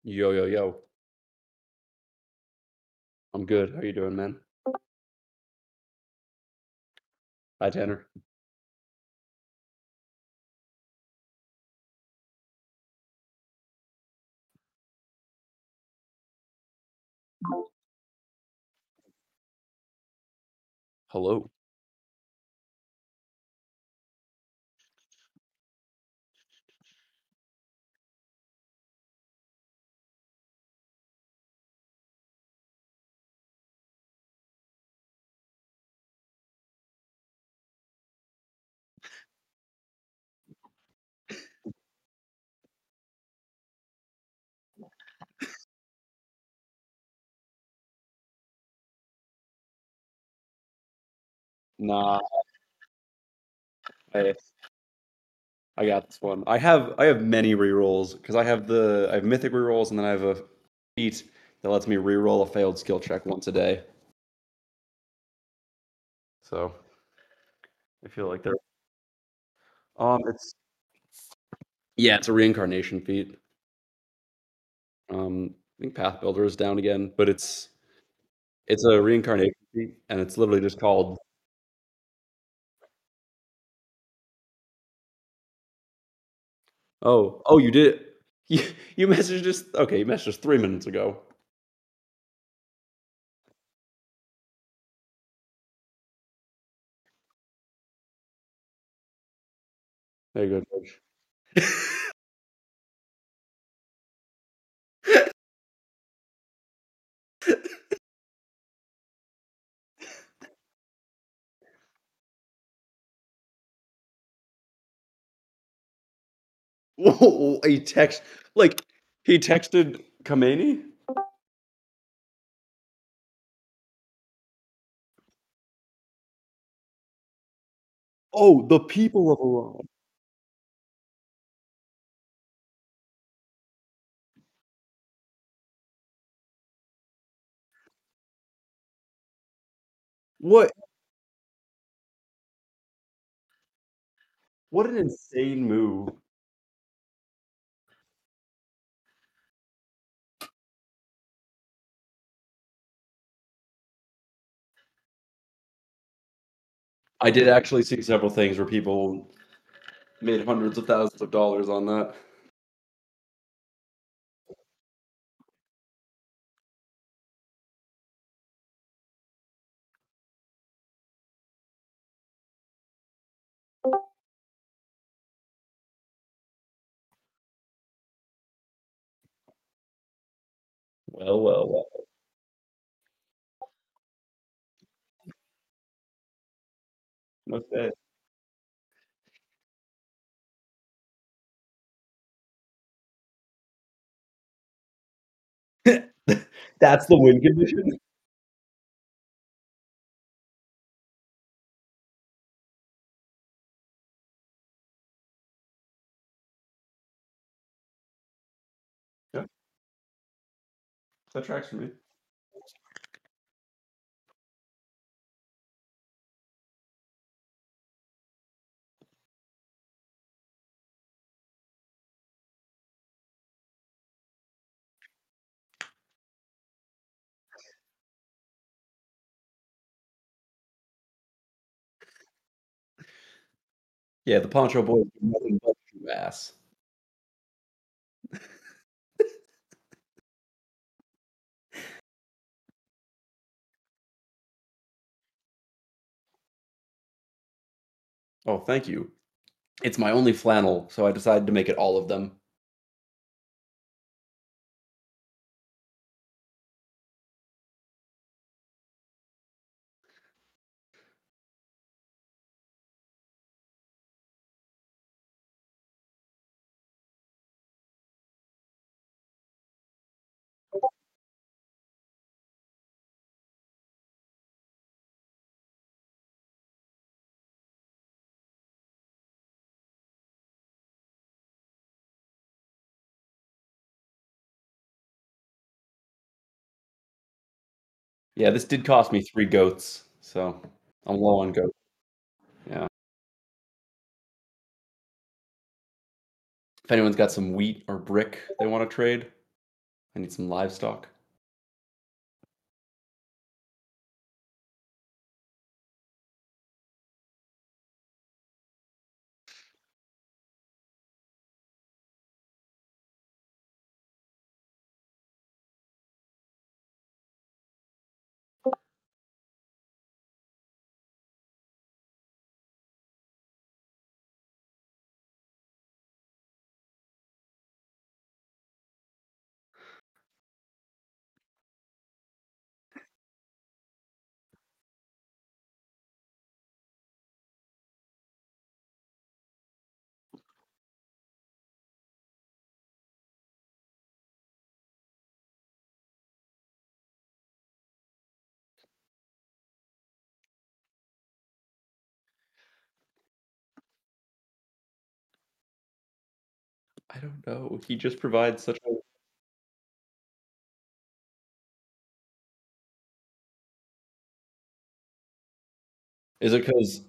Yo, yo, yo. I'm good. How you doing, man? Hi, Tanner. Hello. Nah, I I got this one. I have many rerolls because I have mythic rerolls and then I have a feat that lets me reroll a failed skill check once a day. So I feel like they're it's yeah, it's a reincarnation feat. I think Path Builder is down again, but it's a reincarnation feat and it's literally just called oh you did you, you messaged us okay, you messaged us 3 minutes ago. There you go, George. Whoa, like he texted Khamenei? Oh, the people of Iran. What what an insane move. I did actually see several things where people made hundreds of thousands of dollars on that. Well. Okay. That's the win condition? Yeah, that tracks for me. Yeah, the Poncho Boys do nothing but shoot ass. Oh, thank you. It's my only flannel, so I decided to make it all of them. Yeah, this did cost me 3 goats, so I'm low on goats. Yeah. If anyone's got some wheat or brick they want to trade, I need some livestock. I don't know. He just provides such a. Is it because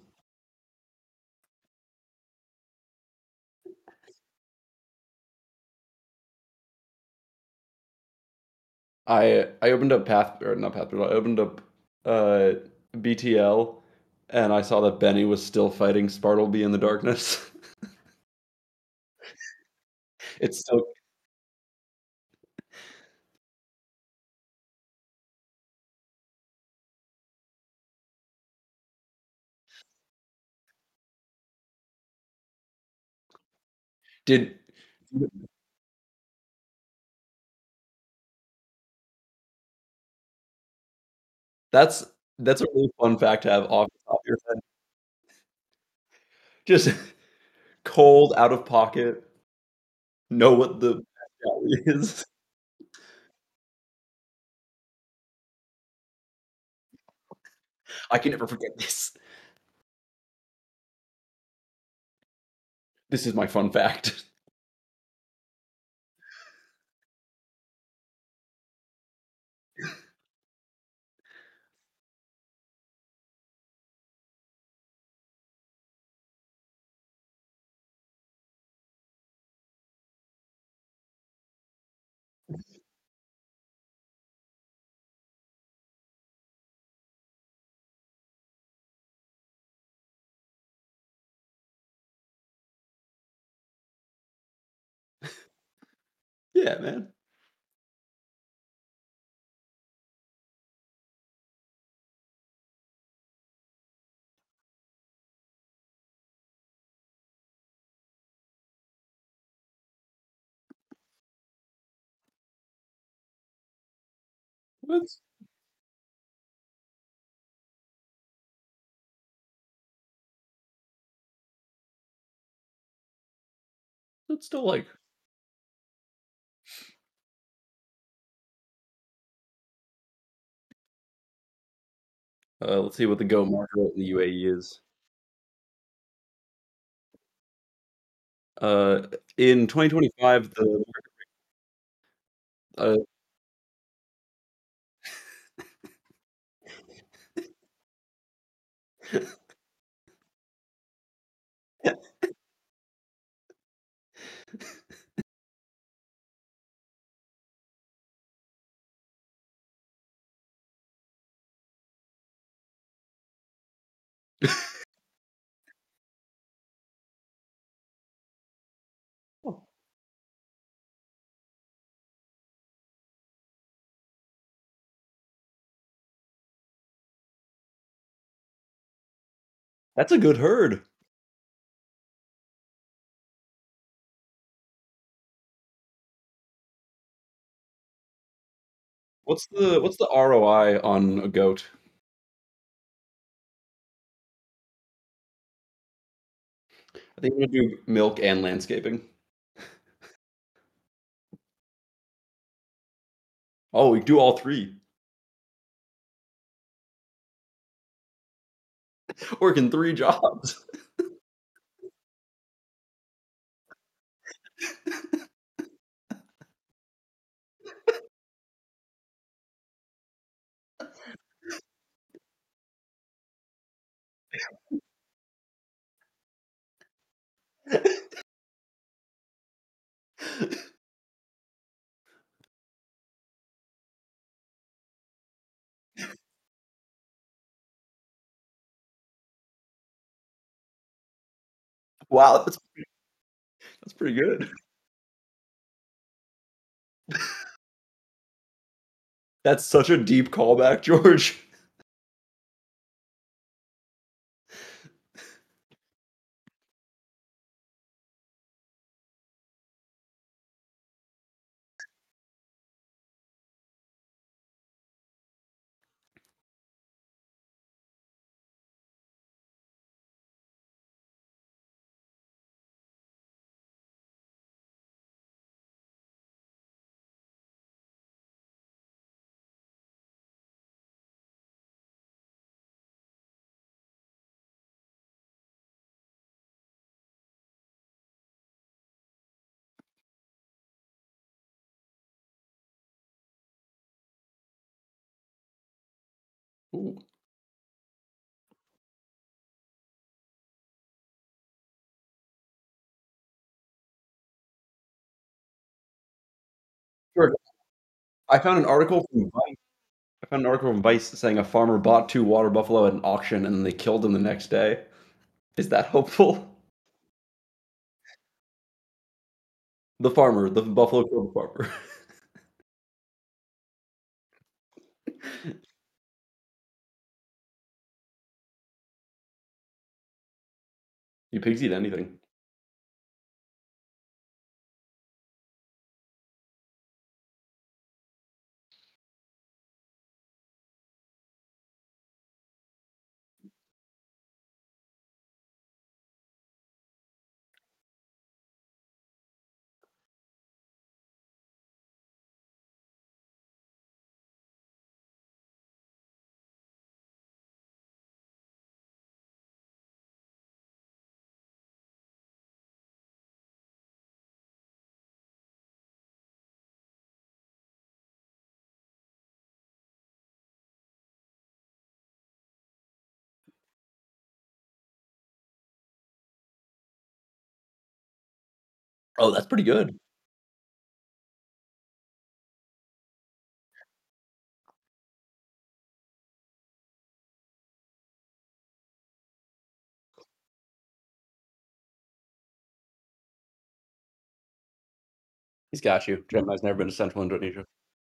I opened up Path or not Path, but I opened up uh BTL and I saw that Benny was still fighting Spartleby in the darkness. It's still did that's that's a really fun fact to have off the top of your head. Just cold out of pocket, know what the value is. I can never forget this. This is my fun fact. Yeah, man. That's that's still like let's see what the Go market in the UAE is. Uh, in 2025, the uh, that's a good herd. What's the ROI on a goat? I think I'm gonna do milk and landscaping. Oh, we do all three. Working three jobs. Wow, that's pretty good. That's such a deep callback, George. Ooh. Sure. I found an article from Vice. I found an article from Vice saying a farmer bought 2 water buffalo at an auction and then they killed them the next day. Is that hopeful? The farmer, the buffalo killed the farmer. You pigs eat anything. Oh, that's pretty good. He's got you. Gemini's never been to central Indonesia.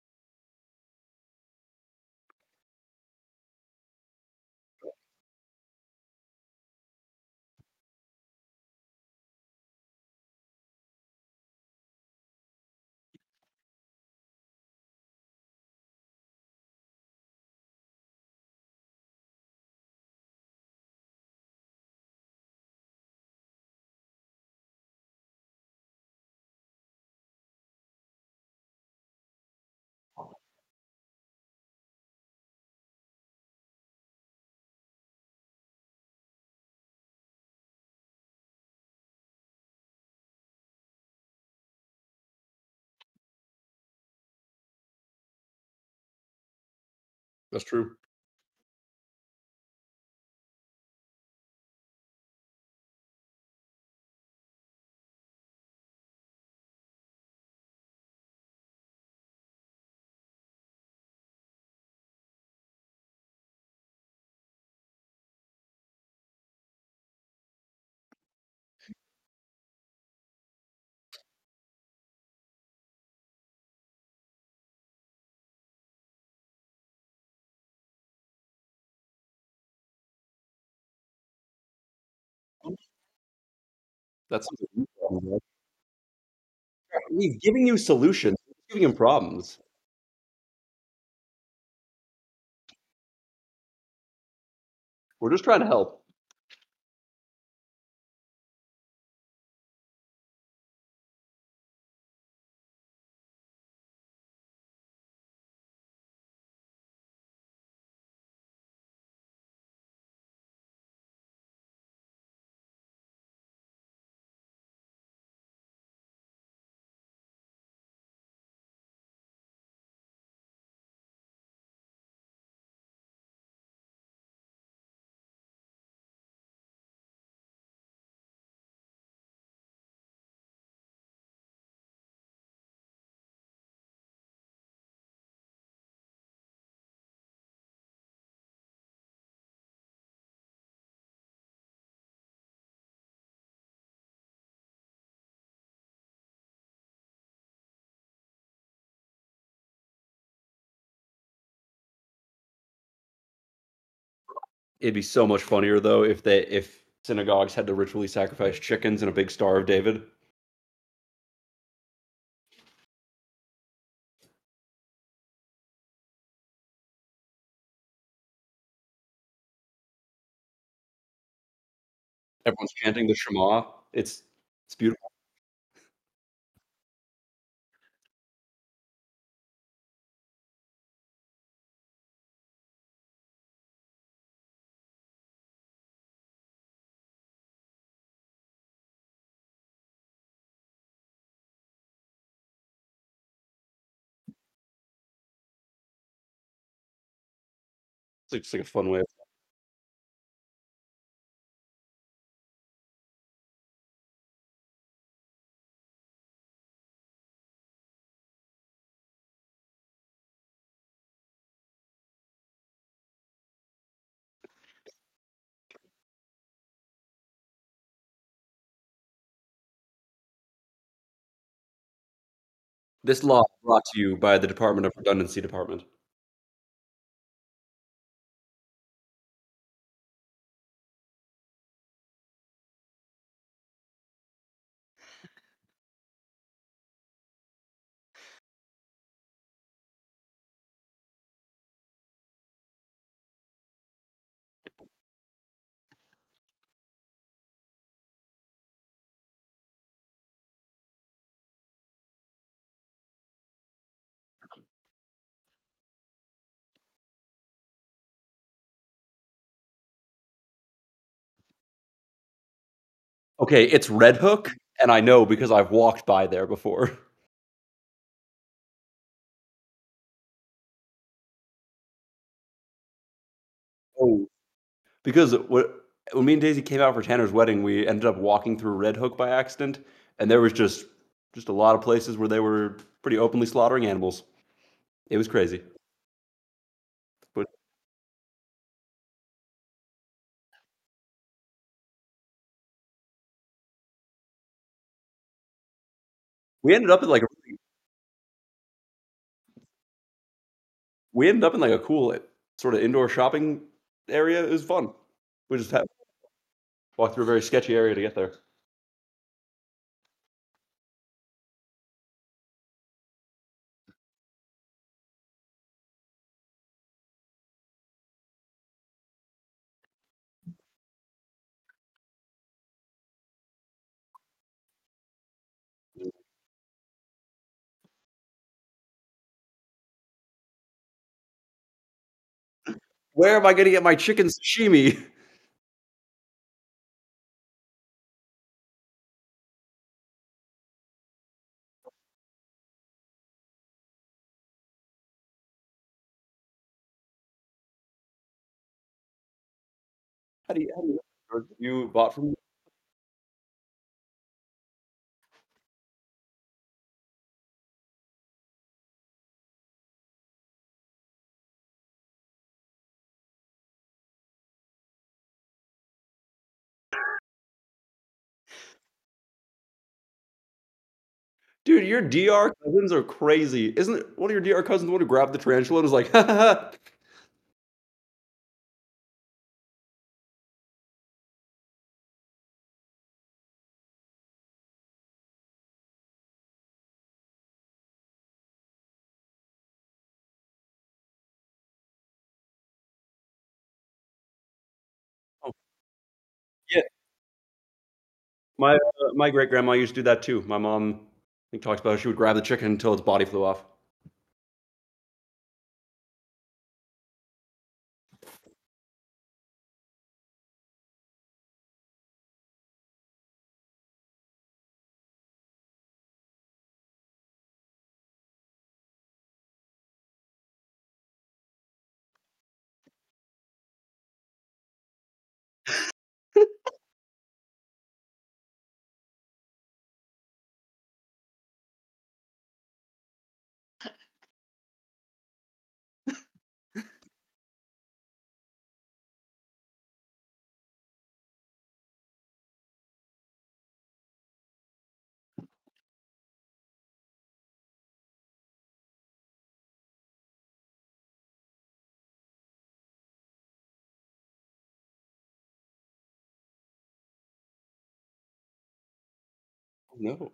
That's true. That's he's giving you solutions. He's giving him problems. We're just trying to help. It'd be so much funnier though if synagogues had to ritually sacrifice chickens and a big Star of David. Everyone's chanting the Shema. It's beautiful. It's like a fun way. This law brought to you by the Department of Redundancy Department. Okay, it's Red Hook, and I know because I've walked by there before. Oh, because when me and Daisy came out for Tanner's wedding, we ended up walking through Red Hook by accident, and there was just a lot of places where they were pretty openly slaughtering animals. It was crazy. But we ended up in like a we ended up in like a cool sort of indoor shopping area. It was fun. We just had walked through a very sketchy area to get there. Where am I going to get my chicken sashimi? How do you or you bought from? Dude, your DR cousins are crazy. Isn't it one of your DR cousins the one who grabbed the tarantula and was like, ha ha ha? Oh, yeah. My great grandma used to do that too. My mom, I think, talks about how she would grab the chicken until its body flew off. No.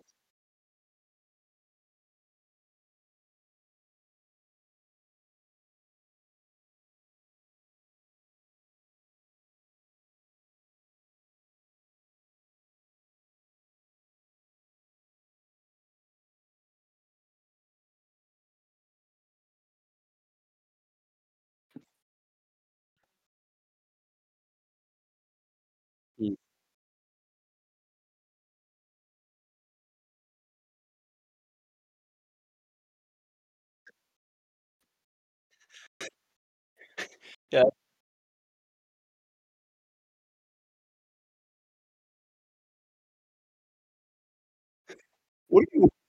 Mm. Yeah. What do you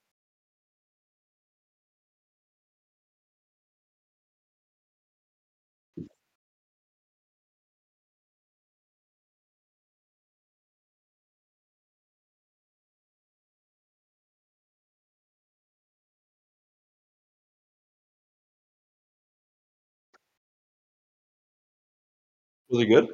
Was it good?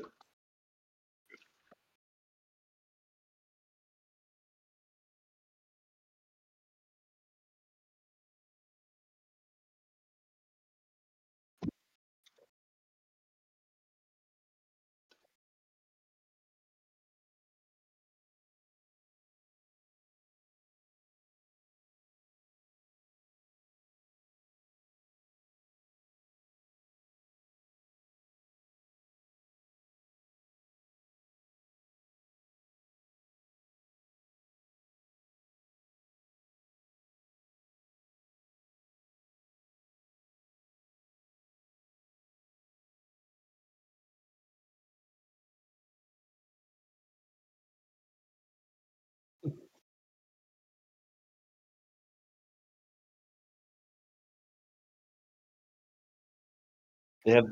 They have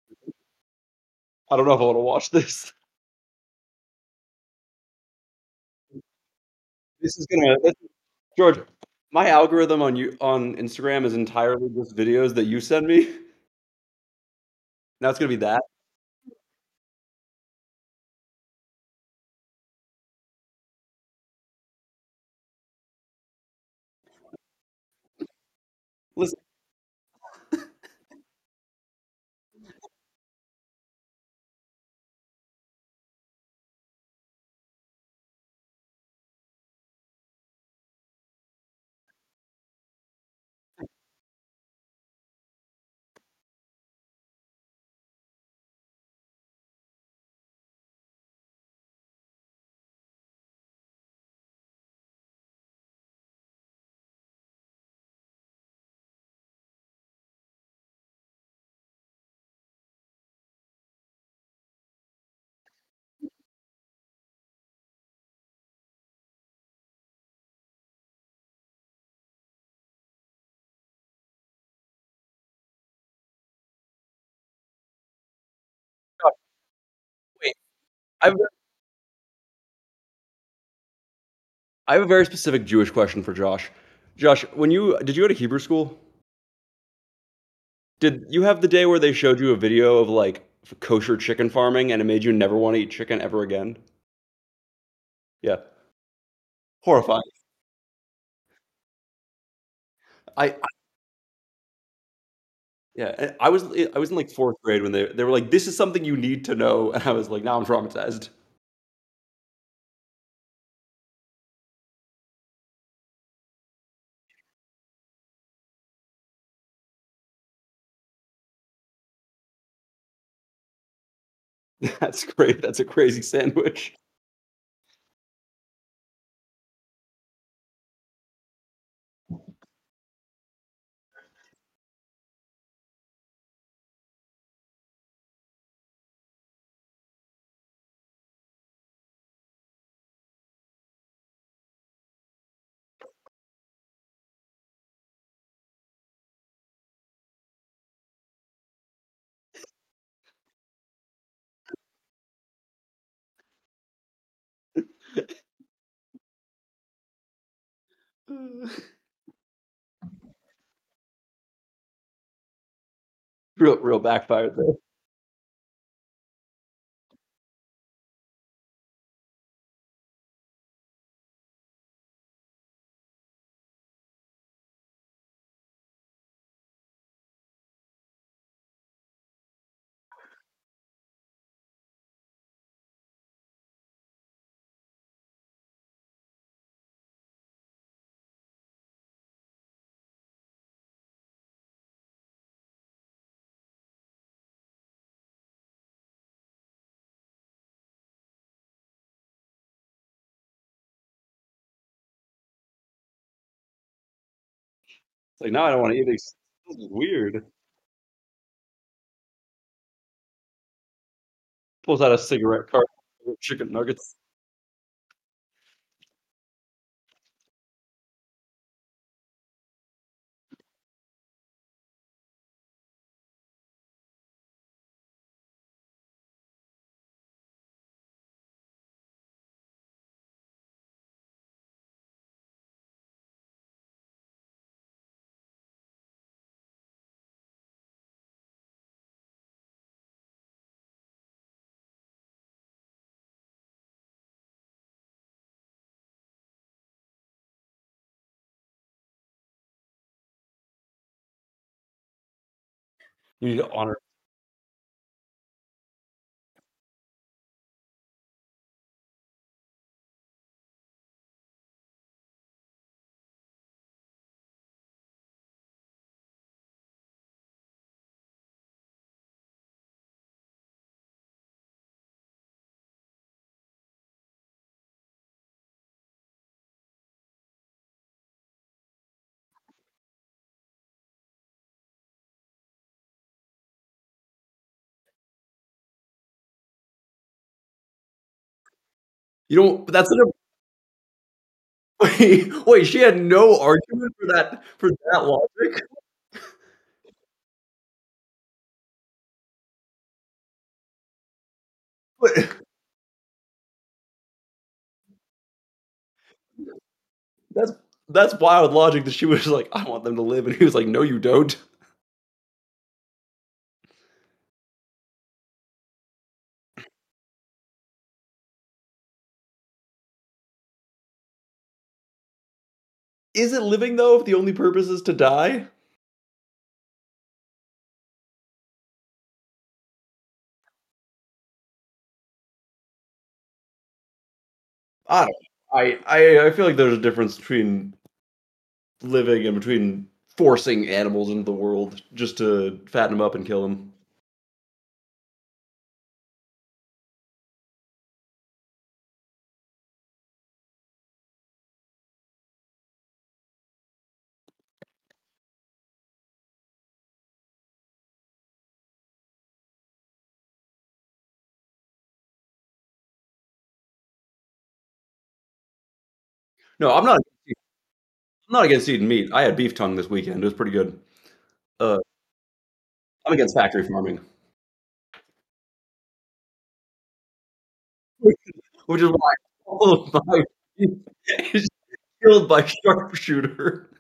I don't know if I wanna watch this. This is gonna this George, my algorithm on Instagram is entirely just videos that you send me. Now it's gonna be that? Listen, Josh, wait, I've I have a very specific Jewish question for Josh. Josh, when you did you go to Hebrew school? Did you have the day where they showed you a video of, like, kosher chicken farming and it made you never wanna eat chicken ever again? Yeah. Horrifying. I yeah, I was in, like, 4th grade when they were like, "This is something you need to know," and I was like, "Now I'm traumatized." That's great. That's a crazy sandwich. Real backfired there. It's like now I don't want to eat this. This is weird. Pulls out a cigarette cart with chicken nuggets. You need to honor. You don't. But that's such a wait. She had no argument for that logic. But that's that's wild logic that she was like, I want them to live, and he was like, No, you don't. Is it living though if the only purpose is to die? I don't know. I feel like there's a difference between living and between forcing animals into the world just to fatten them up and kill them. No, I'm not against eating meat. I had beef tongue this weekend. It was pretty good. Uh, I'm against factory farming, which is why all of my beef is killed by sharpshooter.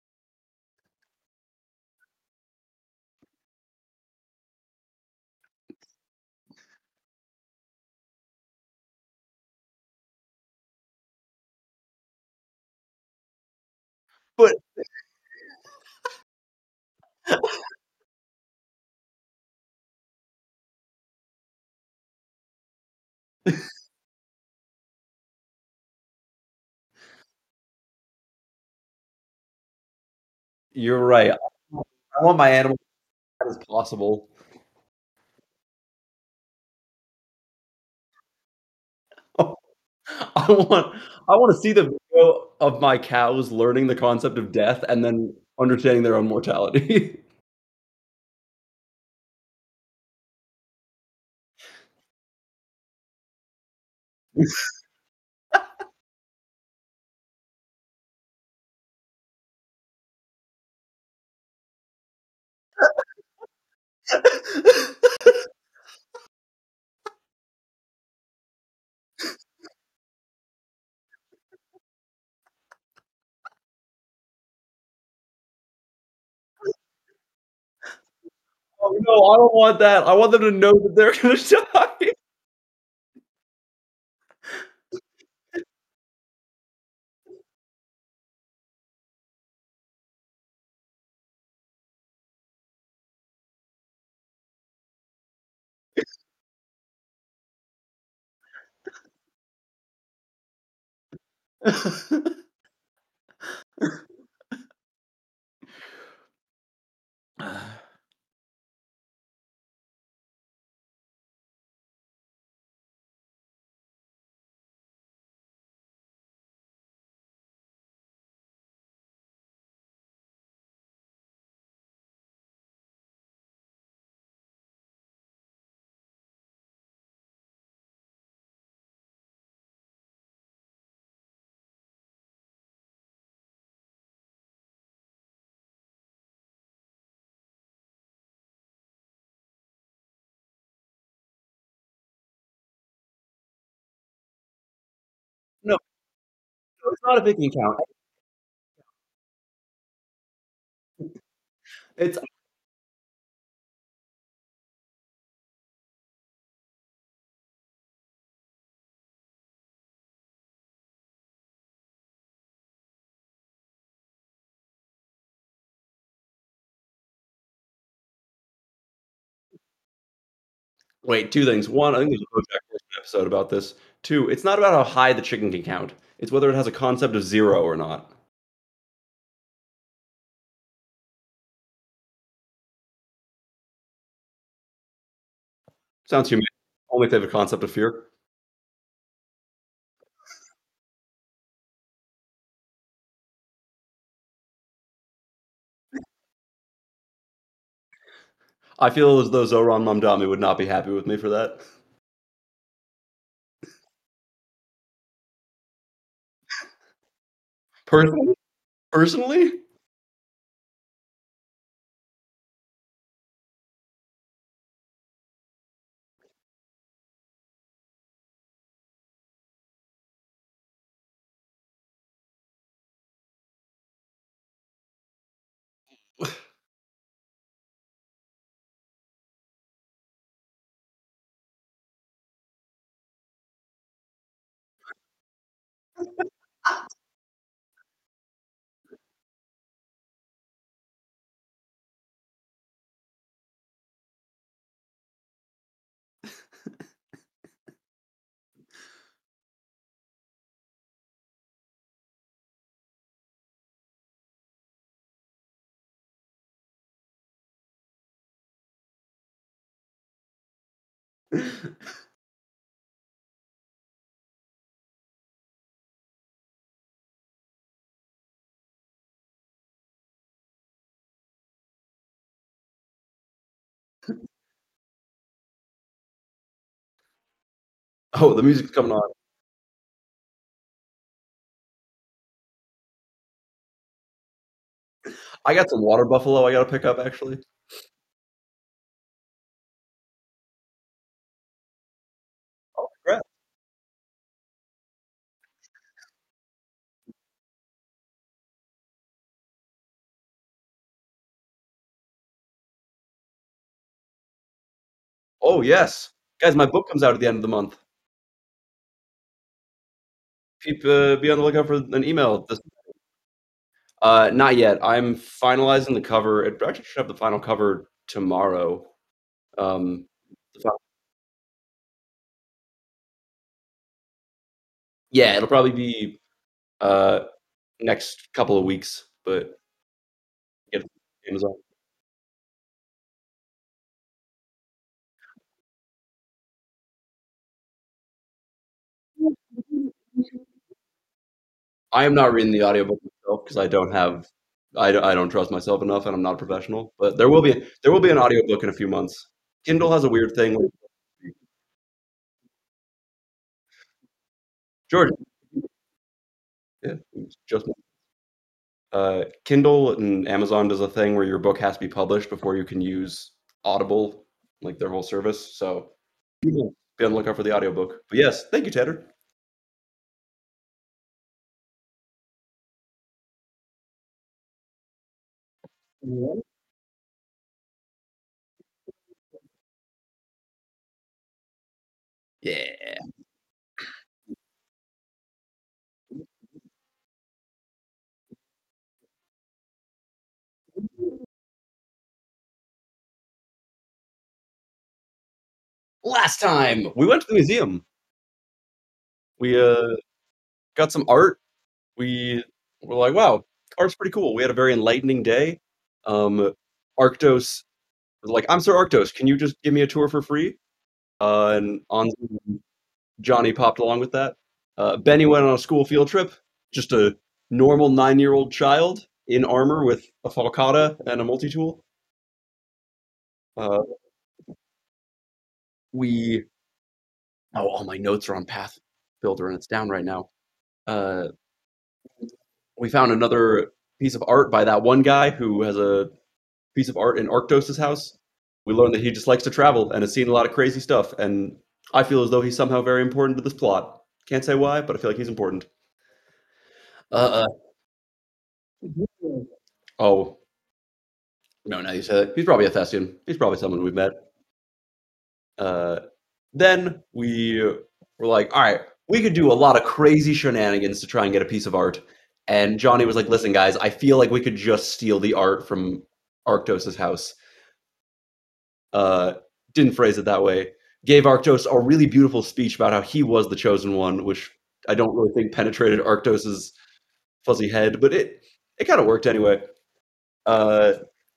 But you're right. I want my animal as fat as possible. I want I want to see the video of my cows learning the concept of death and then understanding their own mortality. Oh, no, I don't want that. I want them to know that they're gonna die. not a big account. It's wait, two things. One, I think there's a BoJack Horseman episode about this. Two, it's not about how high the chicken can count. It's whether it has a concept of zero or not. Sounds humane. Only if they have a concept of fear. I feel as though Zoran Mamdami would not be happy with me for that. Personally, personally, oh, the music's coming on. I got some water buffalo I got to pick up actually. Oh, congrats. Oh yes, guys, my book comes out at the end of the month. Be on the lookout for an email. Not yet. I'm finalizing the cover. It actually should have the final cover tomorrow. The fi- yeah, it'll probably be uh next couple of weeks, but get it from Amazon. I am not reading the audiobook myself because I don't trust myself enough and I'm not a professional. But there will be an audiobook in a few months. Kindle has a weird thing where George, yeah, it's just Kindle and Amazon does a thing where your book has to be published before you can use Audible, like their whole service. So be on the lookout for the audiobook. But yes, thank you, Tatter. Yeah. Last time we went to the museum, we got some art. We were like, wow, art's pretty cool. We had a very enlightening day. Arctos was like, I'm Sir Arctos. Can you just give me a tour for free? And on Johnny popped along with that. Benny went on a school field trip. Just a normal 9-year-old child in armor with a falcata and a multi tool. Uh, we all my notes are on Path Builder and it's down right now. Uh, we found another piece of art by that one guy who has a piece of art in Arctos's house. We learned that he just likes to travel and has seen a lot of crazy stuff. And I feel as though he's somehow very important to this plot. Can't say why, but I feel like he's important. Uh, oh, no, now you said it. He's probably a Thessian. He's probably someone we've met. Uh, then we were like, all right, we could do a lot of crazy shenanigans to try and get a piece of art. And Johnny was like, listen, guys, I feel like we could just steal the art from Arctos's house. Uh, didn't phrase it that way. Gave Arctos a really beautiful speech about how he was the chosen one, which I don't really think penetrated Arctos's fuzzy head, but it kind of worked anyway. Uh,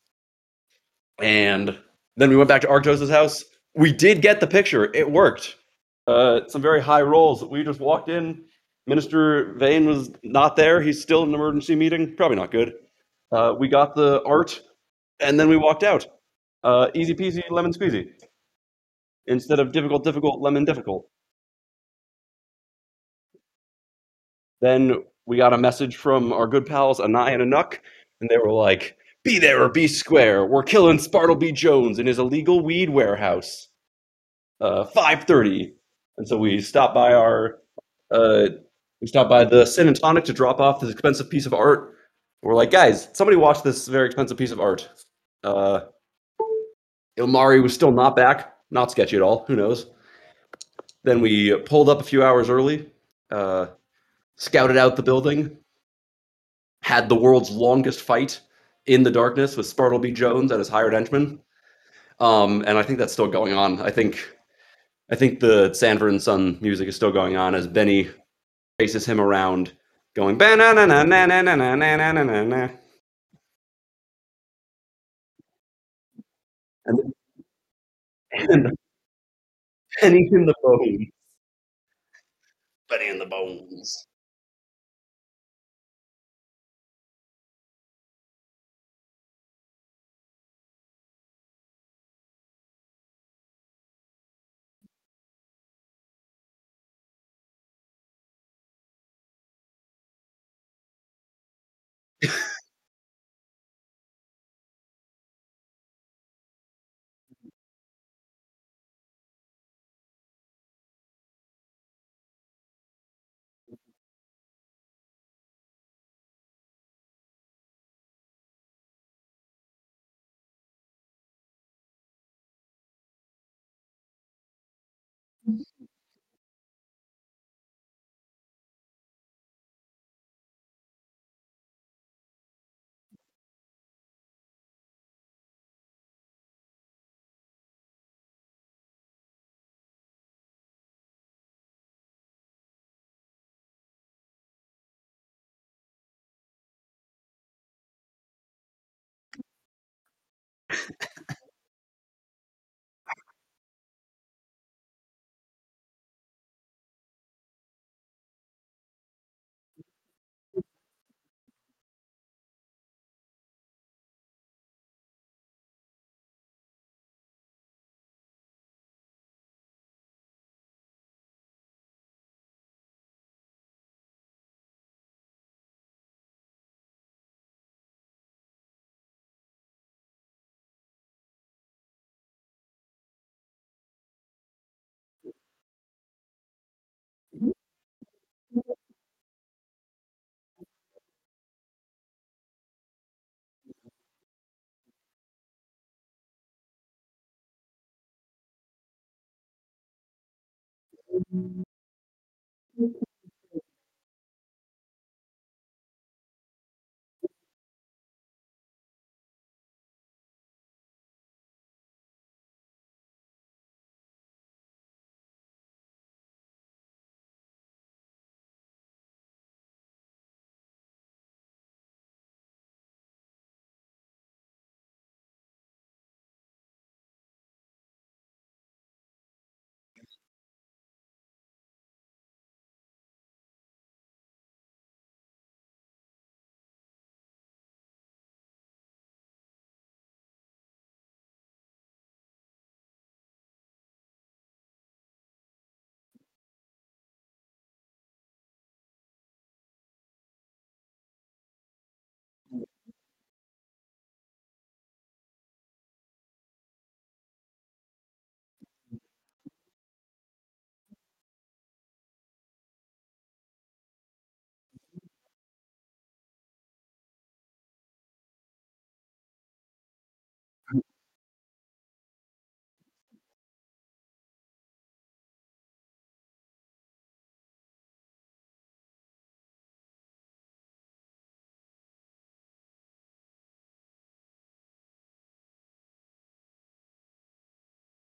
and then we went back to Arctos's house. We did get the picture. It worked. Some very high rolls. We just walked in. Minister Vane was not there. He's still in an emergency meeting. Probably not good. We got the art, and then we walked out. Easy peasy, lemon squeezy. Instead of difficult, difficult, lemon difficult. Then we got a message from our good pals Anai and Anuk, and they were like, "Be there or be square. We're killing Spartleby Jones in his illegal weed warehouse. 5:30." And so uh, we stopped by the Sin and Tonic to drop off this expensive piece of art. We're like, guys, somebody watch this very expensive piece of art. Uh, Ilmari was still not back, not sketchy at all. Who knows? Then we pulled up a few hours early, uh, scouted out the building, had the world's longest fight in the darkness with Spartleby Jones and his hired henchmen. And I think that's still going on. I think the Sanford and Son music is still going on as Benny chases him around, going banana na na na na na na na na na, and and Benny in the bones, Benny in the bones.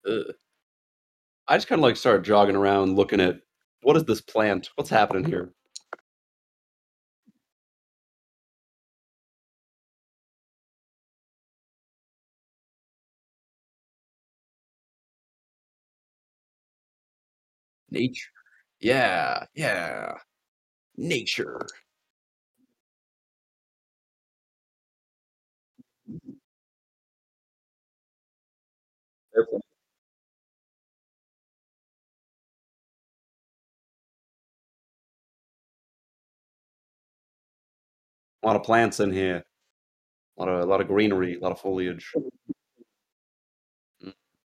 Ugh. I just kinda, like, started jogging around looking at, "What is this plant? What's happening here?" Nature. Yeah, yeah. Nature. Definitely. A lot of plants in here. A lot of greenery, a lot of foliage. Mm.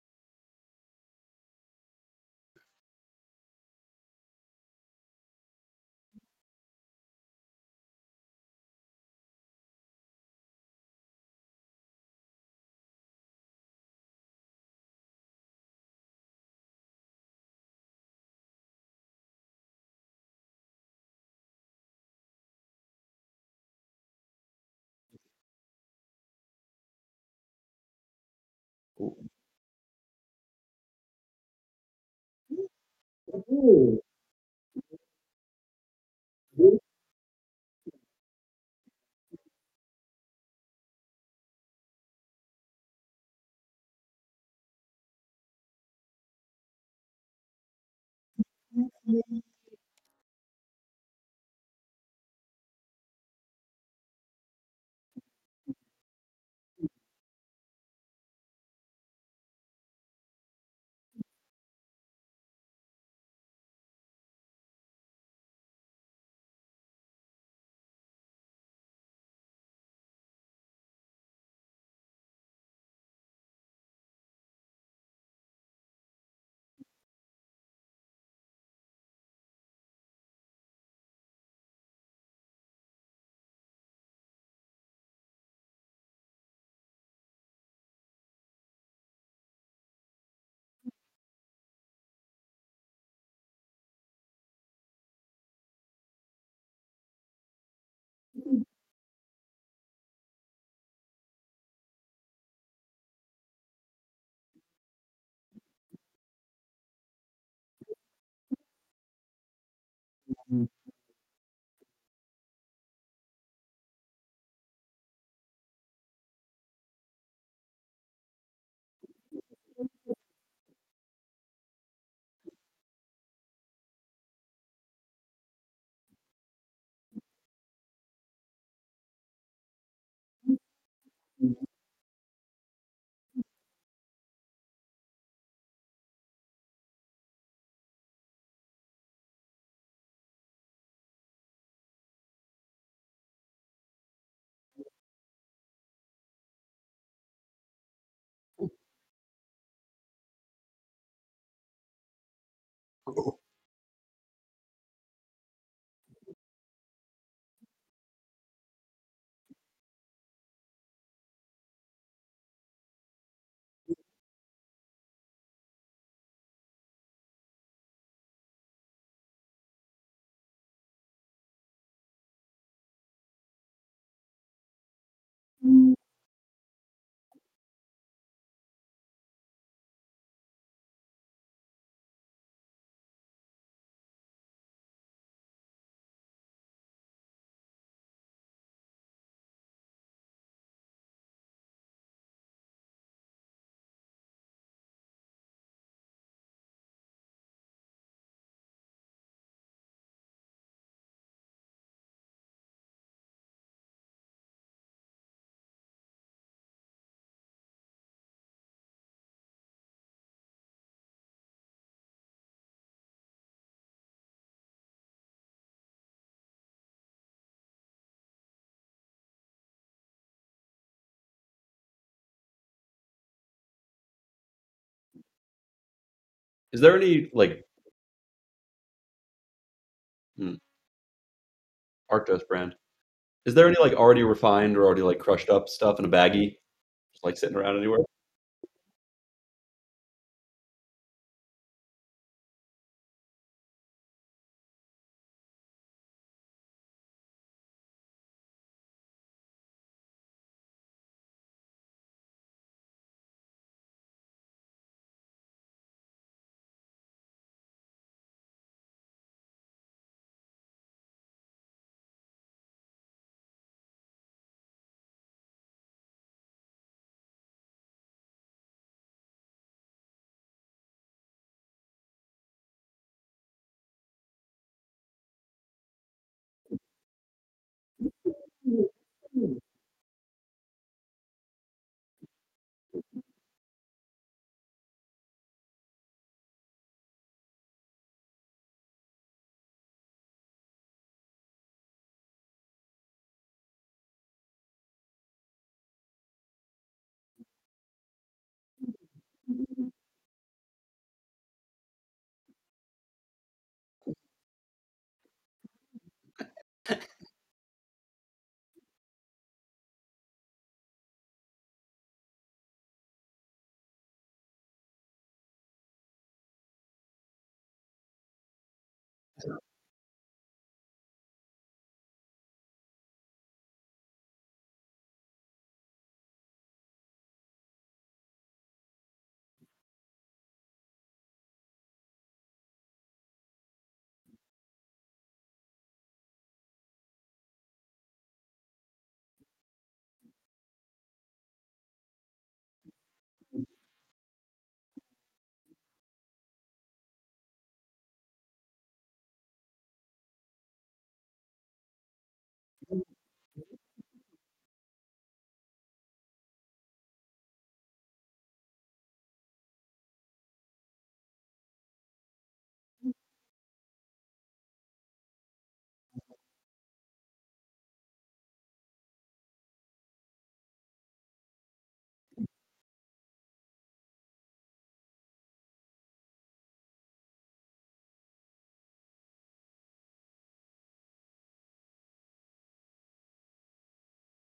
Ooh. Is there any, like, hmm, Arctos brand. Is there any, like, already refined or already, like, crushed up stuff in a baggie, just, like, sitting around anywhere?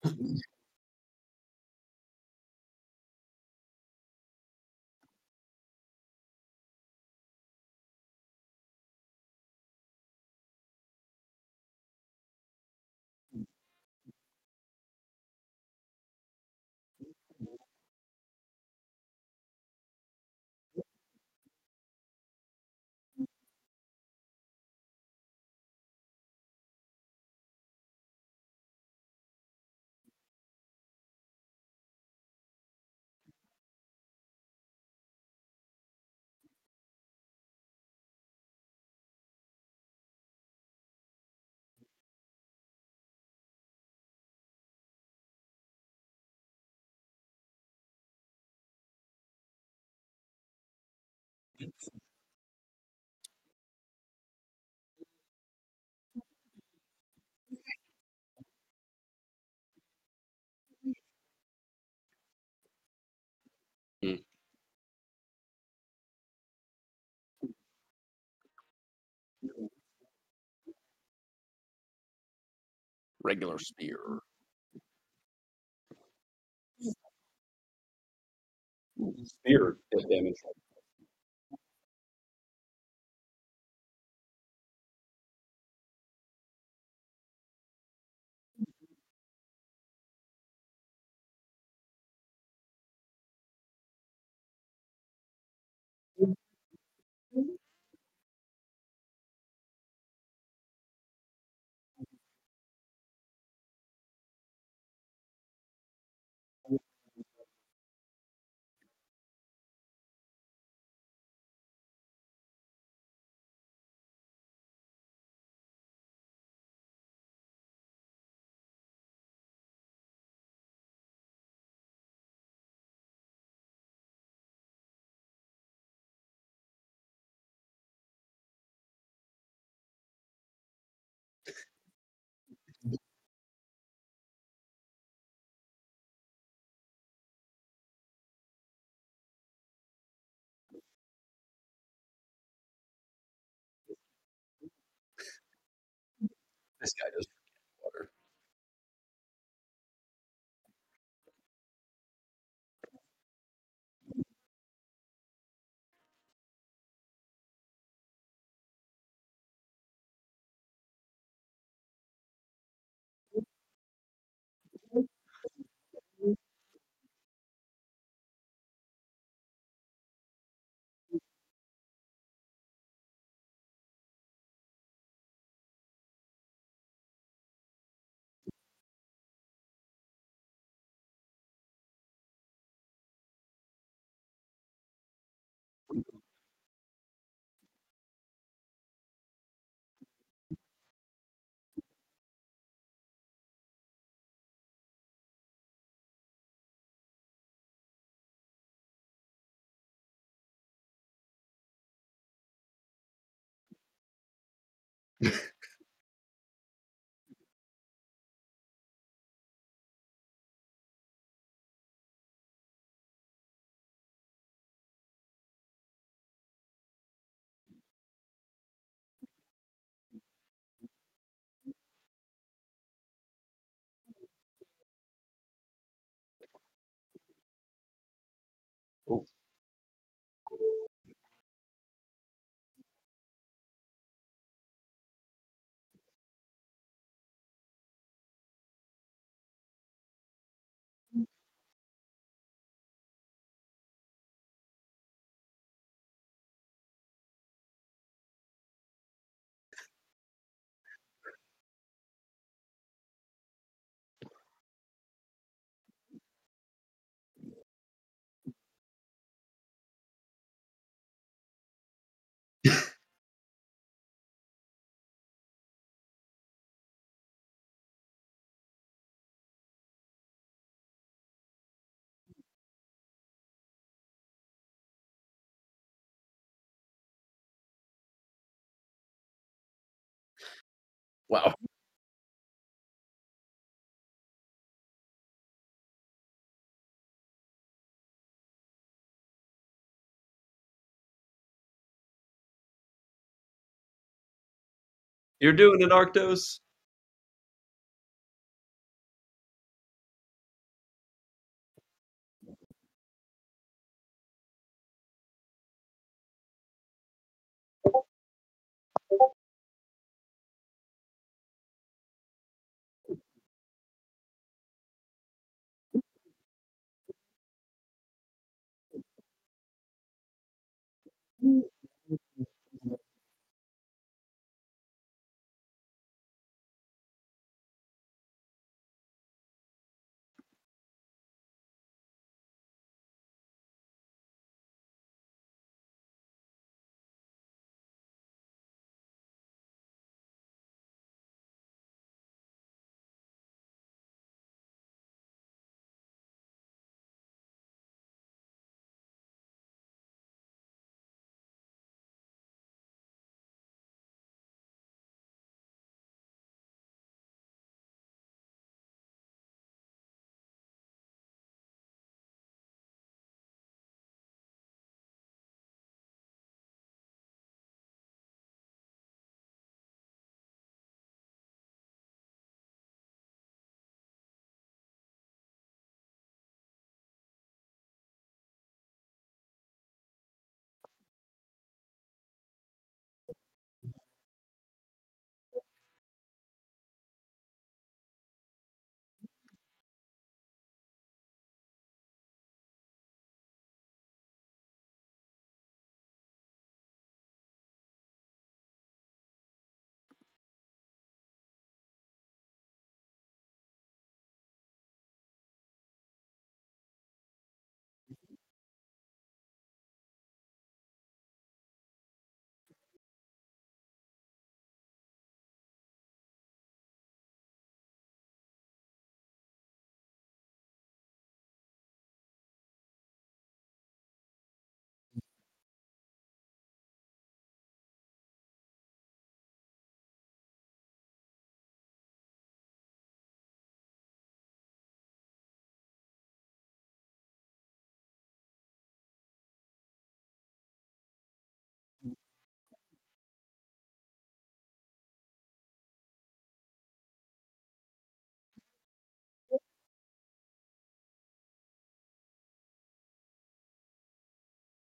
Mm. Regular spear. Spear hit damage. This guy does water. Oh, wow. You're doing it, Arctos.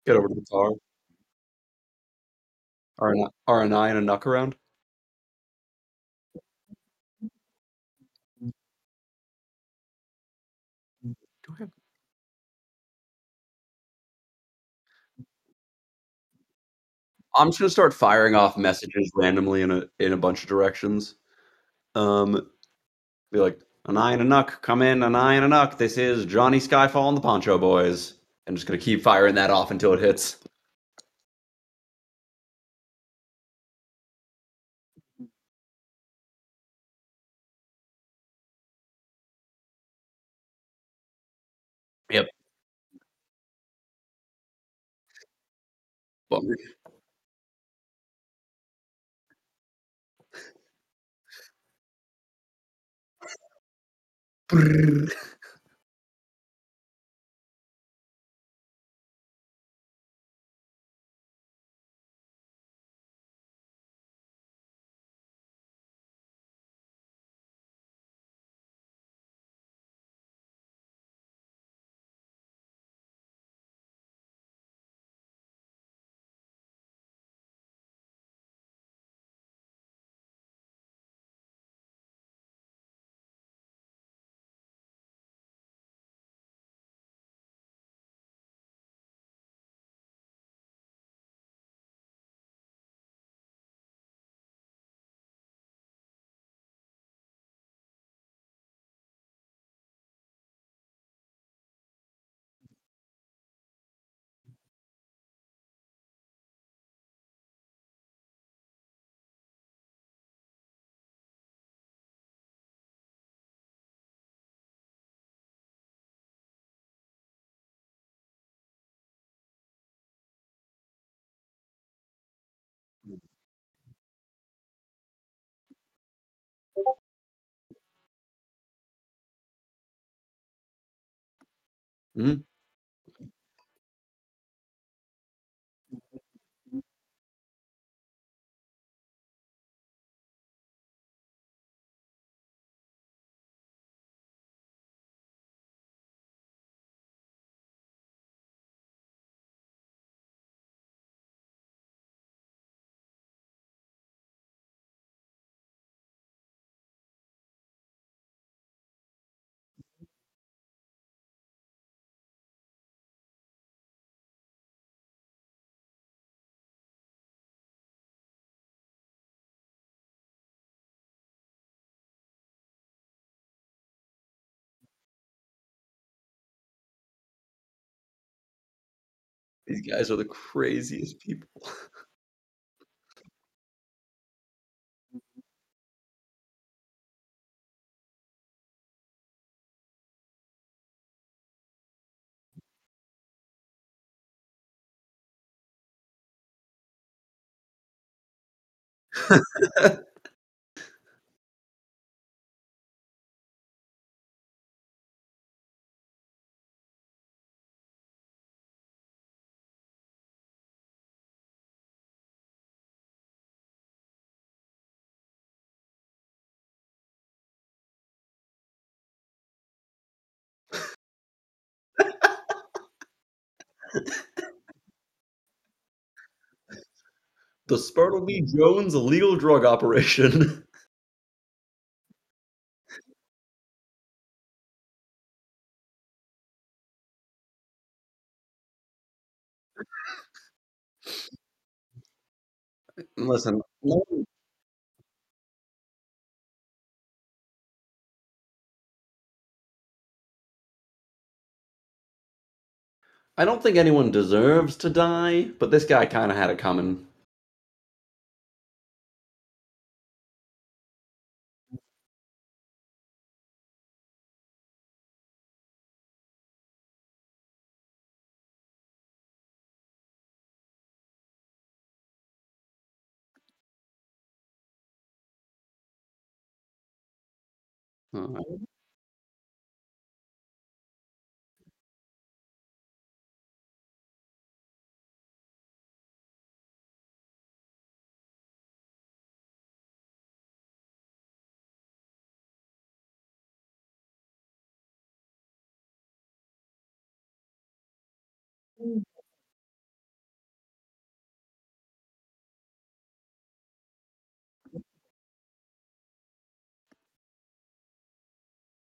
Get over to the car. Are an eye and a knuck around? Do I have- I'm just gonna start firing off messages randomly in a bunch of directions. Um, be like, an eye and a knuck, come in, an eye and a knuck. This is Johnny Skyfall and the Poncho Boys. I'm just gonna keep firing that off until it hits. Yep. Bummer. Mhm. These guys are the craziest people. The Spartleby Jones illegal drug operation. Listen, I don't think anyone deserves to die, but this guy kind of had it coming. Uh,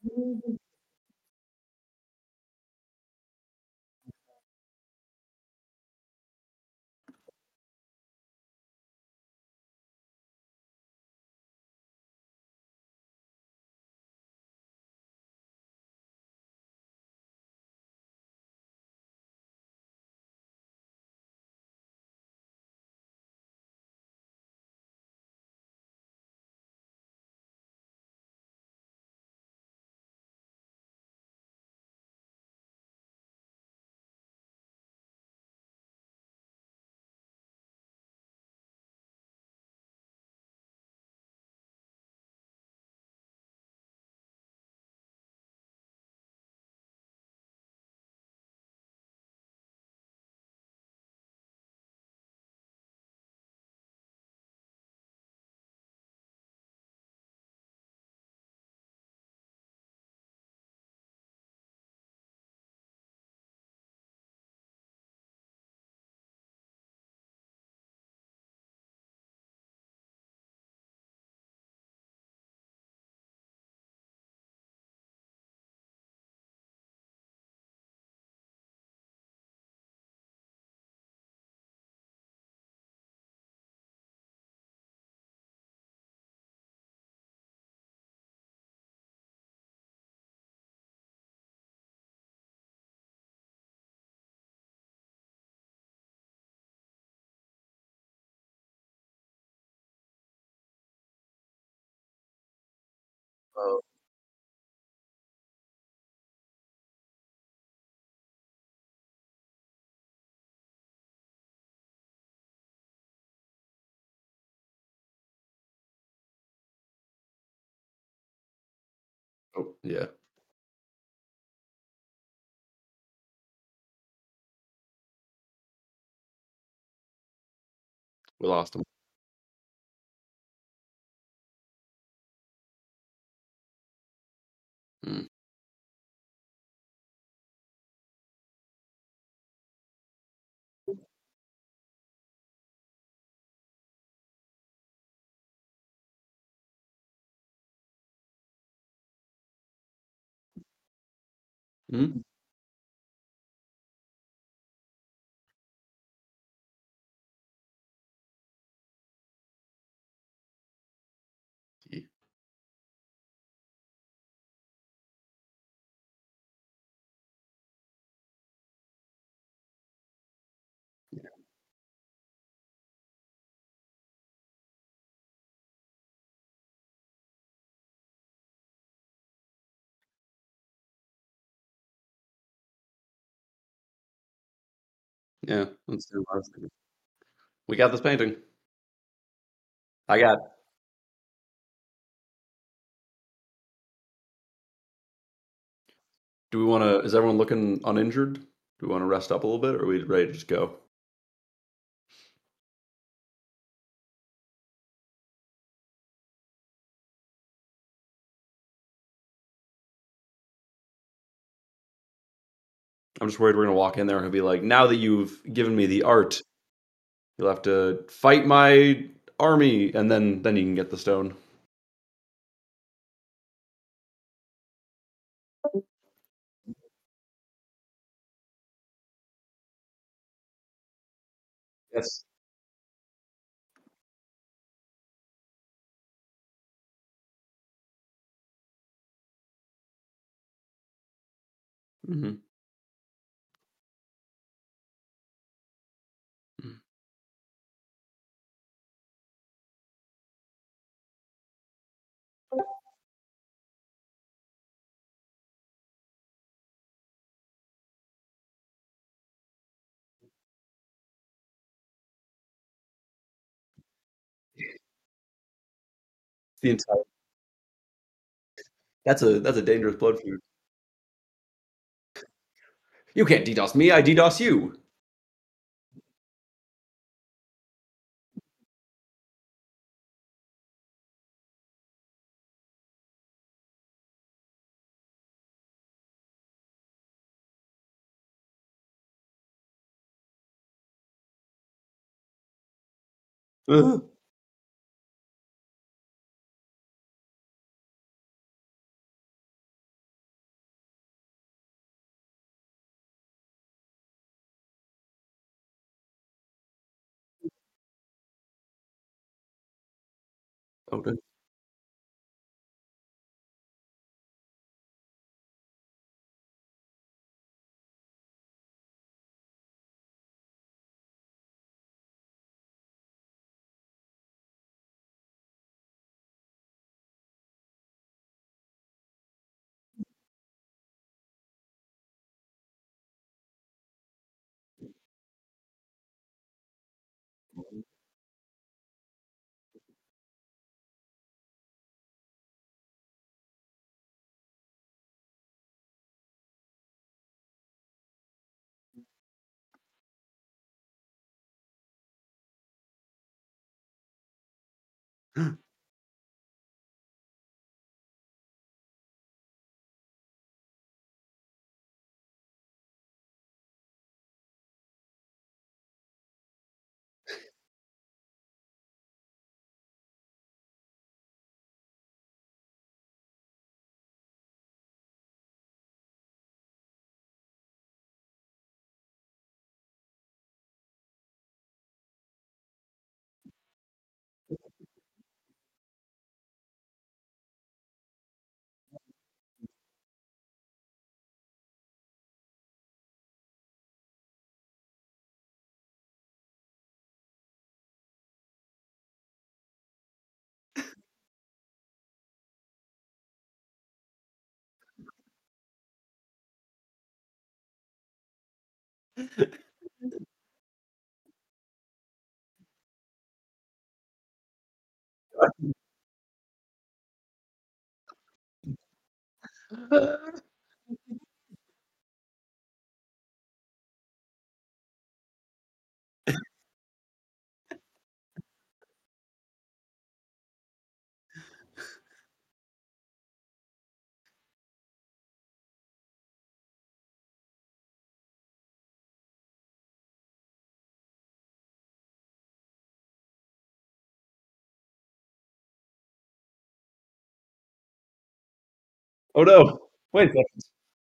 Oh, oh, yeah, we lost him. Mm. Mm. Yeah, let's do what I was thinking. We got this painting. I got. Do we want to? Is everyone looking uninjured? Do we want to rest up a little bit, or are we ready to just go? I'm just worried we're gonna walk in there and he'll be like, "Now that you've given me the art, you'll have to fight my army, and then you can get the stone." Yes. Hmm. The entire. That's a dangerous blood feud. You can't DDoS me. I DDoS you. Ugh. Okay. Oh no! Wait a second.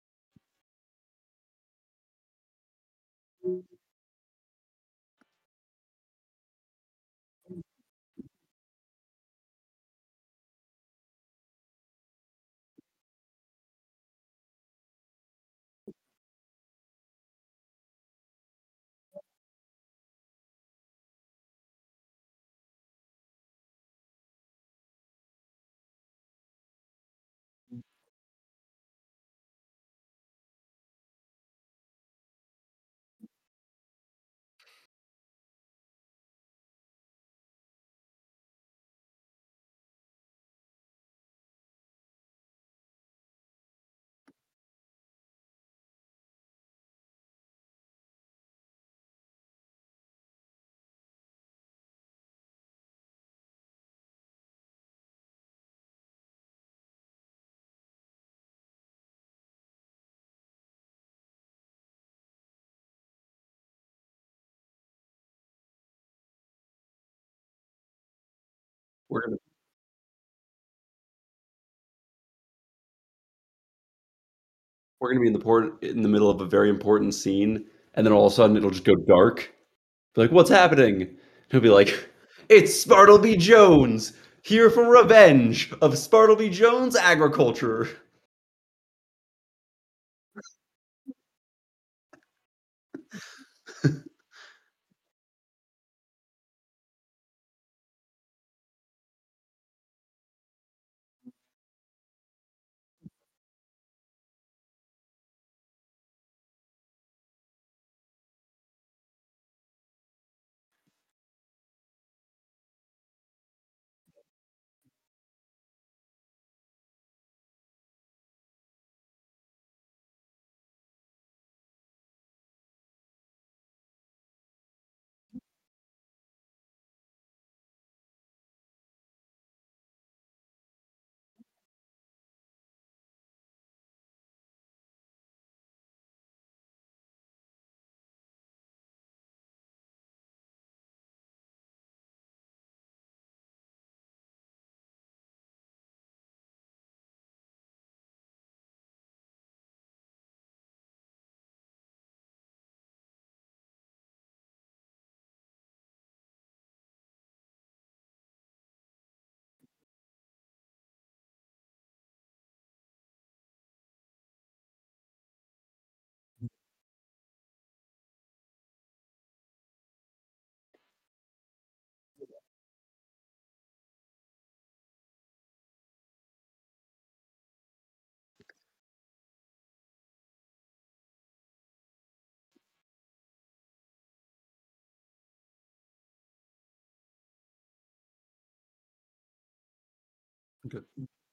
We're gonna we're gonna be in the middle of a very important scene, and then all of a sudden it'll just go dark. Be like, what's happening? He'll be like, it's Spartleby Jones here for revenge of Spartleby Jones agriculture. Okay.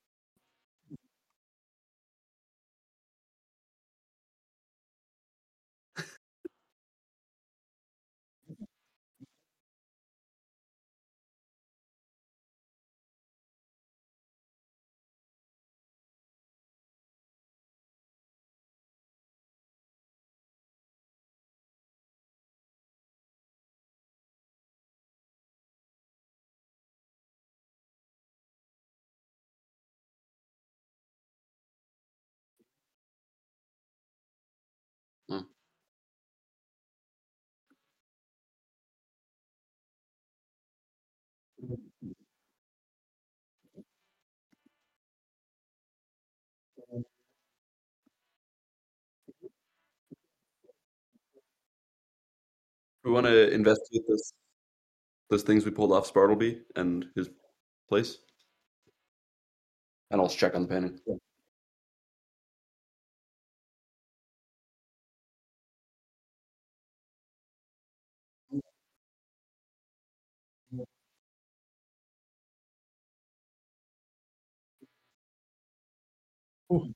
Mm. We want to investigate those things we pulled off Spartleby and his place, and I'll check on the painting. Ooh,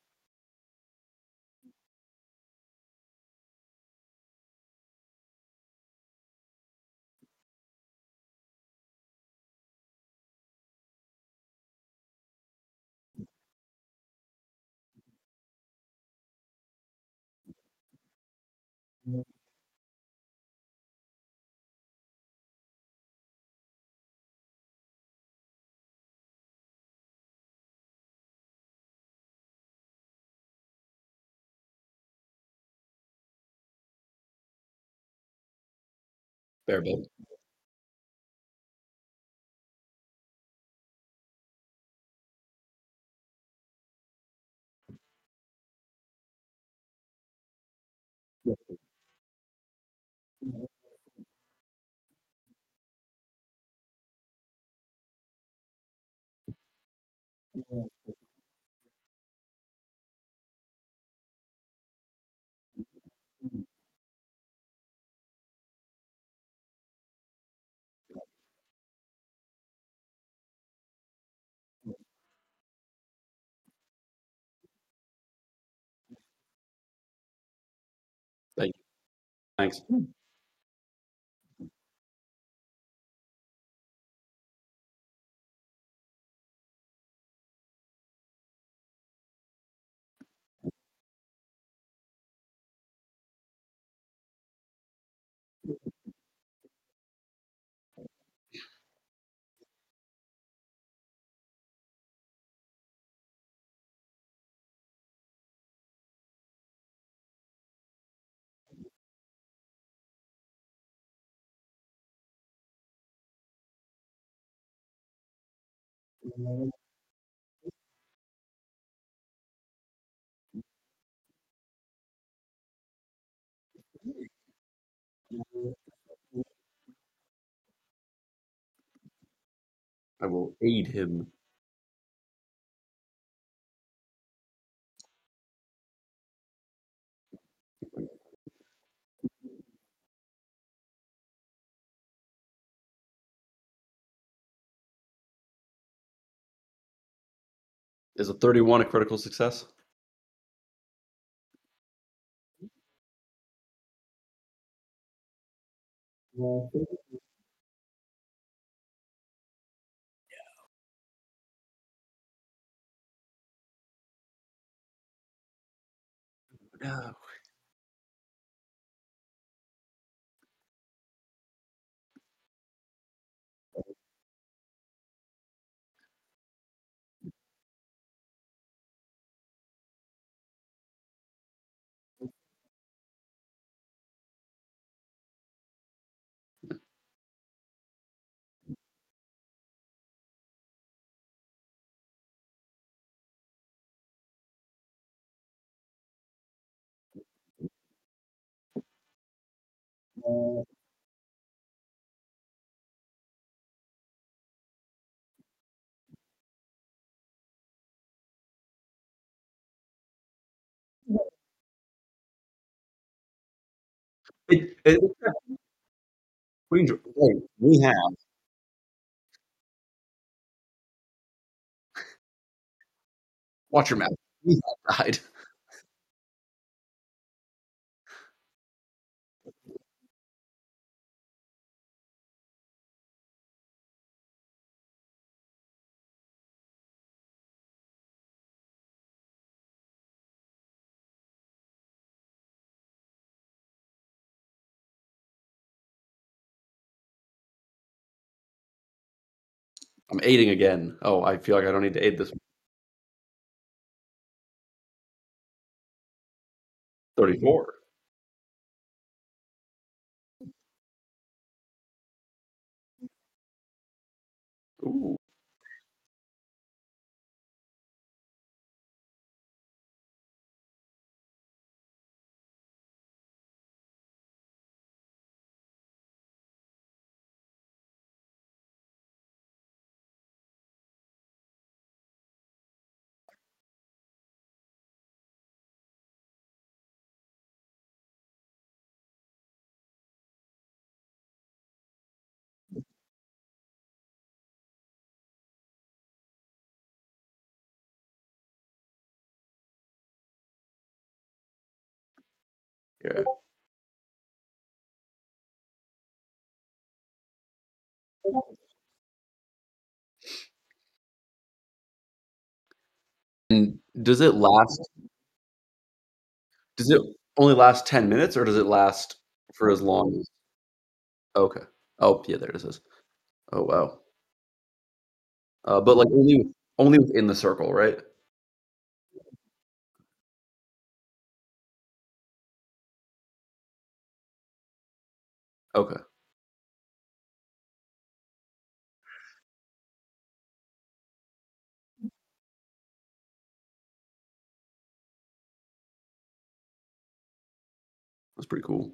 bare bed. Thank you. Thanks. I will aid him. Is a 31 a critical success? No. It, we have Watch your mouth. He's not died. I'm aiding again. Oh, I feel like I don't need to aid this 34. Ooh, yeah. And does it only last 10 minutes, or does it last for as long as okay. Oh, yeah, there it is. Oh, wow. But, like, only within the circle, right? Okay, that's pretty cool.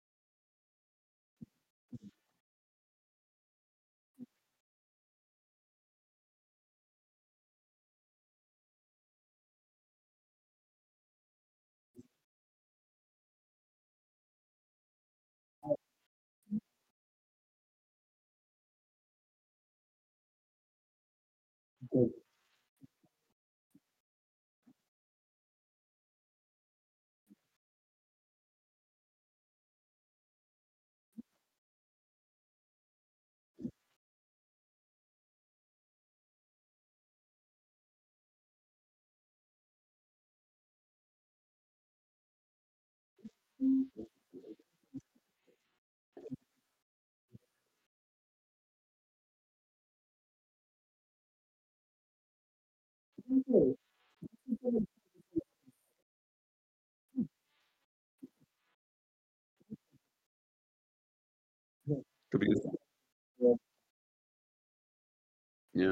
'Cause yeah.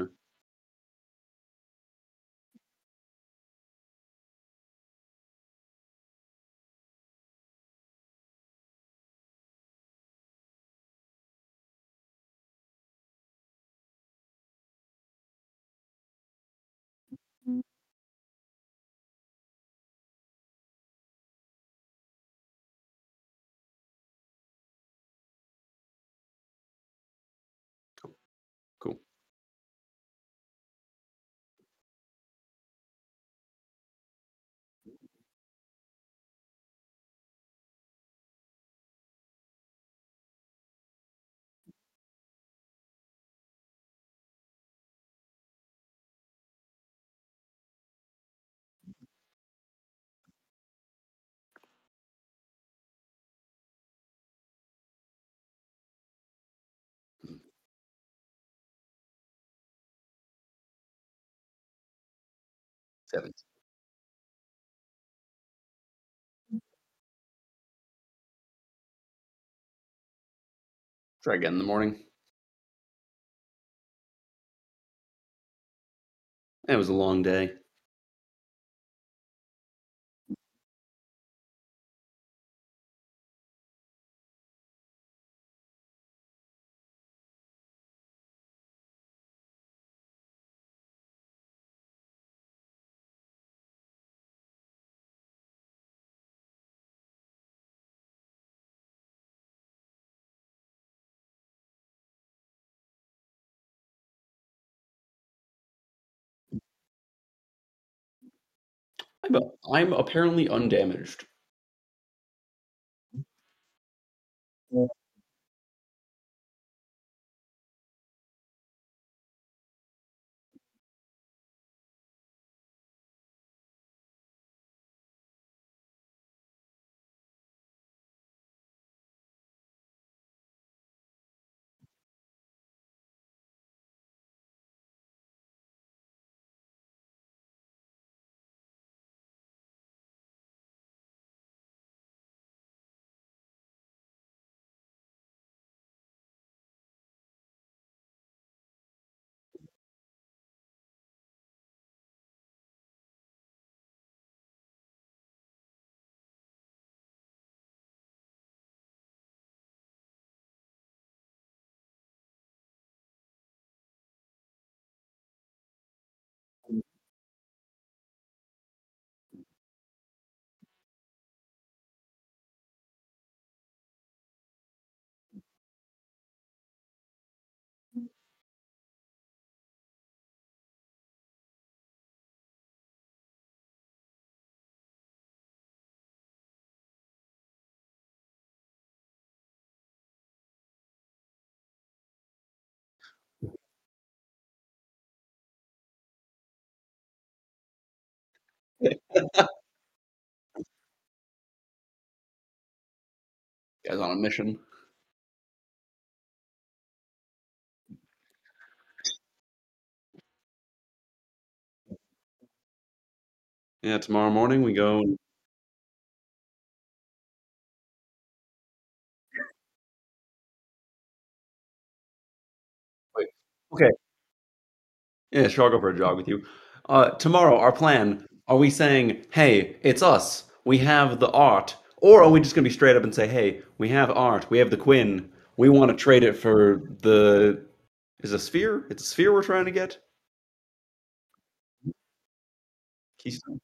Cool. 7. Try again in the morning. It was a long day. I'm apparently undamaged. Guys on a mission. Yeah, tomorrow morning we go. Wait. Okay. Yeah, sure, I'll go for a jog with you. Tomorrow, our plan, are we saying, hey, it's us, we have the art, or are we just going to be straight up and say, hey, we have art, we have the Quinn, we want to trade it for the. Is a sphere? It's a sphere we're trying to get? Keystone.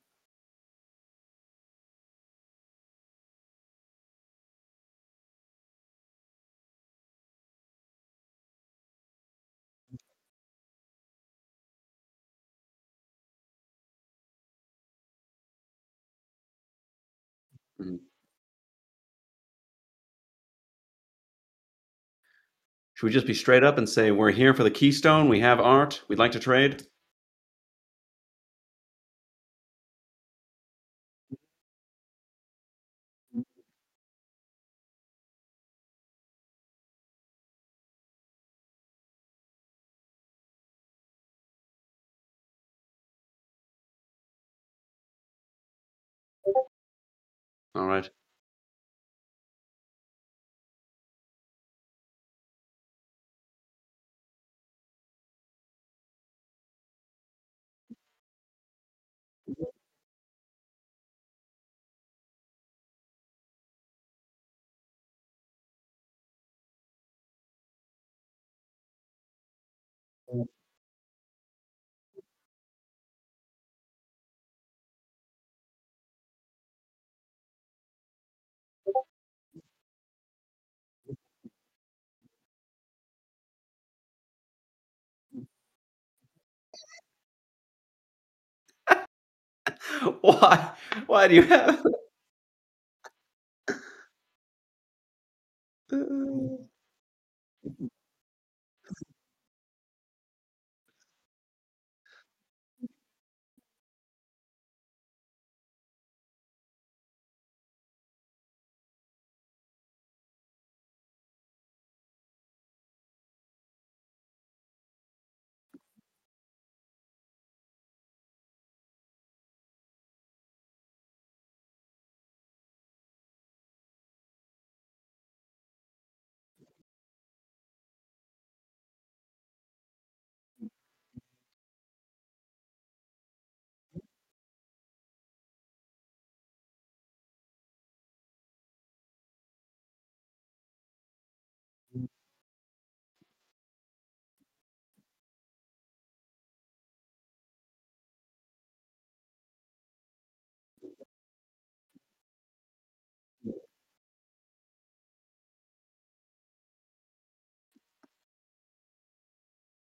Mhm. Should we just be straight up and say, we're here for the Keystone, we have art, we'd like to trade? All right. Why? Why do you have.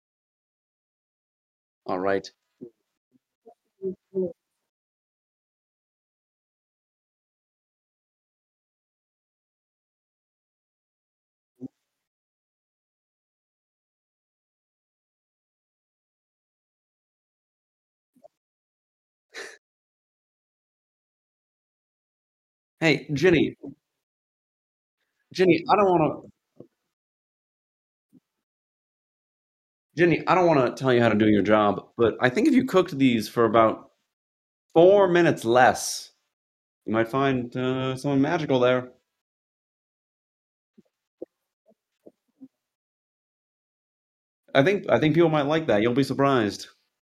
All right. Hey, Jenny, I don't want to tell you how to do your job, but I think if you cooked these for about 4 minutes less, you might find something magical there. I think people might like that. You'll be surprised.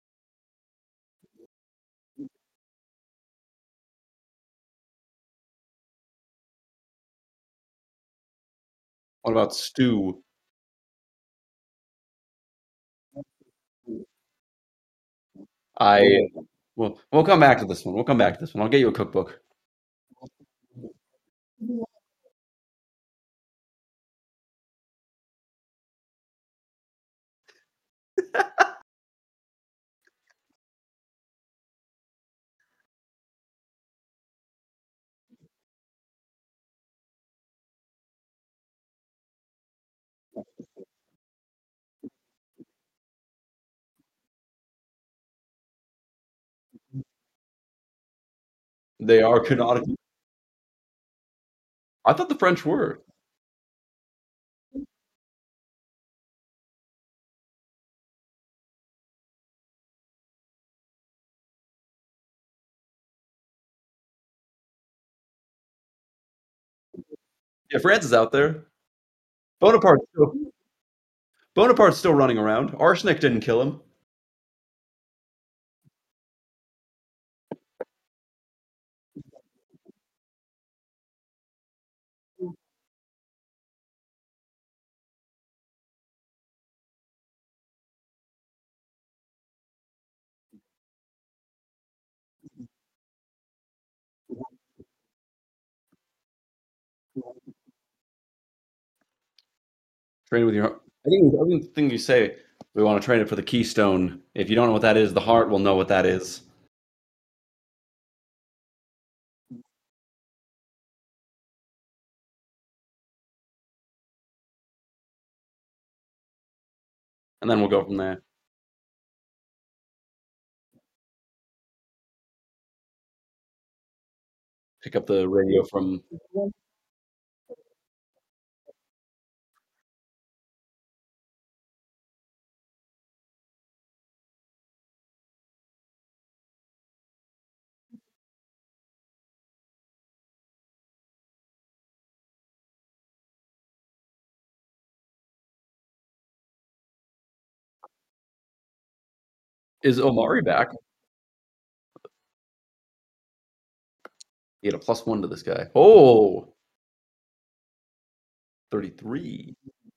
What about stew? I we'll come back to this one. We'll come back to this one. I'll get you a cookbook. They are canonical. I thought the French were. Yeah, France is out there. Bonaparte's still, Bonaparte's still running around. Arsenic didn't kill him. Train with your heart. I think the thing you say, we want to train it for the keystone. If you don't know what that is, the heart will know what that is. And then we'll go from there. Pick up the radio from. Is Omari back? He had a +1 to this guy. Oh, 33.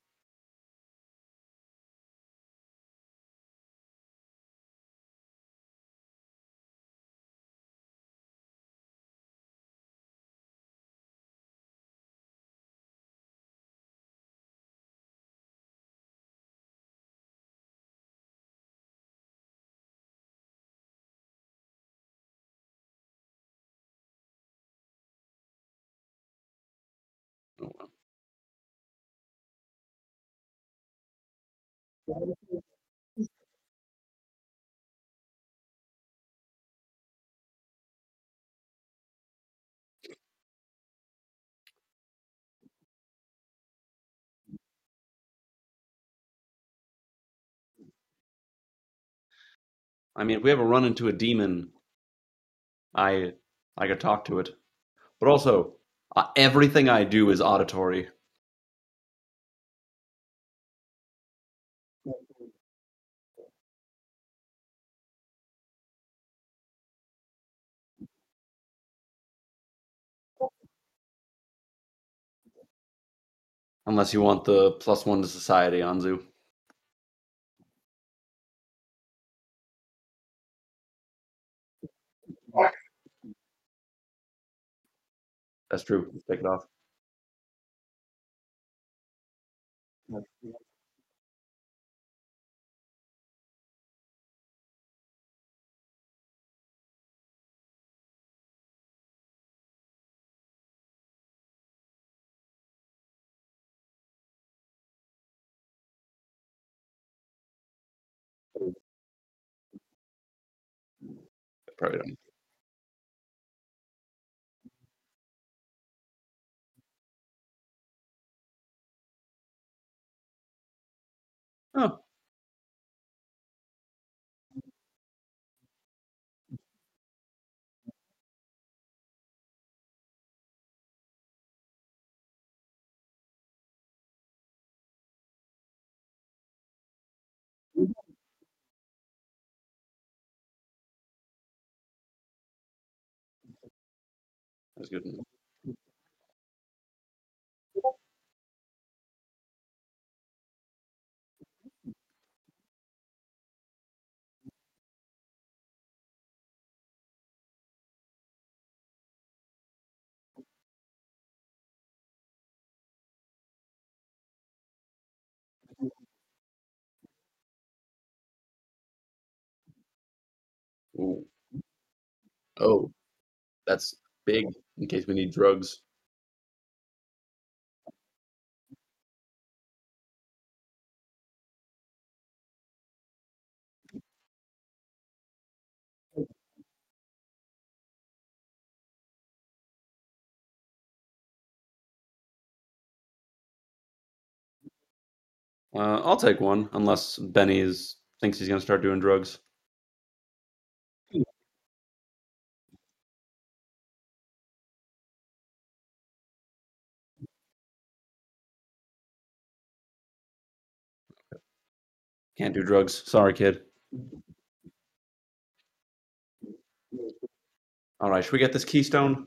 I mean, if we ever run into a demon, I I could talk to it. But also, everything I do is auditory, unless you want the +1 to society, Anzu. That's true. Let's take it off. Probably don't. Oh, that's good. Ooh. Oh, that's big in case we need drugs. I'll take one, unless thinks he's gonna start doing drugs. Can't do drugs. Sorry, kid. All right, should we get this keystone?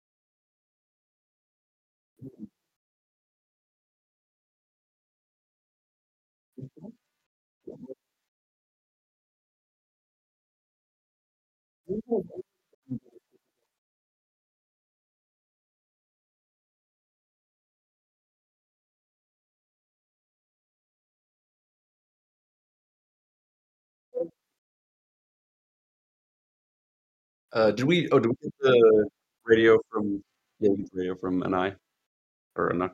Did we? Oh, did we get the radio from? Yeah, we get the radio from an eye or a Anuk.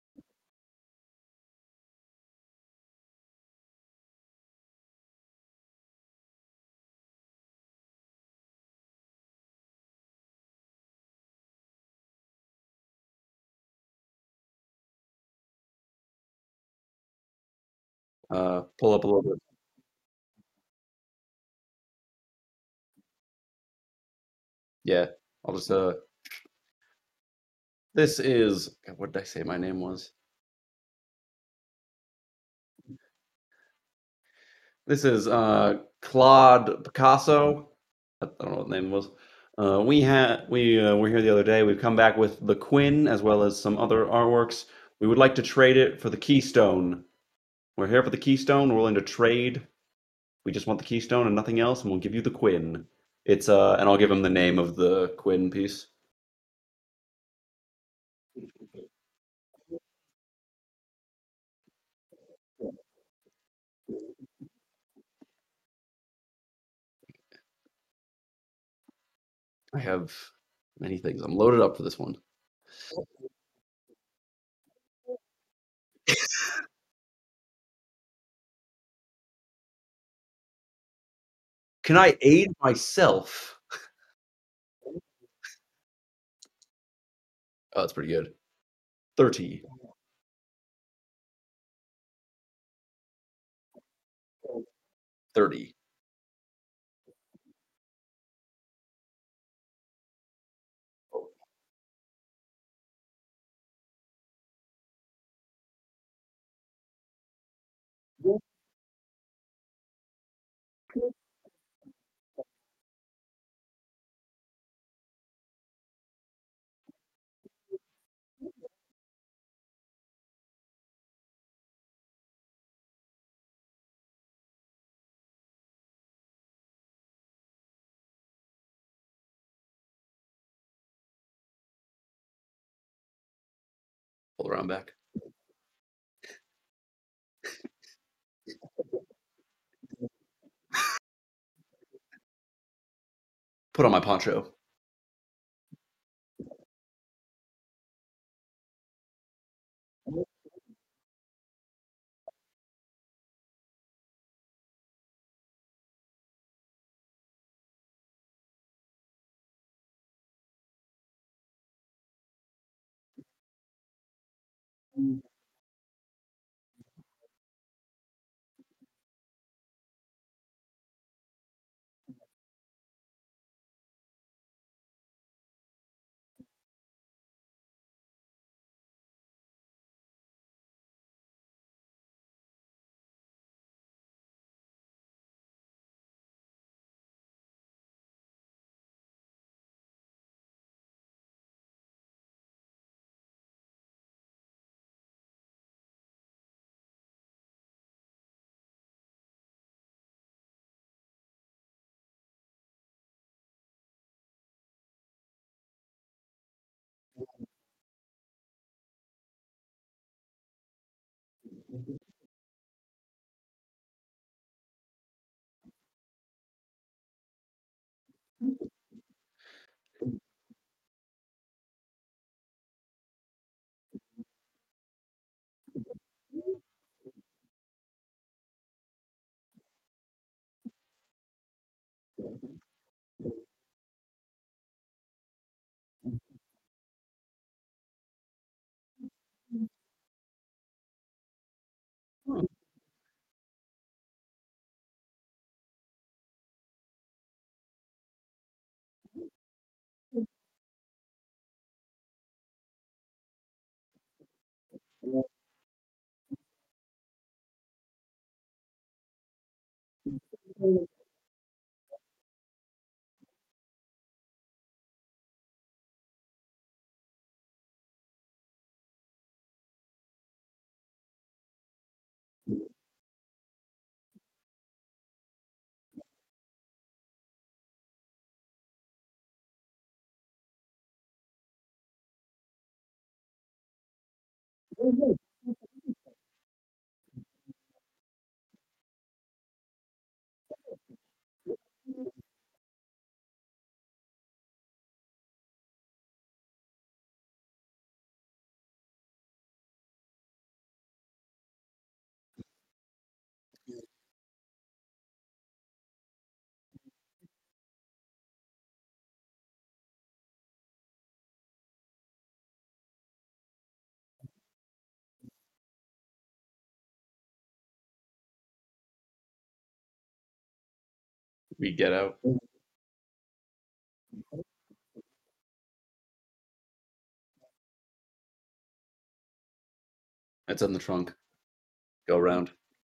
Pull up a little bit. Yeah, I'll just. This is. God, what did I say my name was? This is Claude Picasso. I don't know what the name was. We were here the other day. We've come back with the Quinn as well as some other artworks. We would like to trade it for the Keystone. We're here for the Keystone. We're willing to trade. We just want the Keystone and nothing else, and we'll give you the Quinn. It's and I'll give him the name of the Quinn piece. I have many things. I'm loaded up for this one. Can I aid myself? Oh, that's pretty good. 30, 30. Pull around back. Put on my poncho. We get out. That's in the trunk. Go around.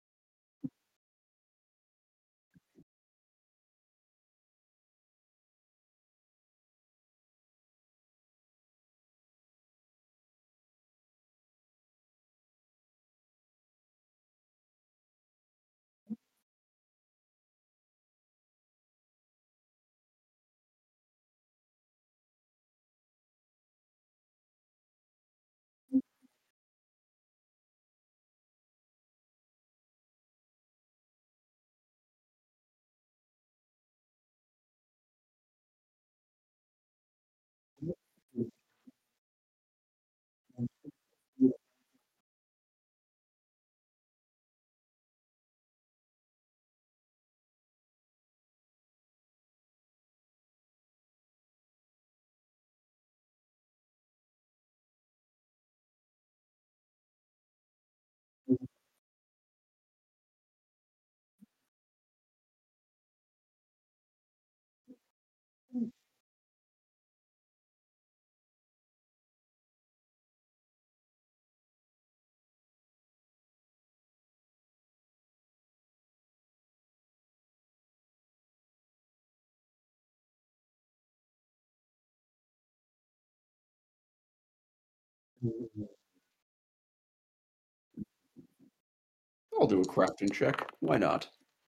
I'll do a crafting check. Why not?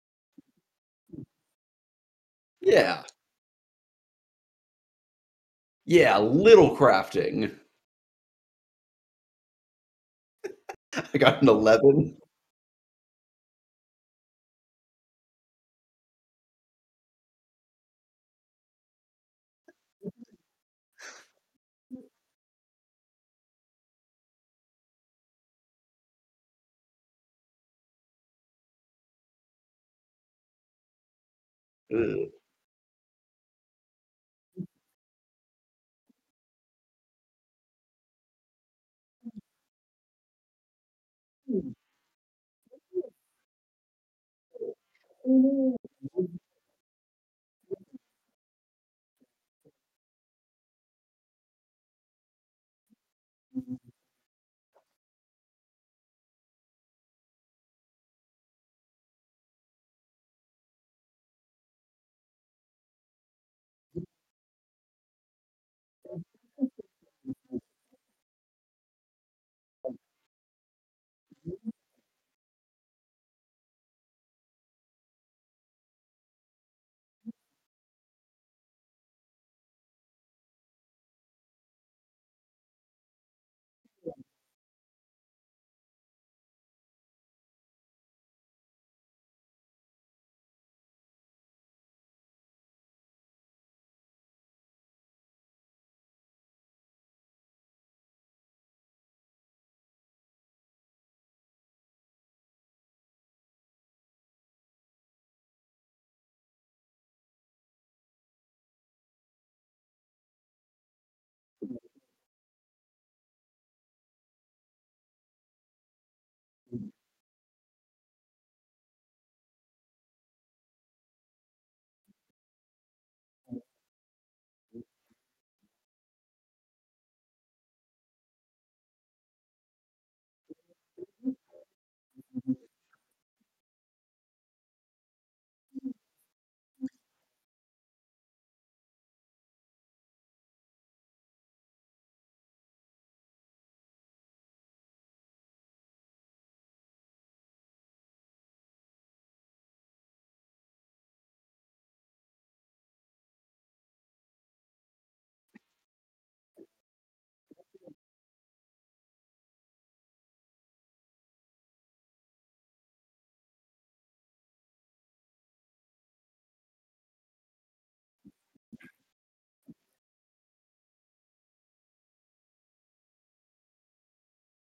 Yeah. Yeah, little crafting. I got an 11. Ugh.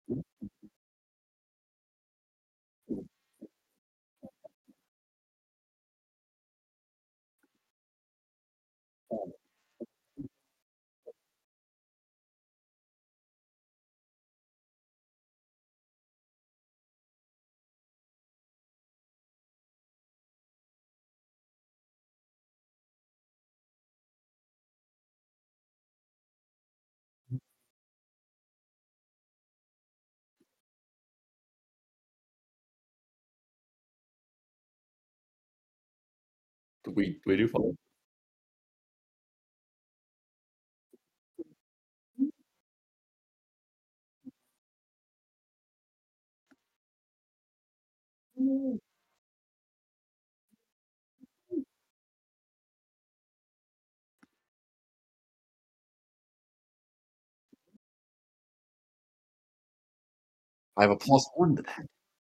We do follow. I have a +1 to that.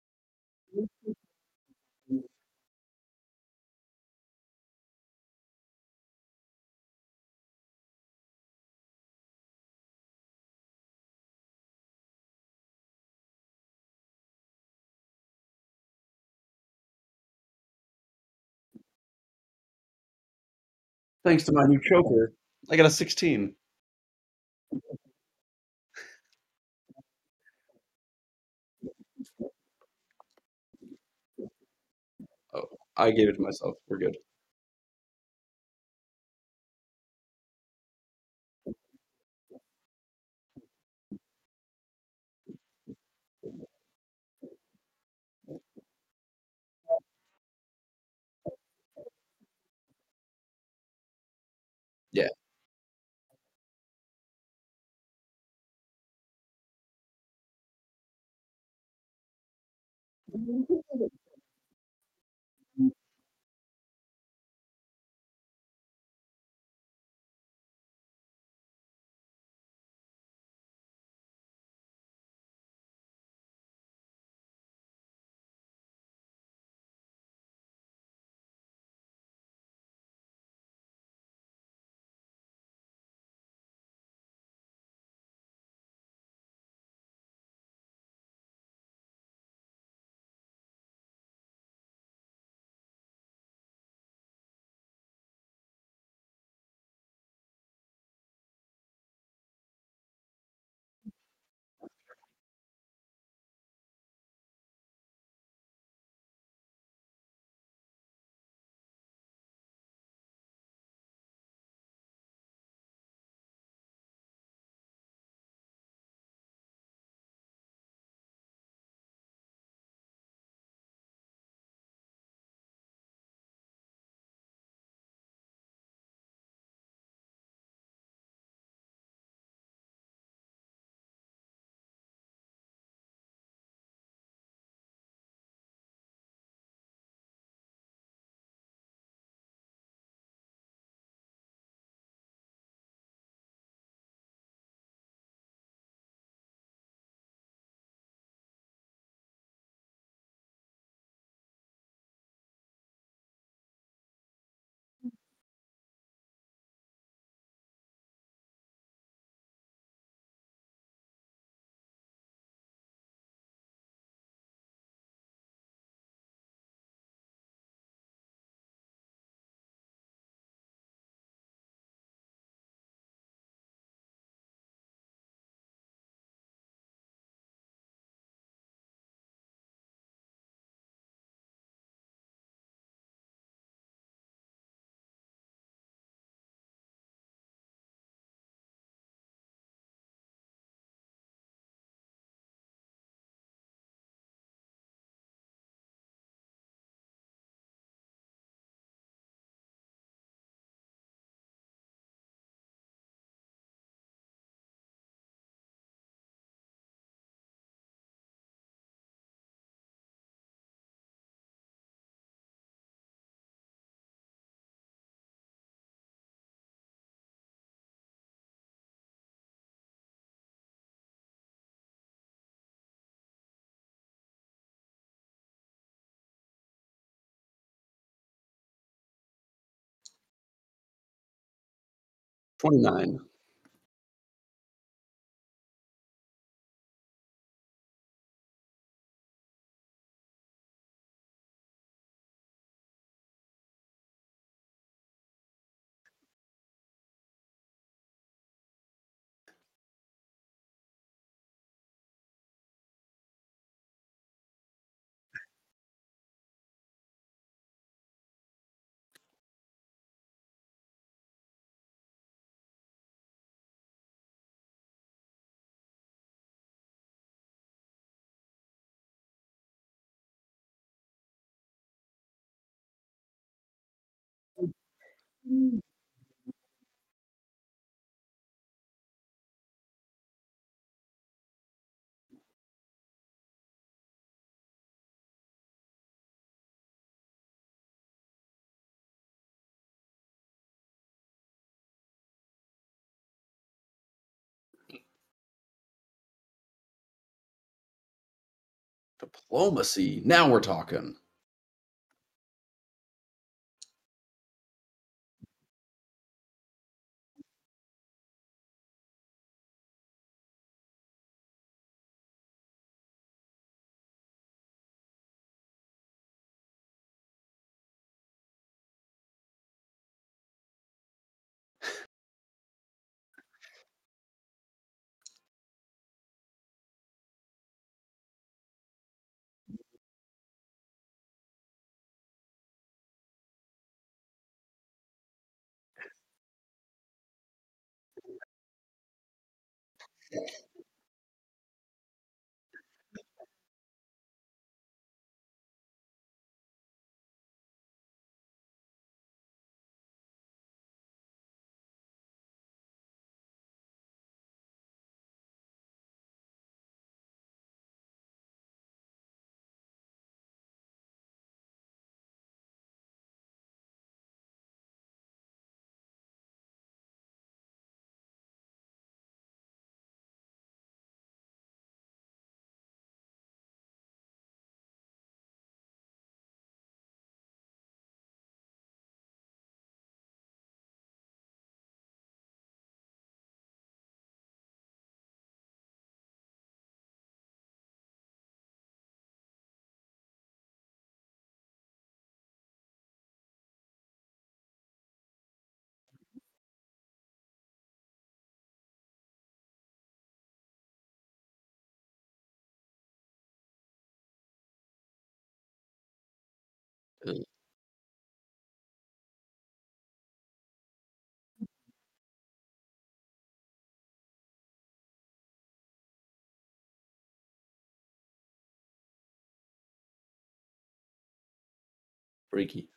Thanks to my new choker, I got a 16. Oh, I gave it to myself. We're good. Yeah. 29. Diplomacy. Now we're talking. Freaky.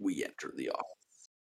We enter the office.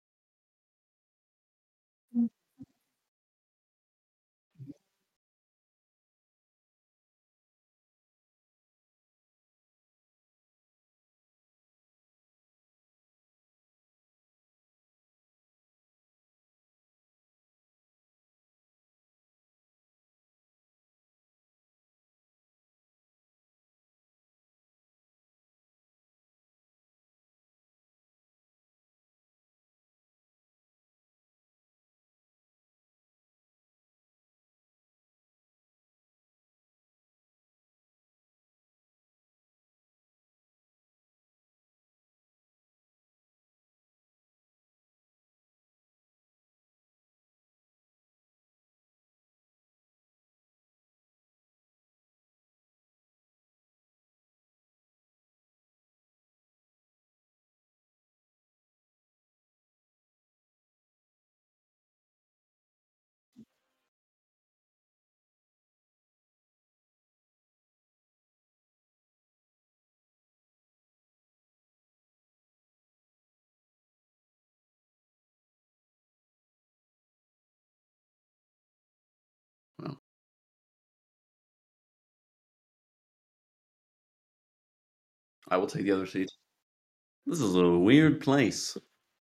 Well, I will take the other seat. This is a weird place.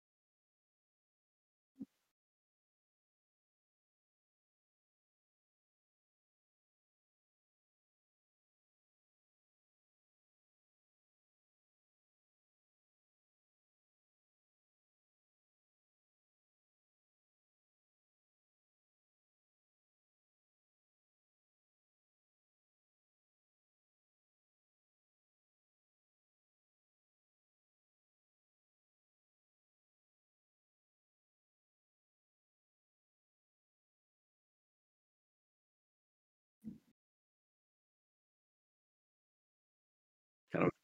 Kind of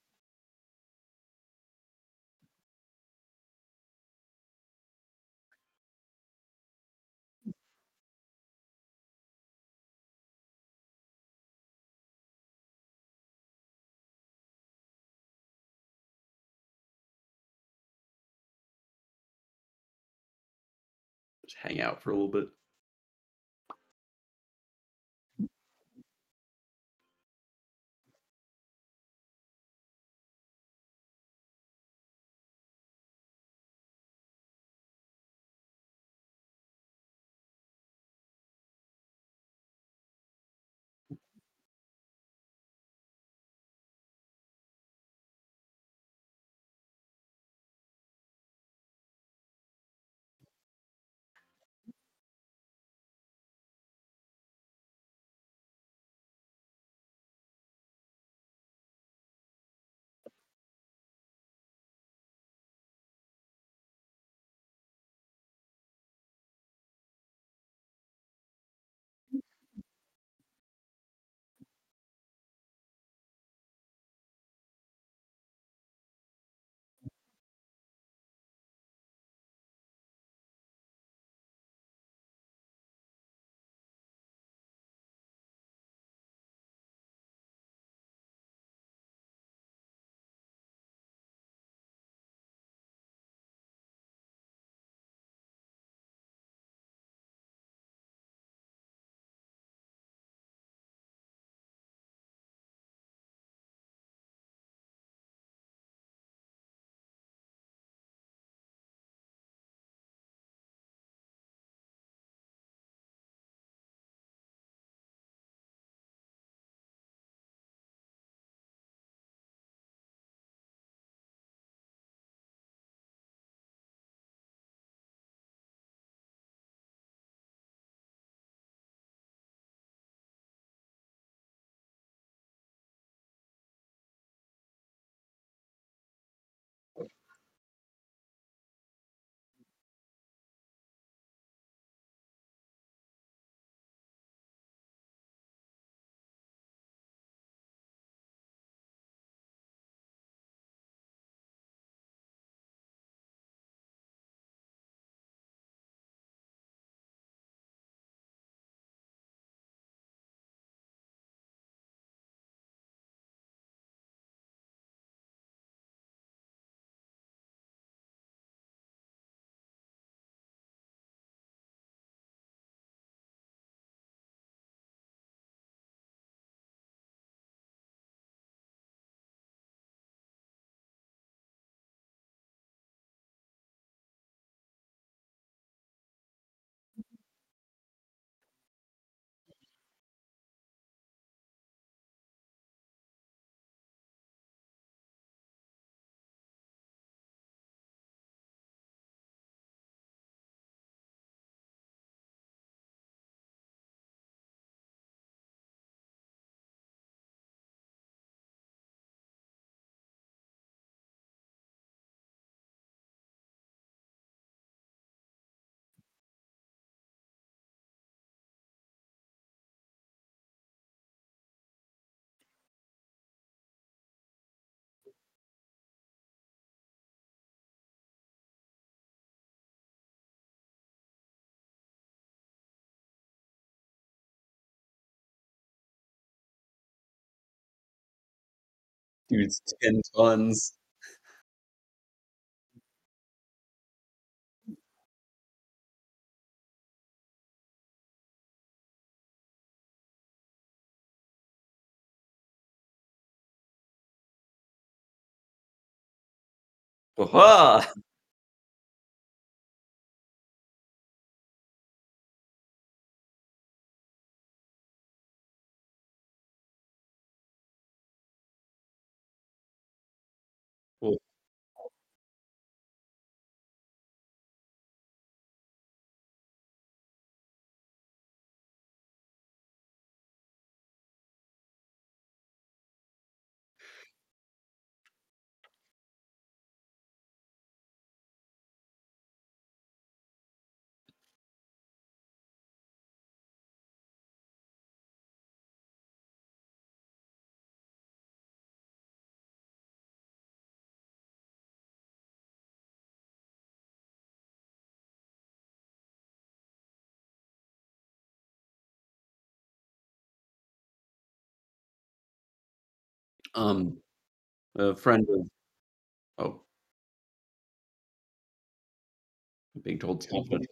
just hang out for a little bit. It's 10 tons. Aha! Well, um, a friend of oh, being told it's confidential.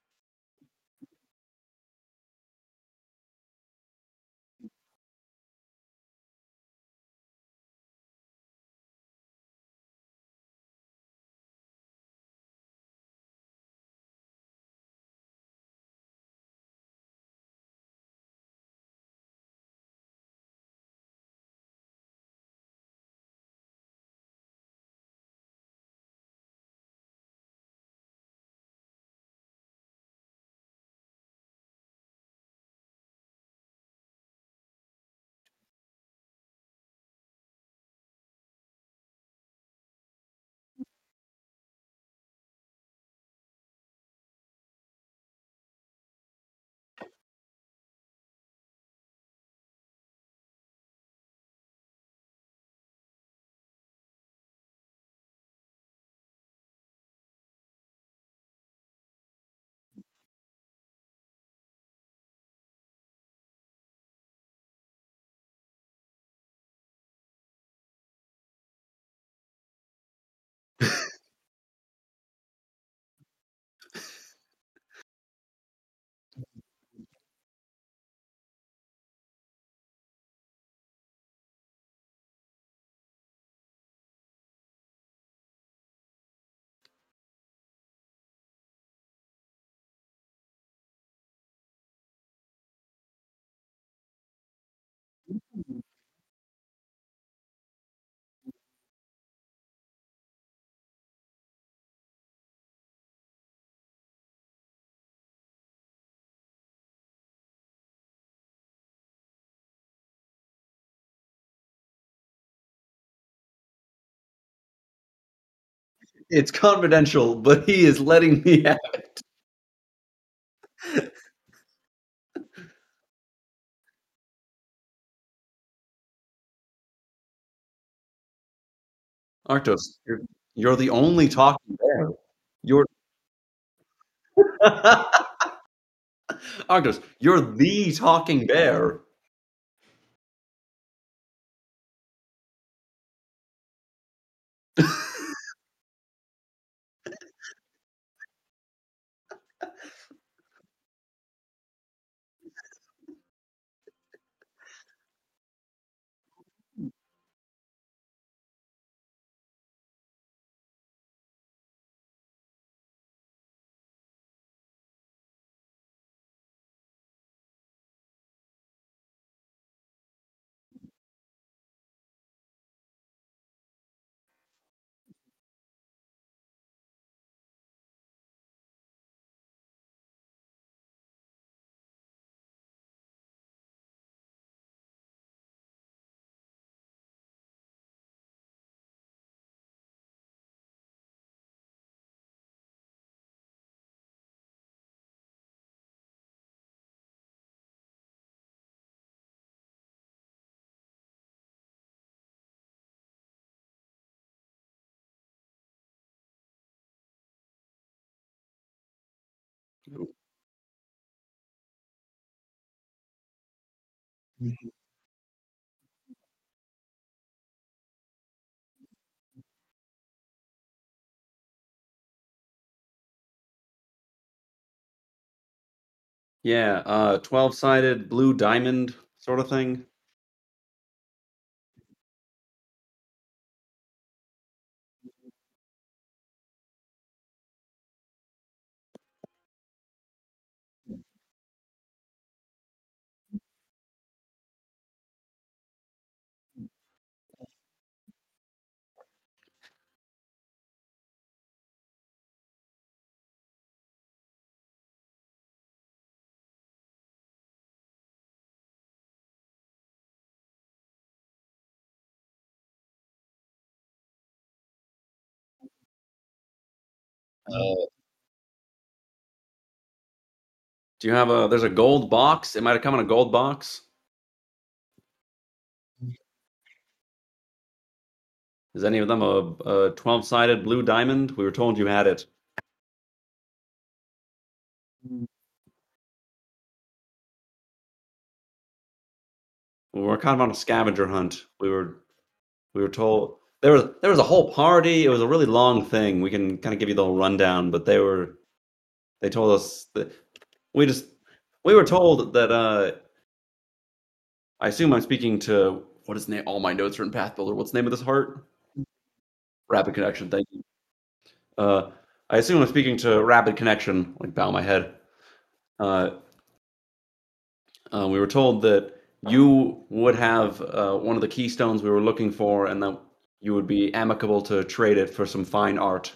It's confidential, but he is letting me have Arctos, you're the only talking bear. You're Arctos, you're the talking bear. Yeah, 12-sided blue diamond sort of thing. Do you have a? There's a gold box. It might have come in a gold box. Is any of them a 12-sided blue diamond? We were told you had it. We were kind of on a scavenger hunt. We were told there was a whole party. It was a really long thing. We can kind of give you the whole rundown, but they told us that we just we were told that I assume I'm speaking to what is the name? All my notes are in Path Builder. What's the name of this heart? Rapid Connection. Thank you. Uh, I assume I'm speaking to Rapid Connection. Like bow my head. Uh, we were told that you would have one of the keystones we were looking for, and that you would be amicable to trade it for some fine art.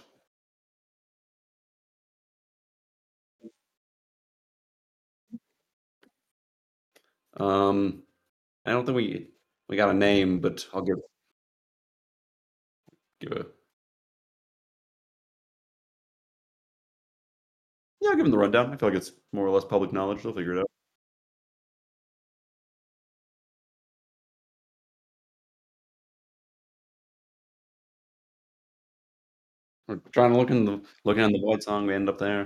Um, I don't think we got a name, but I'll give a yeah, I'll give him the rundown. I feel like it's more or less public knowledge. They'll figure it out. We're trying to looking in the void song. We end up there.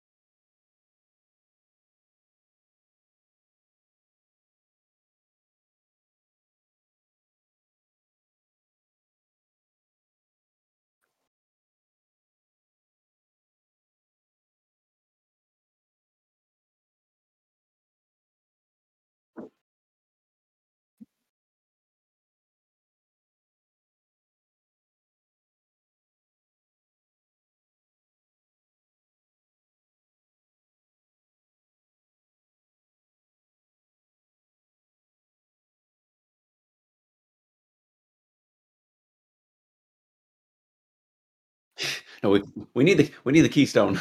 No, we need the keystone.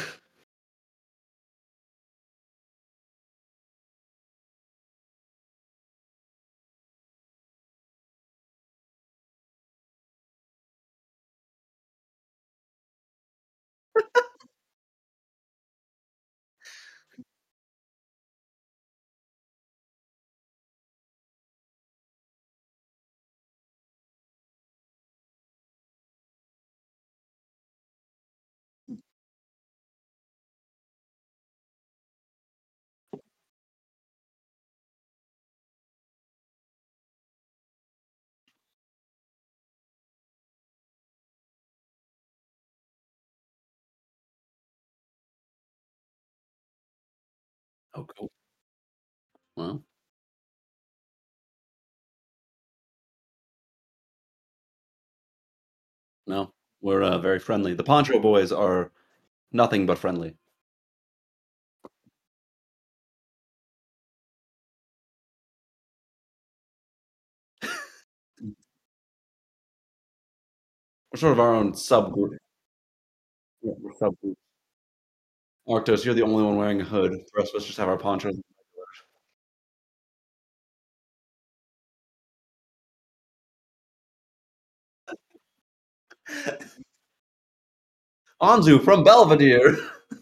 Oh, cool. Well, no, we're very friendly. The Poncho Boys are nothing but friendly. We're sort of our own subgroup. We're subgroup. Arctos, you're the only one wearing a hood. The rest of us just have our ponchos. Anzu from Belvedere.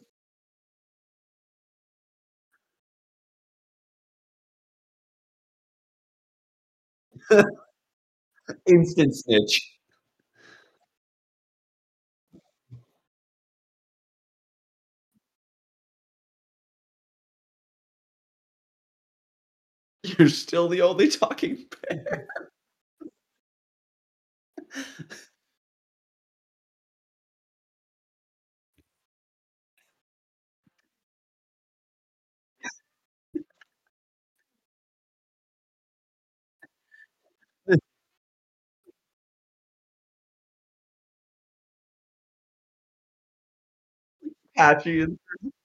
Instant snitch. You're still the only talking bear. patchy and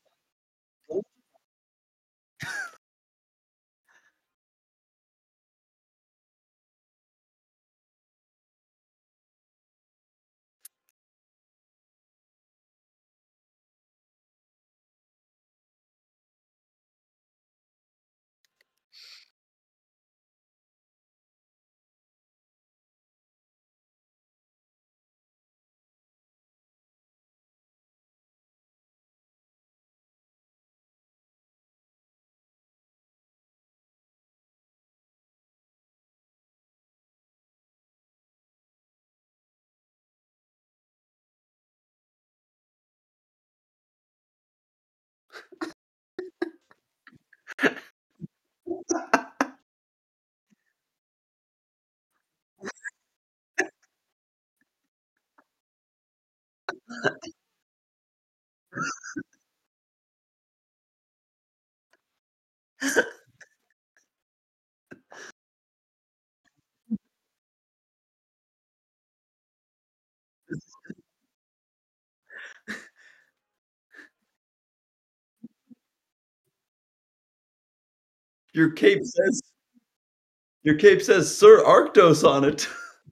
your cape says your cape says Sir Arctos on it.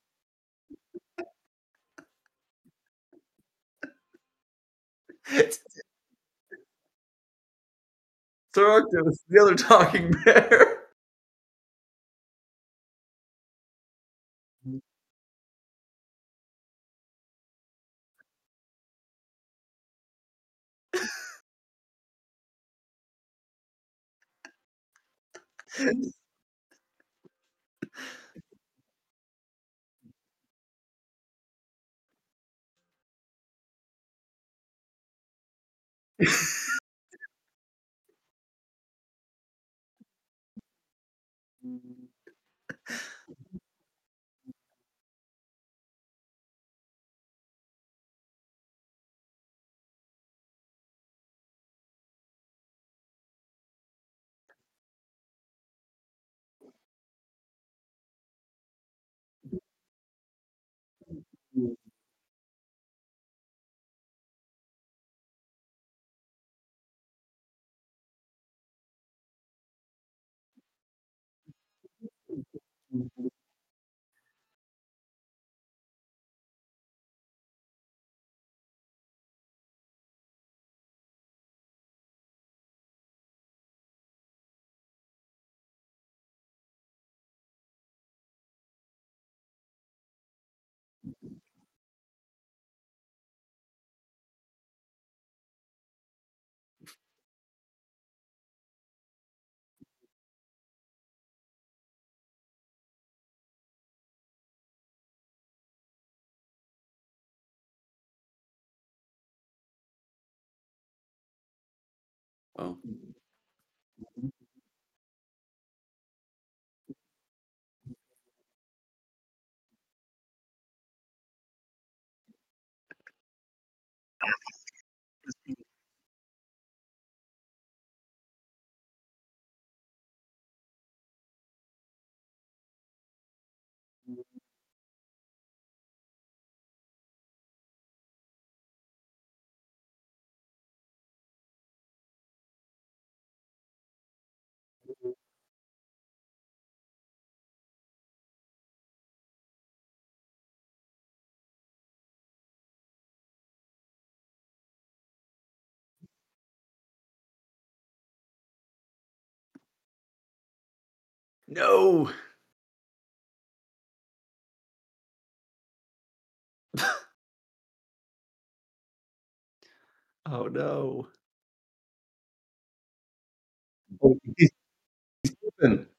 Sir Arctos, the other talking bear. Oh. No. Oh no. Oh, he's sleeping.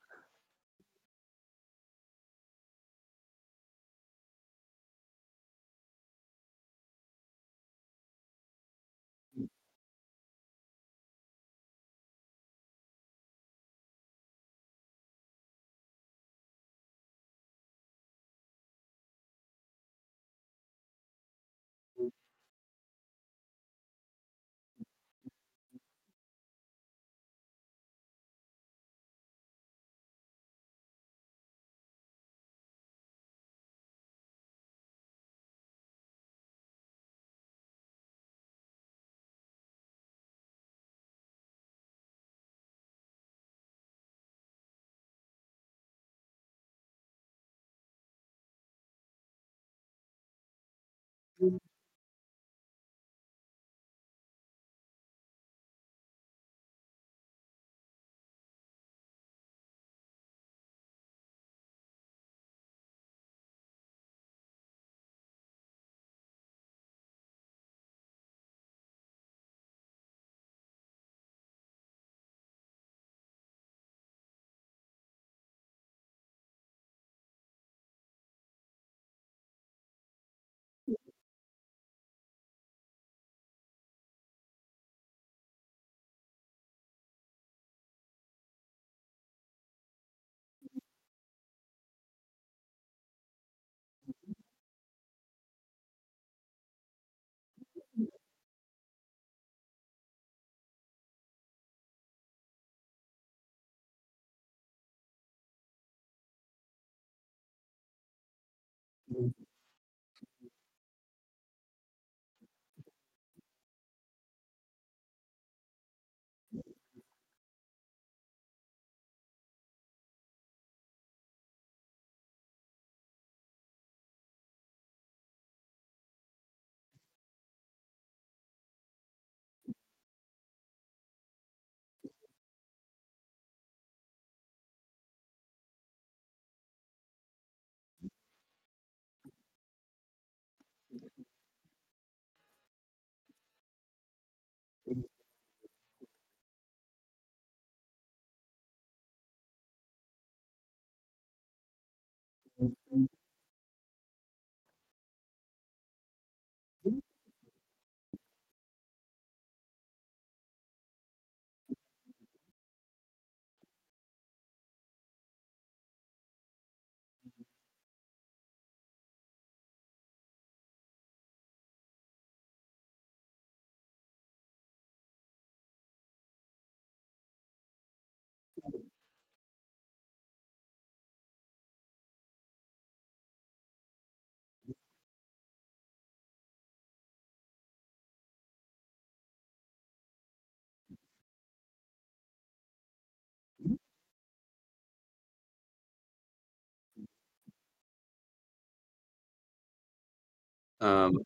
Um,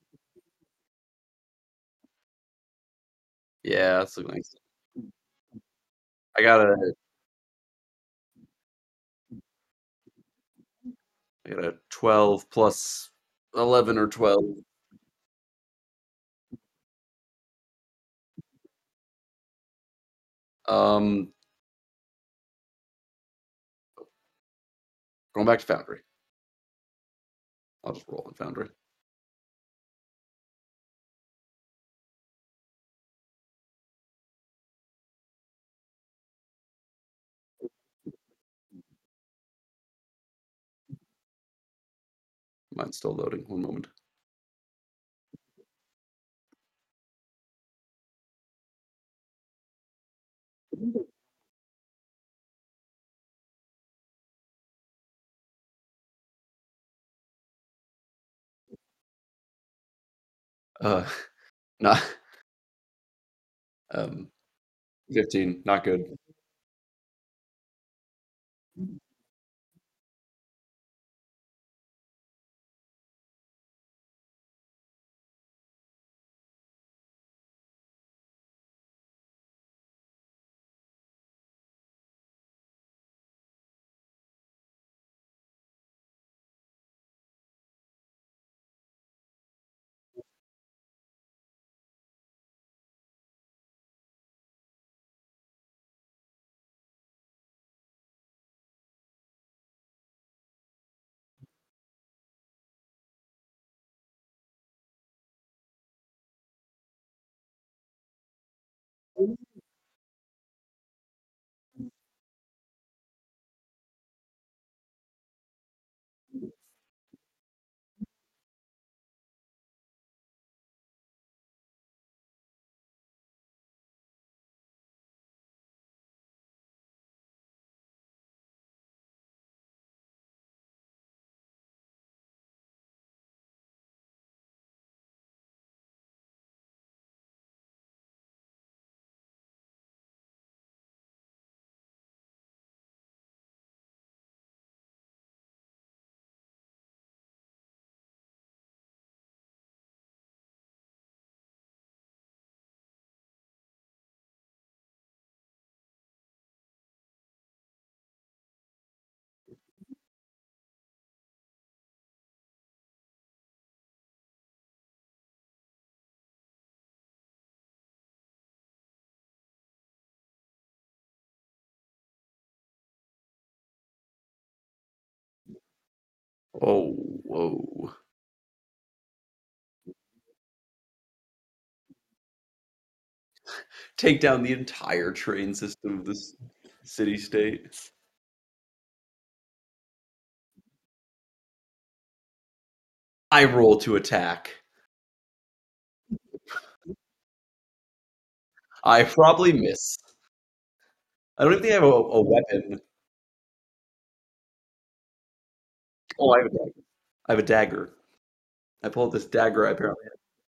yeah, that's looking nice. I got a I got a 12 plus 11 or 12. Um, Going back to Foundry. I'll just roll in Foundry. Mine's still loading. One moment. Uh, not 15. Not good. Oh, whoa. Take down the entire train system of this city state. I roll to attack. I probably miss. I don't even think I have a weapon. Oh, I have a dagger. I have a dagger. I pulled this dagger I apparently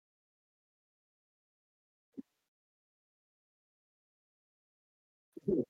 have.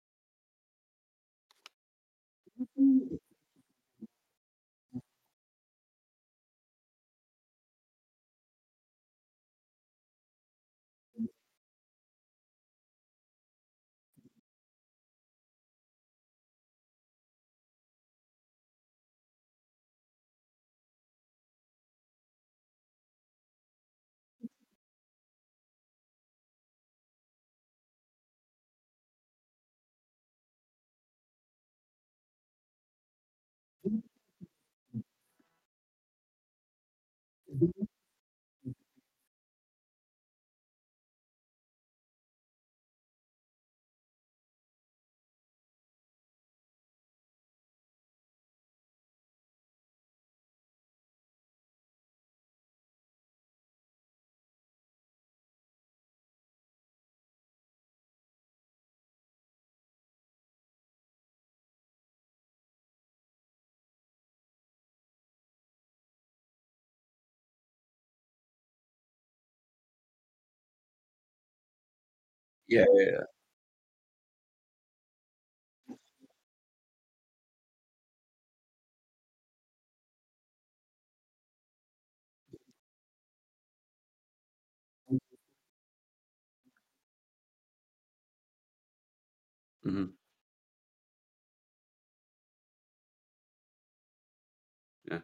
Yeah, yeah, yeah. Hmm. Yeah.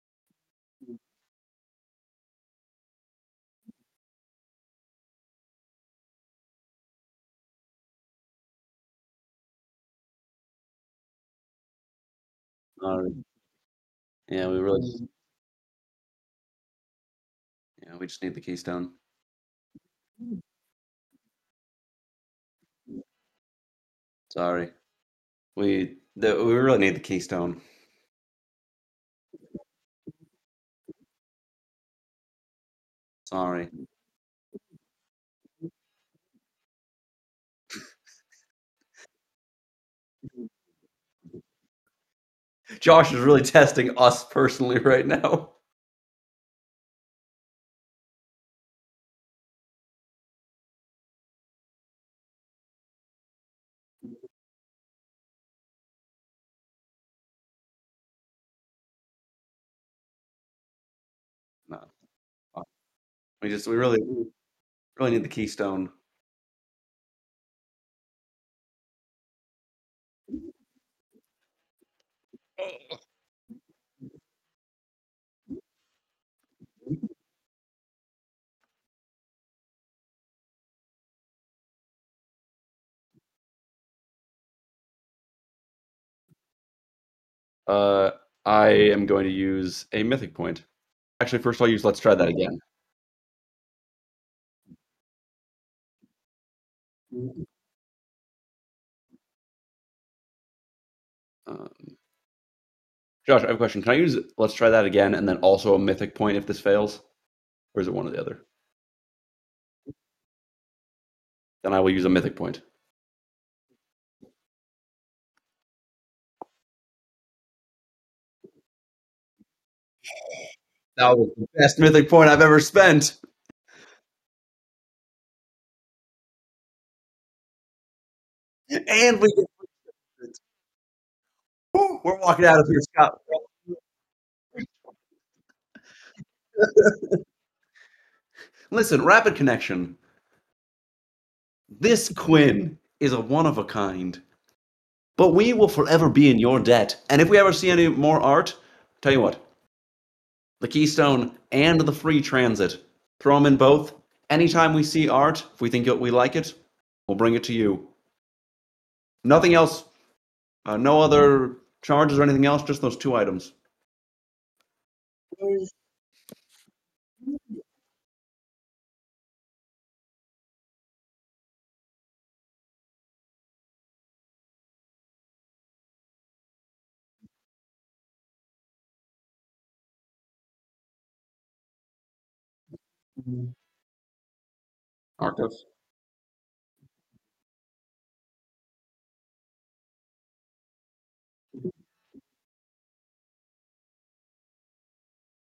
Yeah, we really just, yeah, we just need the keystone. Sorry. We really need the keystone. Sorry. Josh is really testing us personally right now. No, we really need the keystone. Uh, I am going to use a mythic point. Actually, first I'll use let's try that again. Um, Josh, I have a question. Can I use let's try that again and then also a mythic point if this fails? Or is it one or the other? Then I will use a mythic point. That was the best mythic point I've ever spent. And we get it. Woo, we're walking out of here, Scott. Listen, Rapid Connection. This Quinn is a one of a kind. But we will forever be in your debt. And if we ever see any more art, tell you what, the Keystone and the free transit, throw them in both. Anytime we see art, if we think we like it, we'll bring it to you. Nothing else, no other charges or anything else, just those two items. Arcos.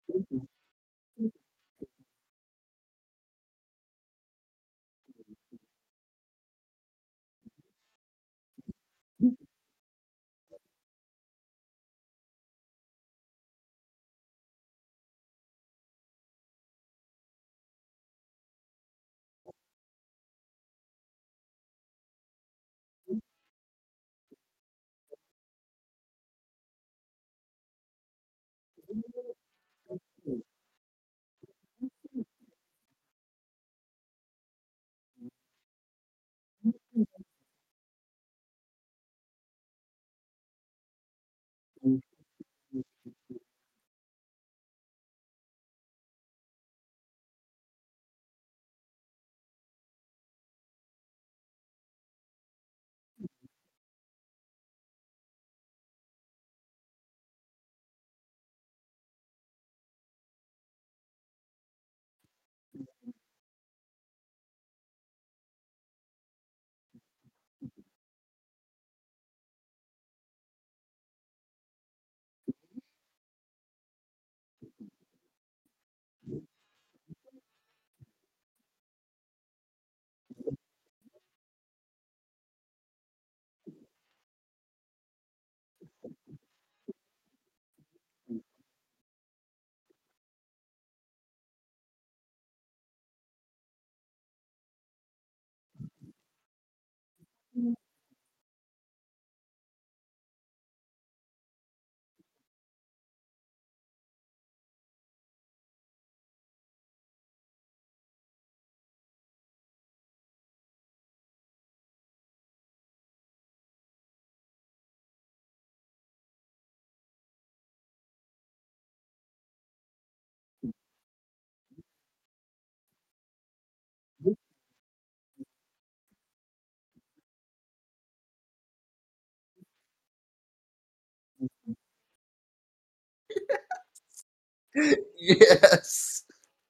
Yes.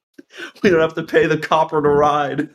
We don't have to pay the copper to ride.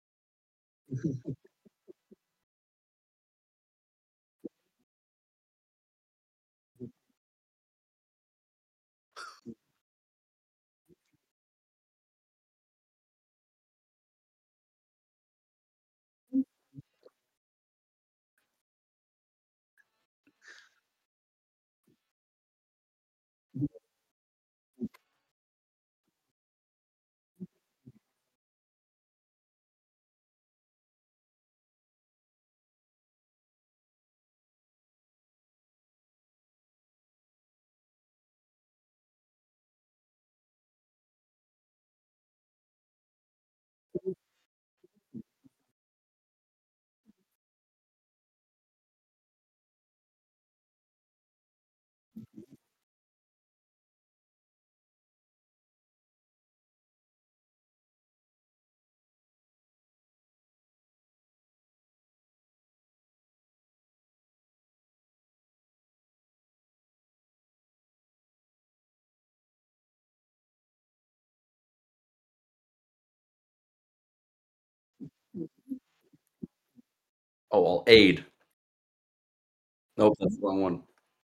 Oh, well, aid. Nope, that's the wrong one.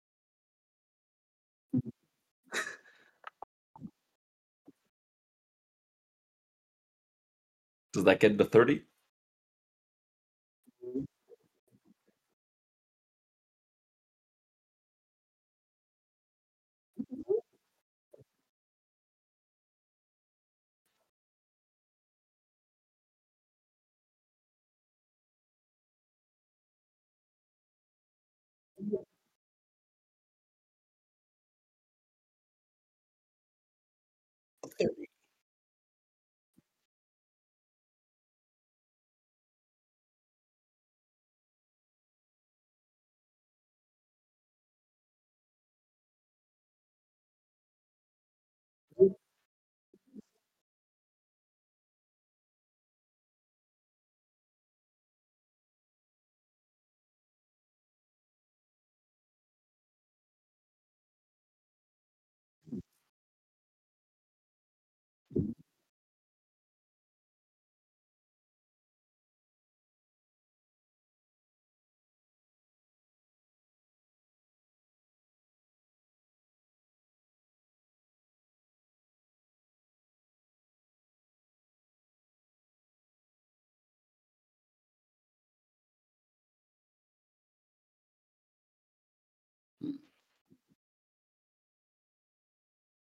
Does that get into 30?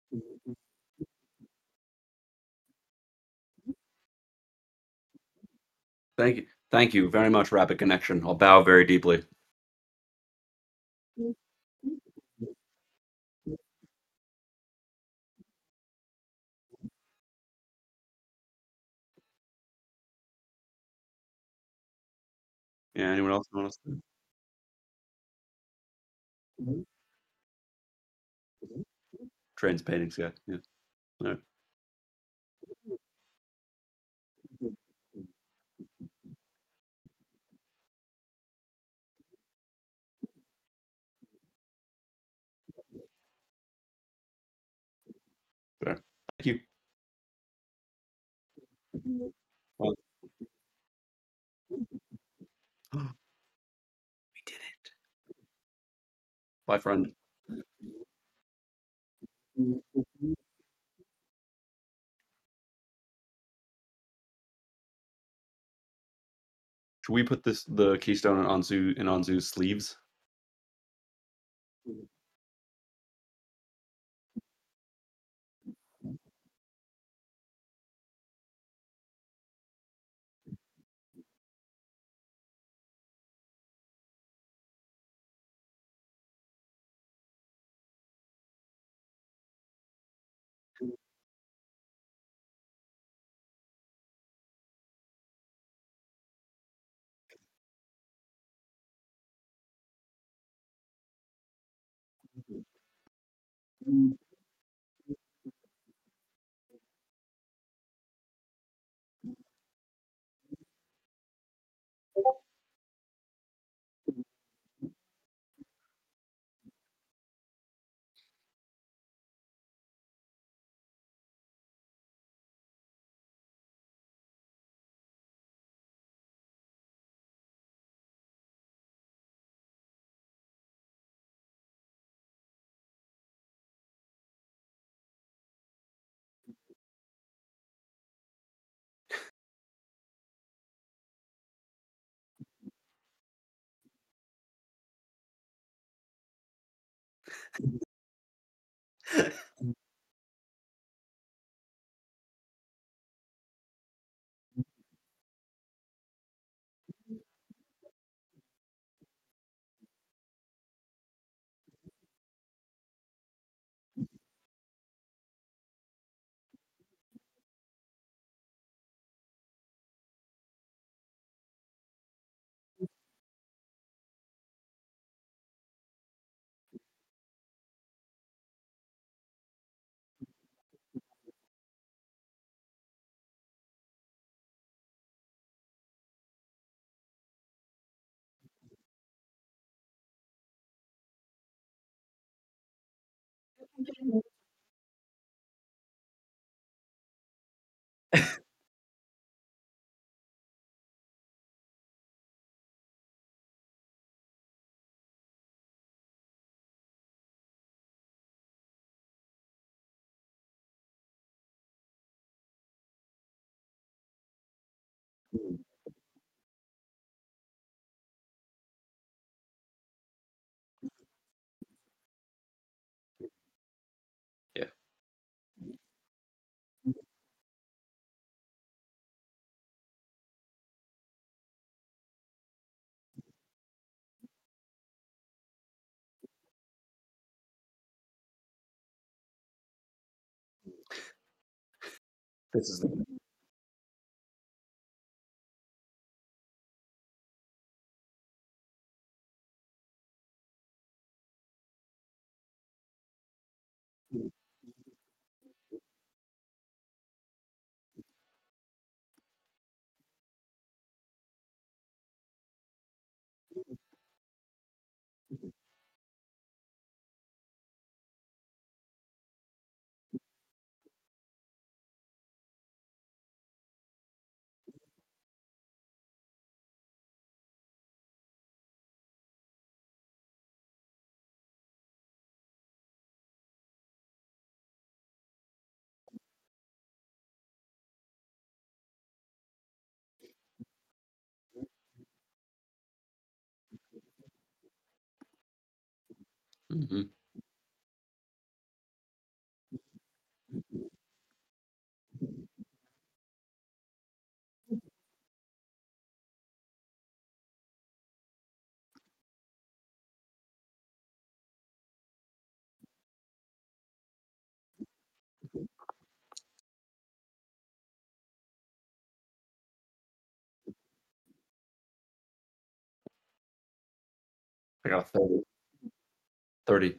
Thank you. Thank you very much, Rapid Connection. I'll bow very deeply. Yeah, anyone else want to? Trains paintings, yeah. Yeah. All right. Fair. Thank you. Well, we did it. Bye, friend. Should we put the keystone in Anzu's sleeves? Yeah. This is Mhm. I got a 30. 30.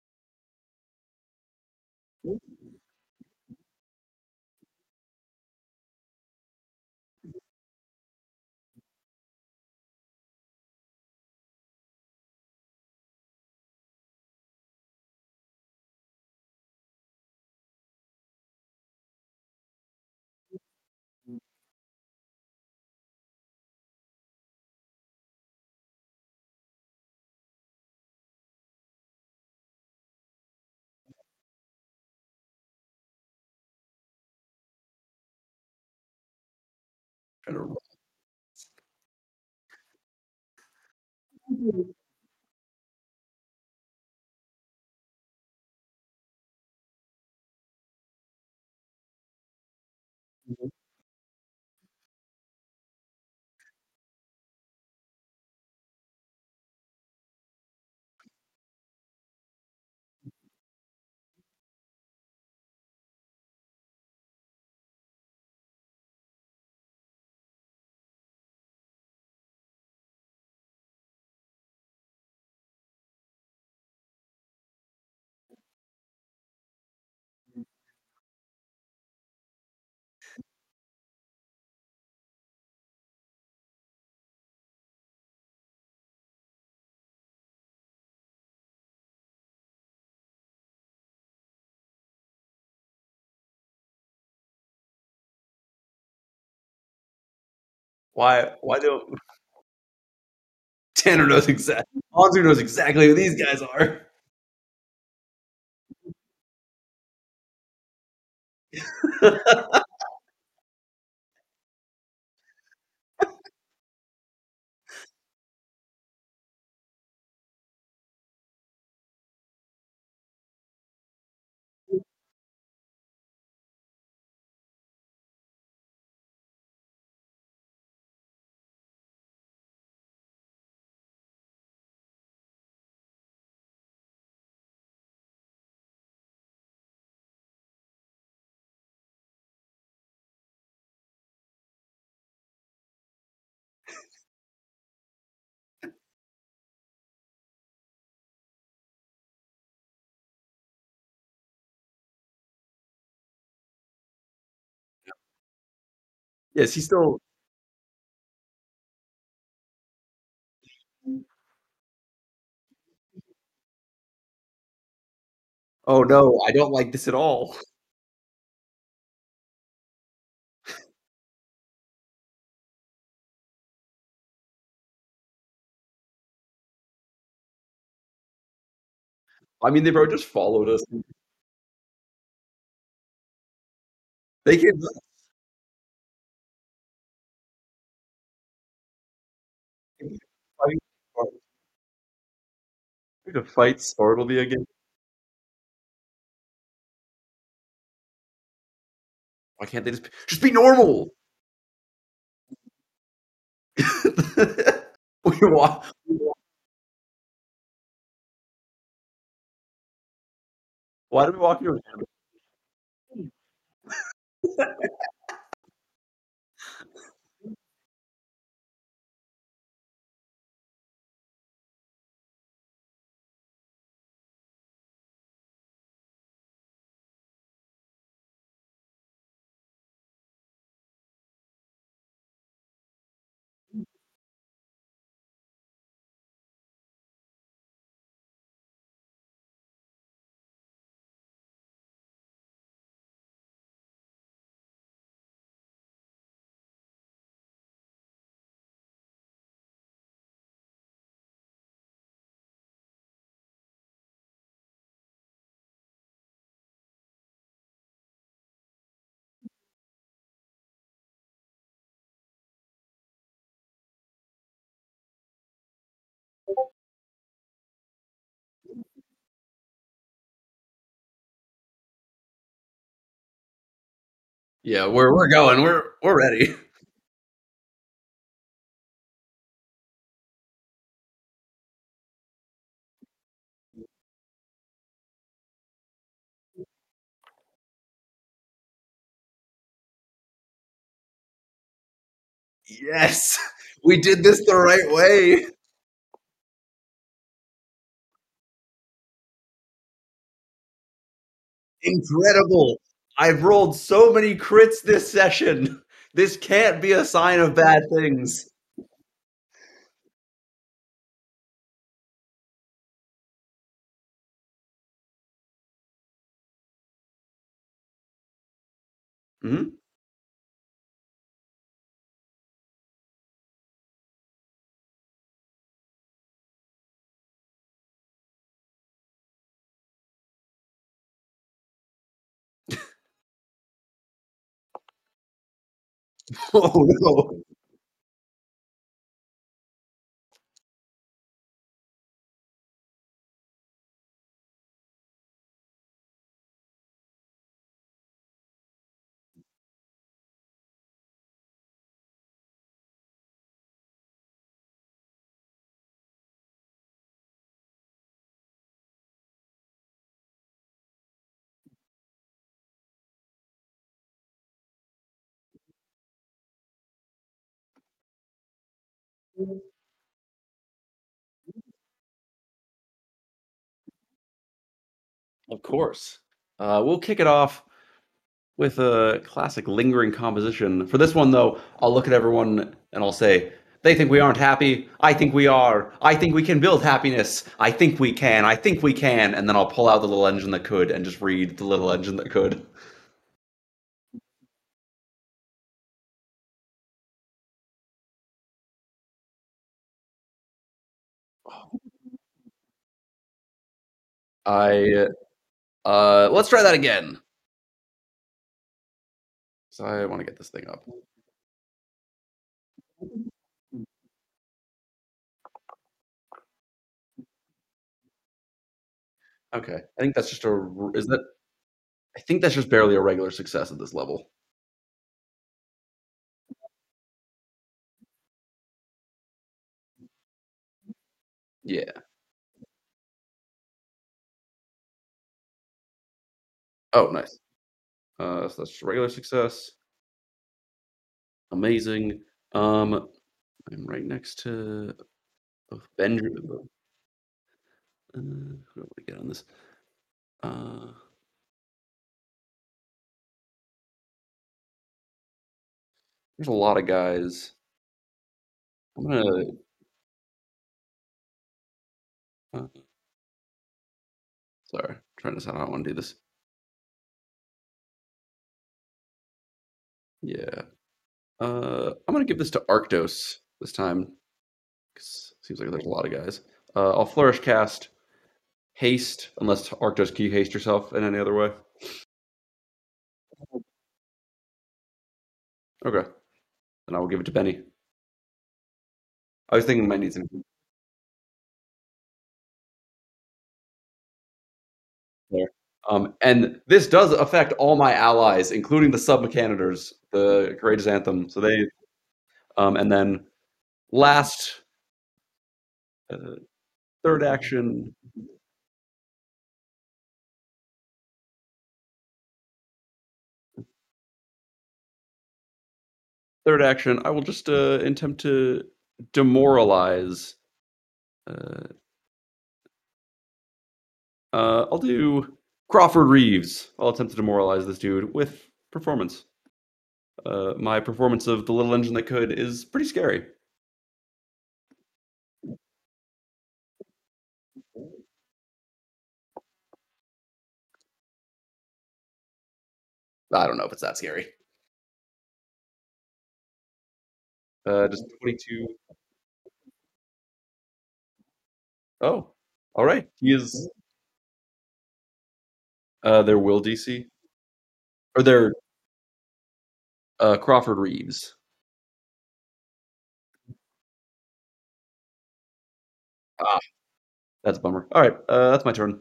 Why don't Tanner knows exactly Hansu knows exactly who these guys are. Yes, he's still Oh, no, I don't like this at all. I mean, they probably just followed us. They can fight we could fight Bartleby again. Why can't they just be normal? We wa Why did we walk into an Yeah, we're going. We're ready. Yes, we did this the right way. Incredible. I've rolled so many crits this session. This can't be a sign of bad things. Mhm. Oh, no. Of course. We'll kick it off with a classic lingering composition. For this one, though, I'll look at everyone and I'll say, they think we aren't happy. I think we are. I think we can build happiness. I think we can. I think we can. And then I'll pull out the little engine that could and just read the little engine that could. I let's try that again. So I want to get this thing up. Okay. I think that's just a is that I think that's just barely a regular success at this level. Yeah. Oh, nice. So that's just a regular success. Amazing. I'm right next to both Benjamin. Who do I get on this? Uh, there's a lot of guys. I'm gonna. Uh, sorry, trying to decide how I want to do this. Yeah. I'm gonna give this to Arctos this time. 'Cause it seems like there's a lot of guys. I'll flourish cast haste unless Arctos, can you haste yourself in any other way? Okay, then I will give it to Benny. I was thinking I might need some there. And this does affect all my allies, including the sub-mechanators, the Courageous Anthem. So they, and then last uh, third action, third action, I will just attempt to demoralize. Uh, I'll do Crawford Reeves. I'll attempt to demoralize this dude with performance. My performance of the little engine that could is pretty scary. I don't know if it's that scary. Just 22. Oh, all right. He is their will DC or their Crawford Reeves. Ah, that's a bummer. All right, that's my turn.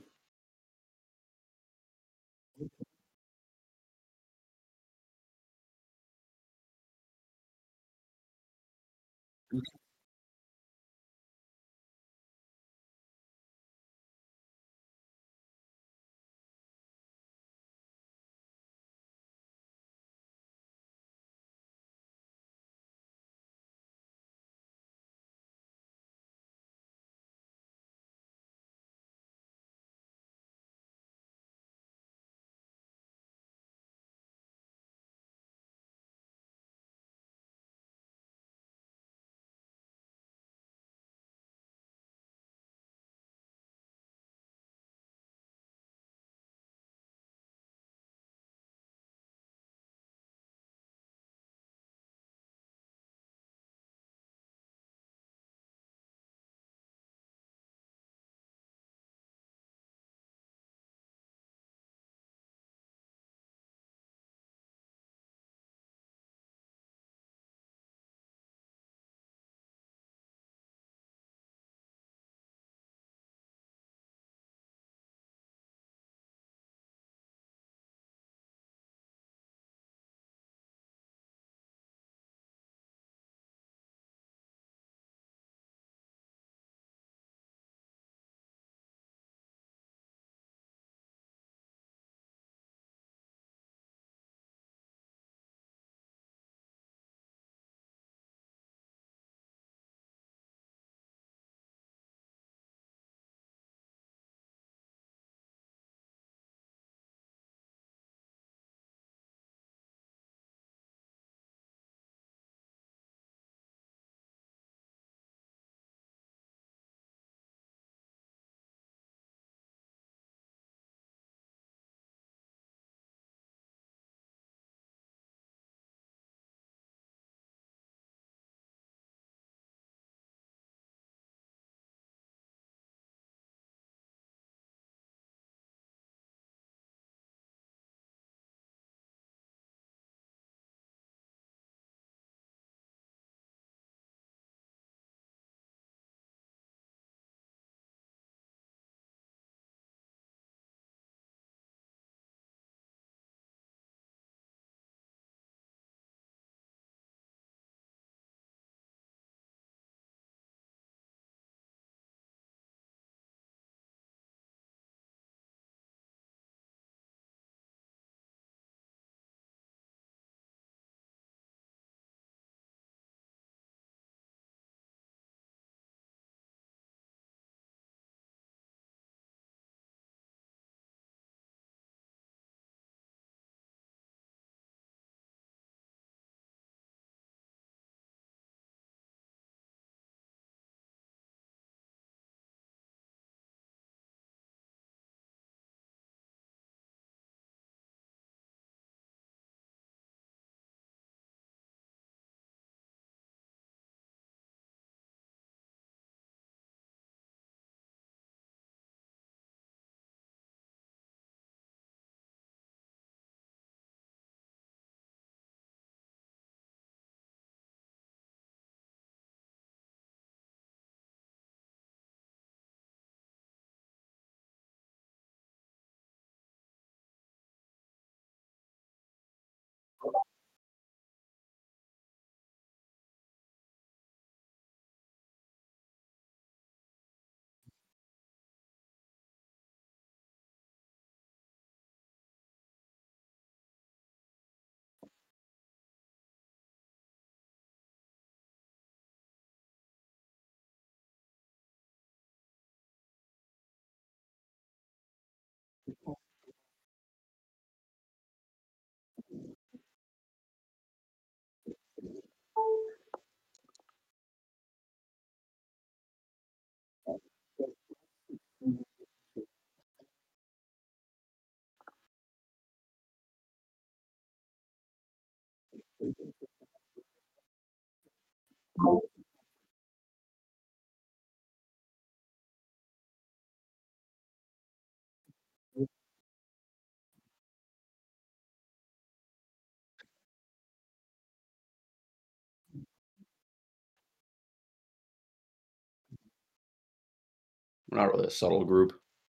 We're not really a subtle group.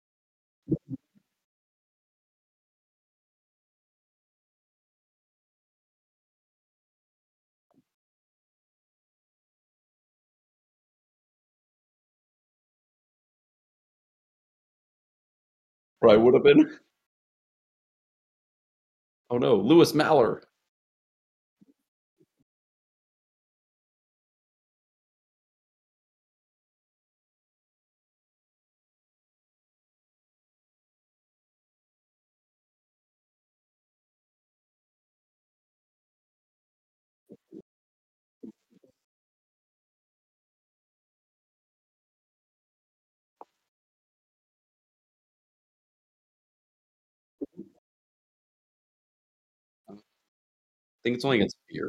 Probably would have been. Oh no, Lewis Maller. I think it's only against fear.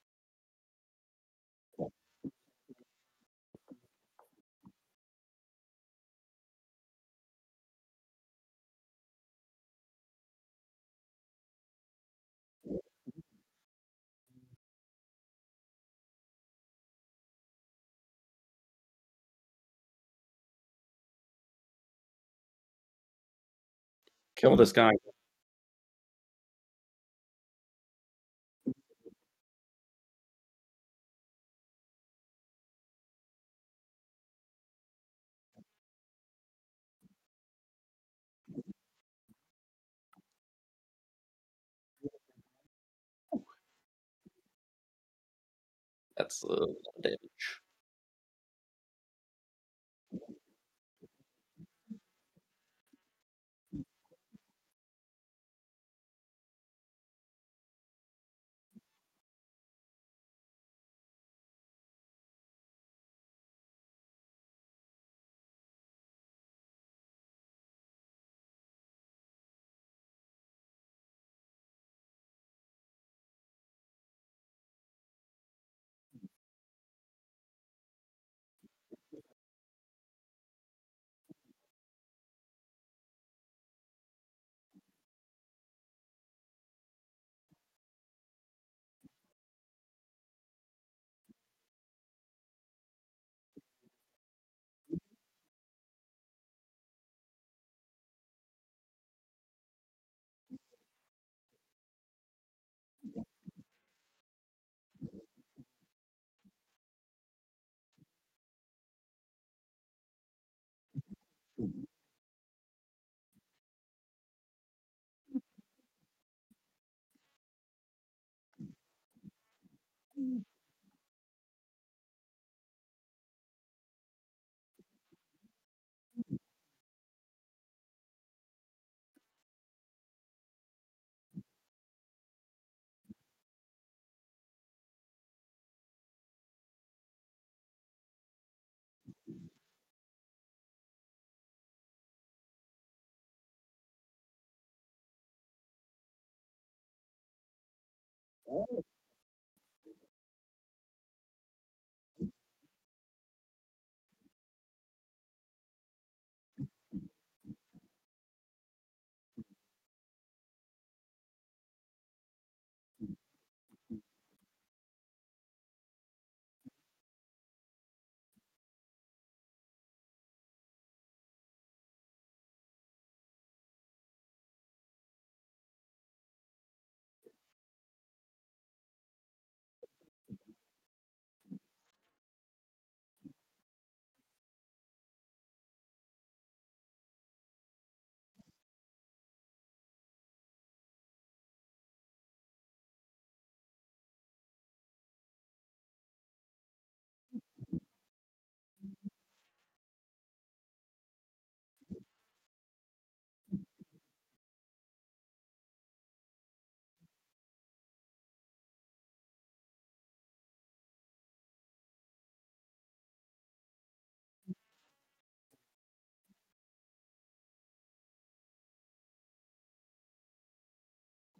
Kill this guy. That's damage.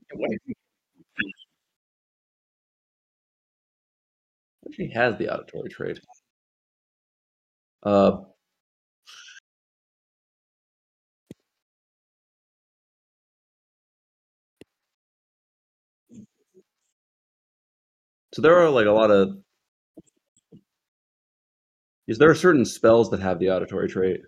What actually has the auditory trait? Uh, so there are like a lot of. Is there certain spells that have the auditory trait?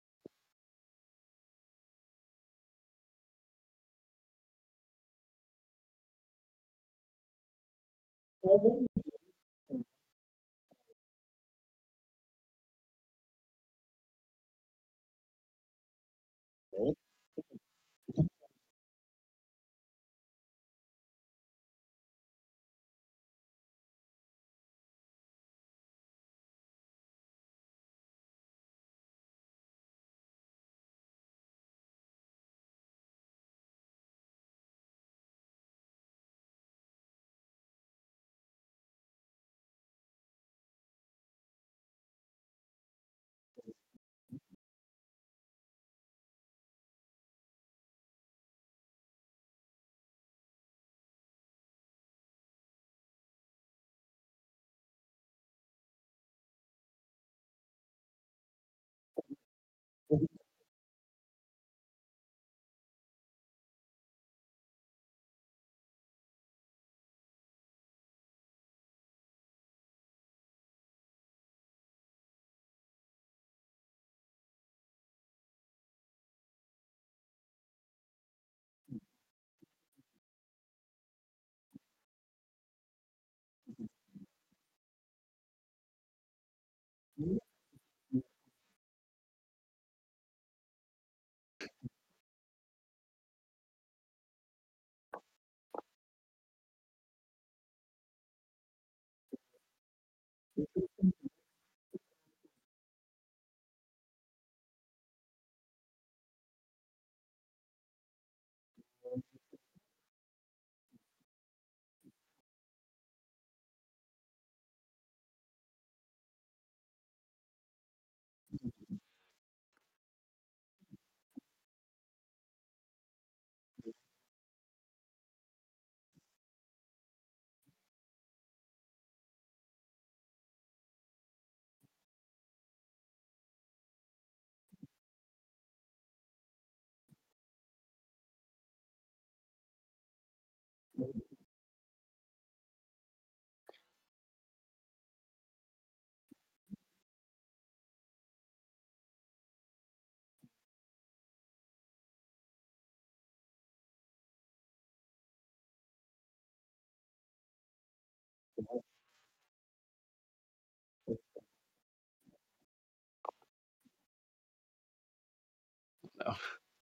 No.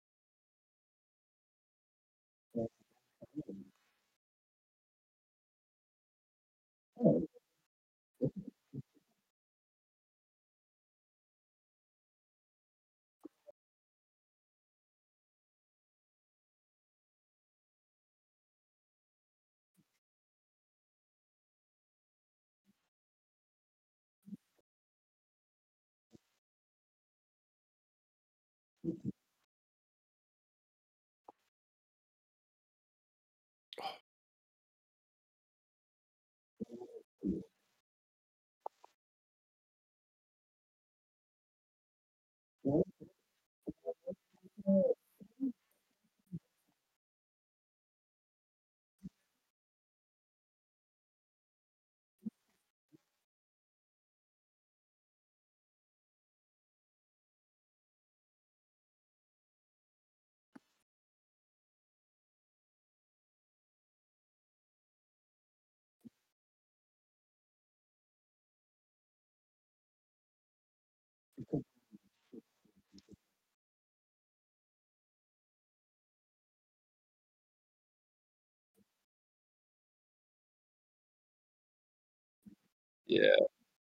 Yeah,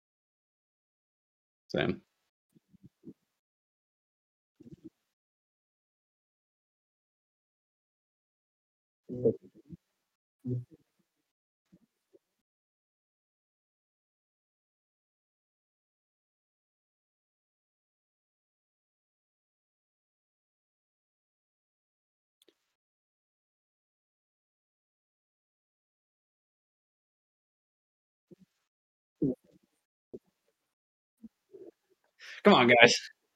same. Come on, guys.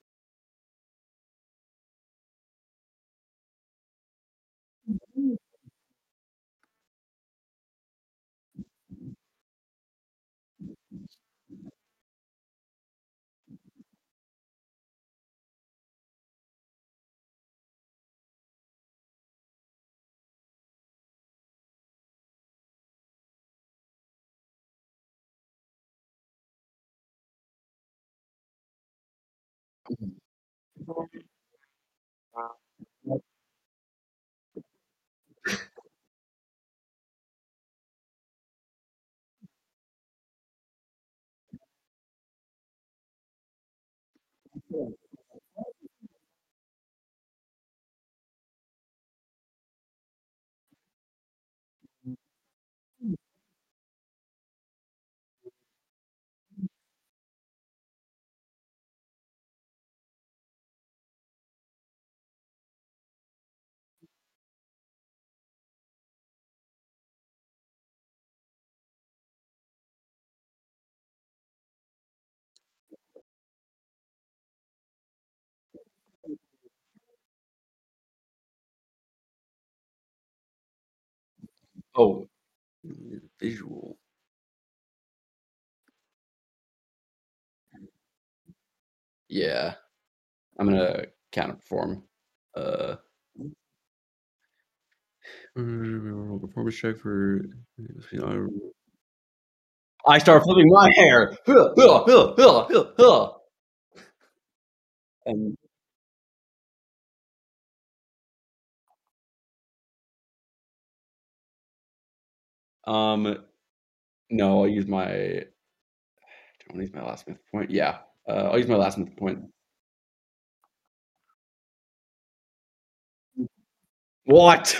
Oh, visual. Yeah, I'm gonna counterperform. Uh, performance check for. I start flipping my hair, and um, no, I'll use my. Do I want to use my last myth point? Yeah, I'll use my last myth point. What?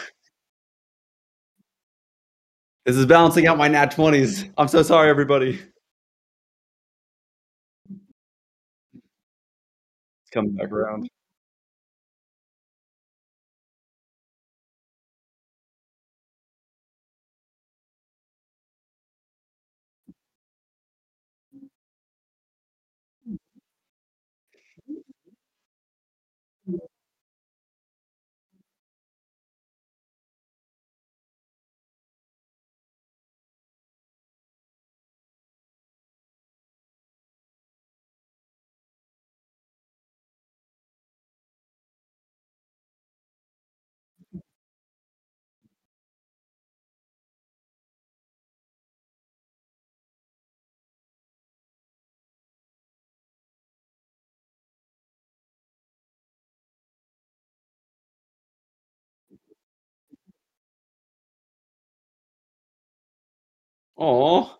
This is balancing out my nat 20s. I'm so sorry, everybody. It's coming back around. Oh,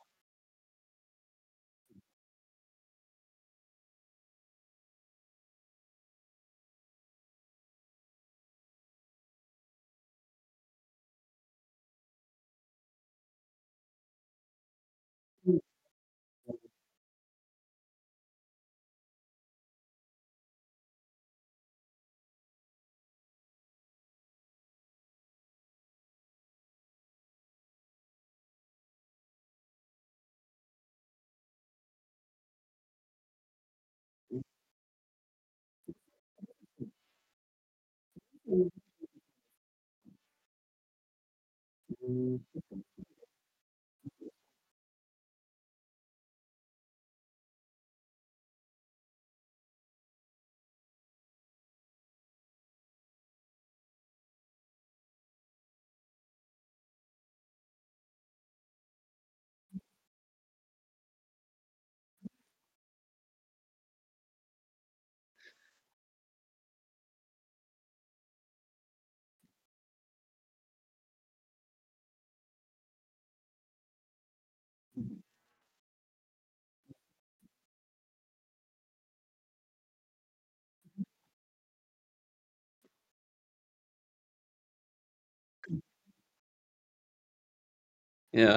yeah.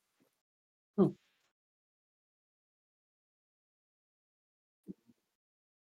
Oh,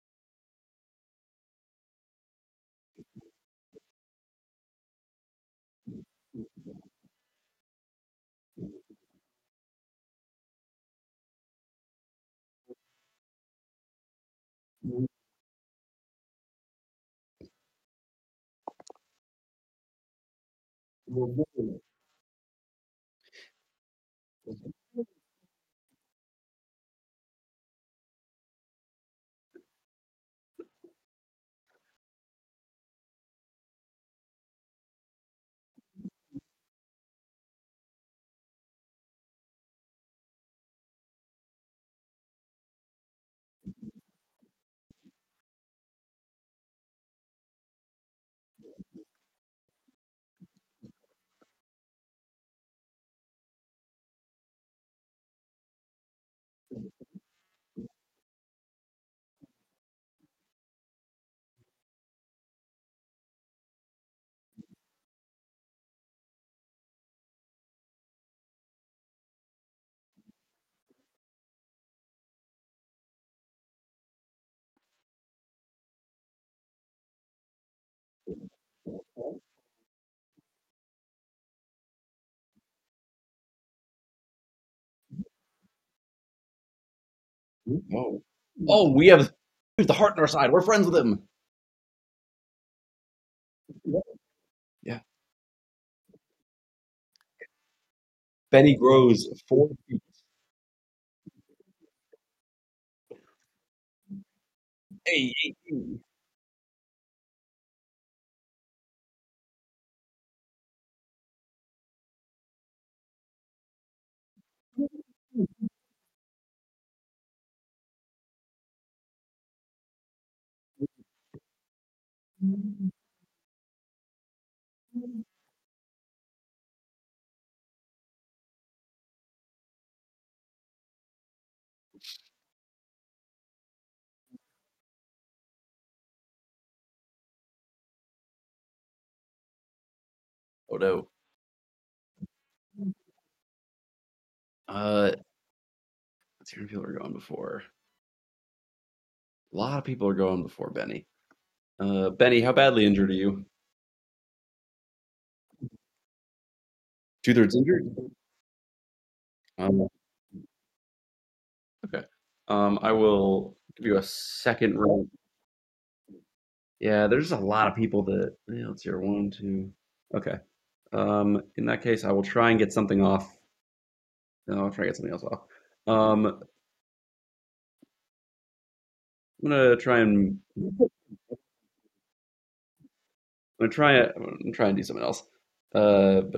Oh, oh, we have the heart on our side. We're friends with him. Yeah. Benny grows 4 feet. Hey, hey, hey. Oh no. Let's hear if people are going before. A lot of people are going before Benny. Benny, how badly injured are you? 2/3 injured? Um, okay. I will give you a second round. Yeah, there's a lot of people that. Yeah, let's hear one, two. Okay. In that case, I will try and get something off. No, I'll try and get something else off. I'm gonna try and I'm gonna try and do something else. But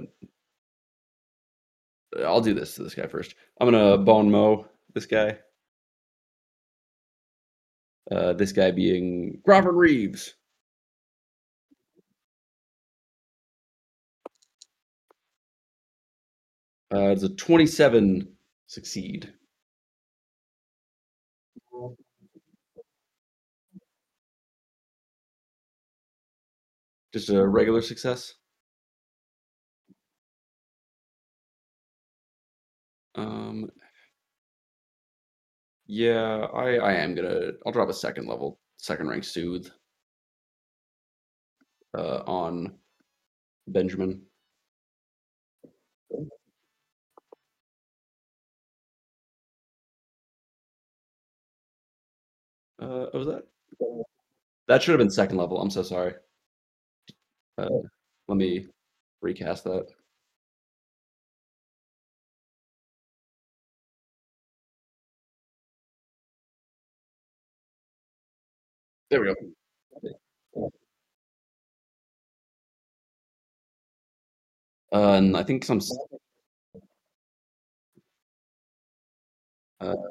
I'll do this to this guy first. I'm gonna bone mow this guy. This guy being Crawford Reeves. It's a 27 succeed. Just a regular success. Um, yeah, I am gonna. I'll drop a second level, second rank soothe on Benjamin. What was that? That should have been second level. I'm so sorry. Uh, let me recast that. There we go. And I think some. Uh,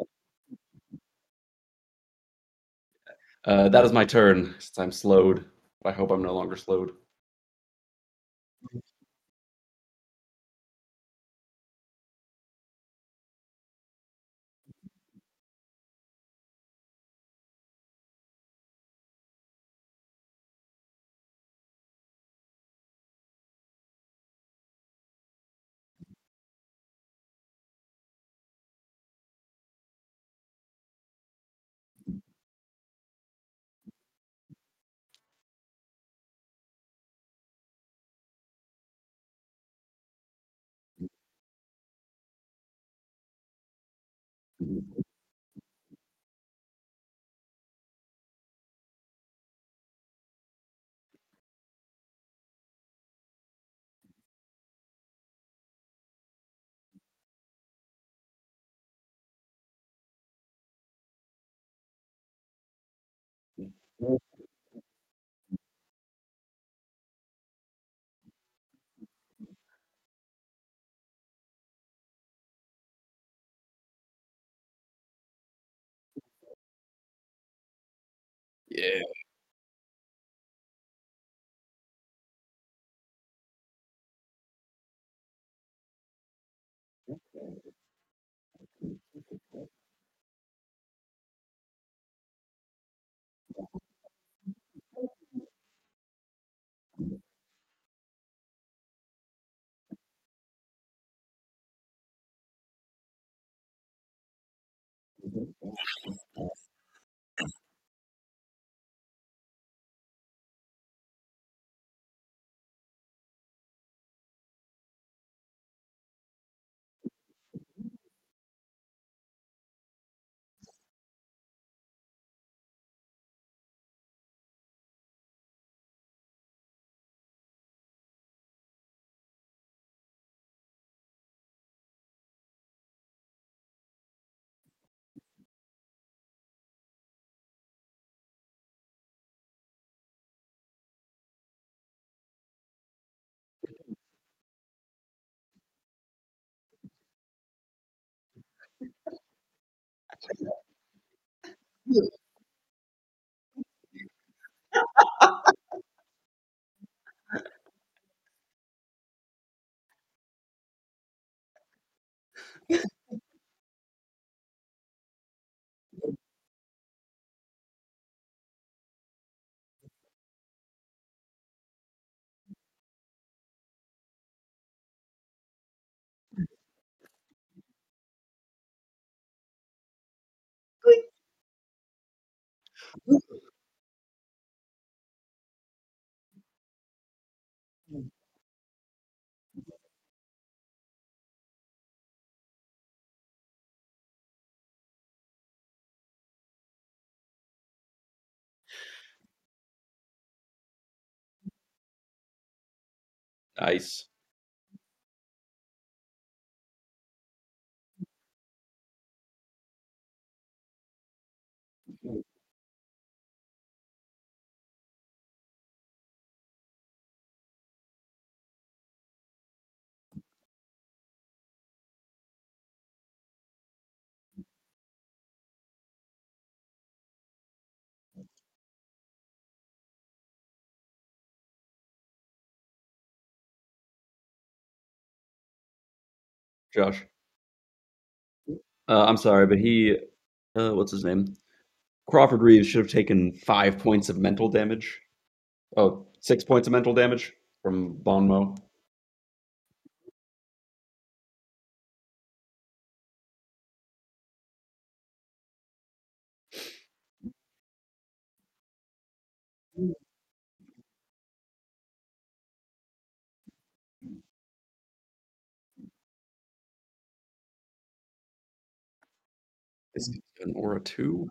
that is my turn since I'm slowed. I hope I'm no longer slowed. Yeah. Nice. Josh. I'm sorry, but what's his name? Crawford Reeves should have taken 5 points of mental damage. Oh, 6 points of mental damage from Bonmo. Is it an Aura 2?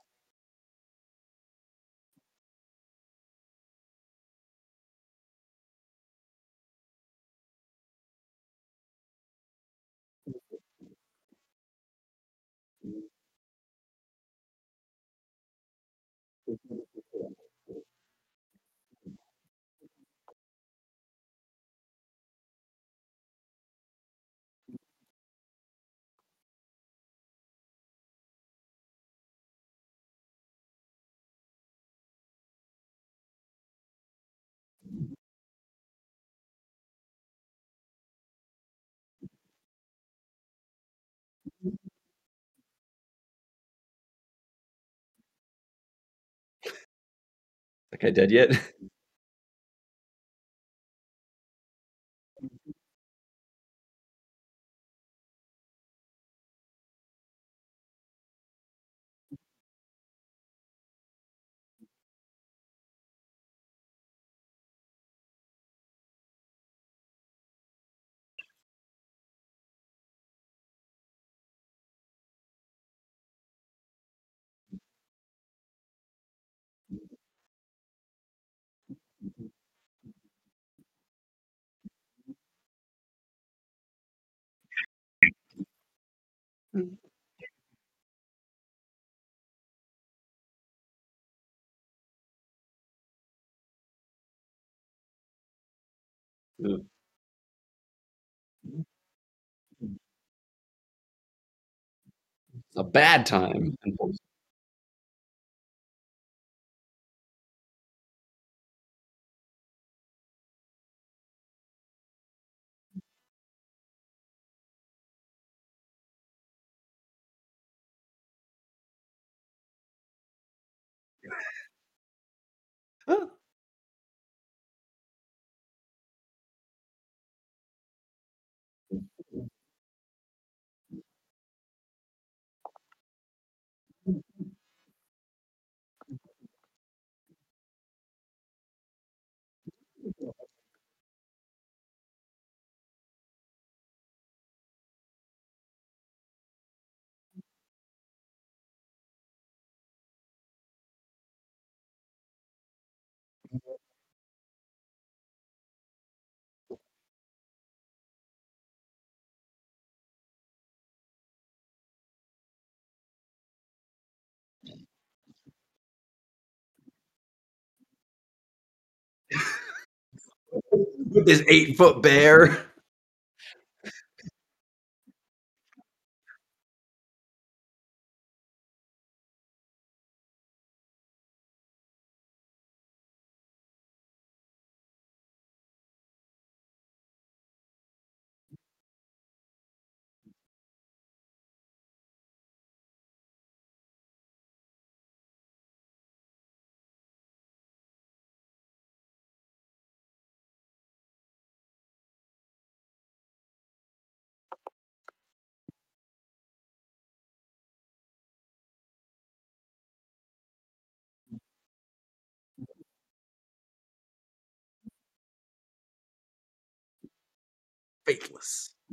That guy dead yet? Yeah. A bad time. With this 8-foot bear. Faithless.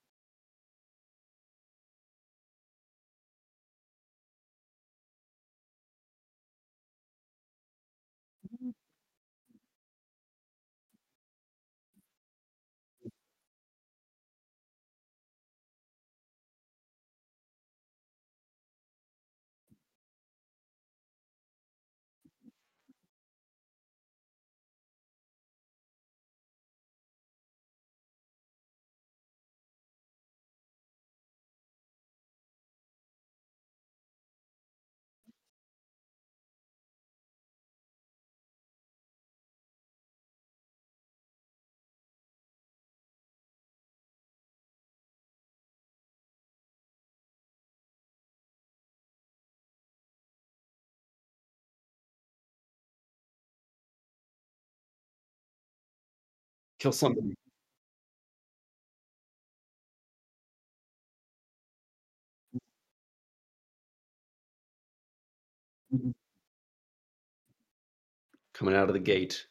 Kill somebody. Coming out of the gate.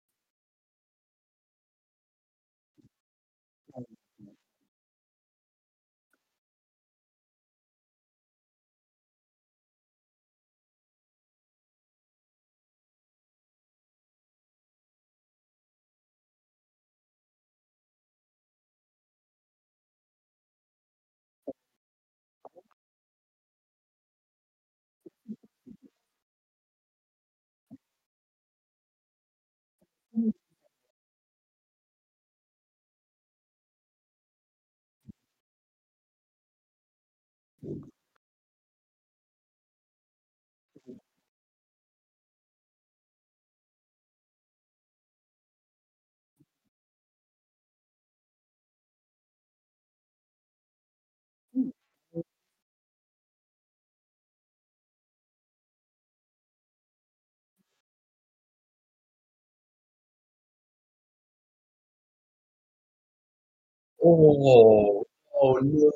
Oh, oh no.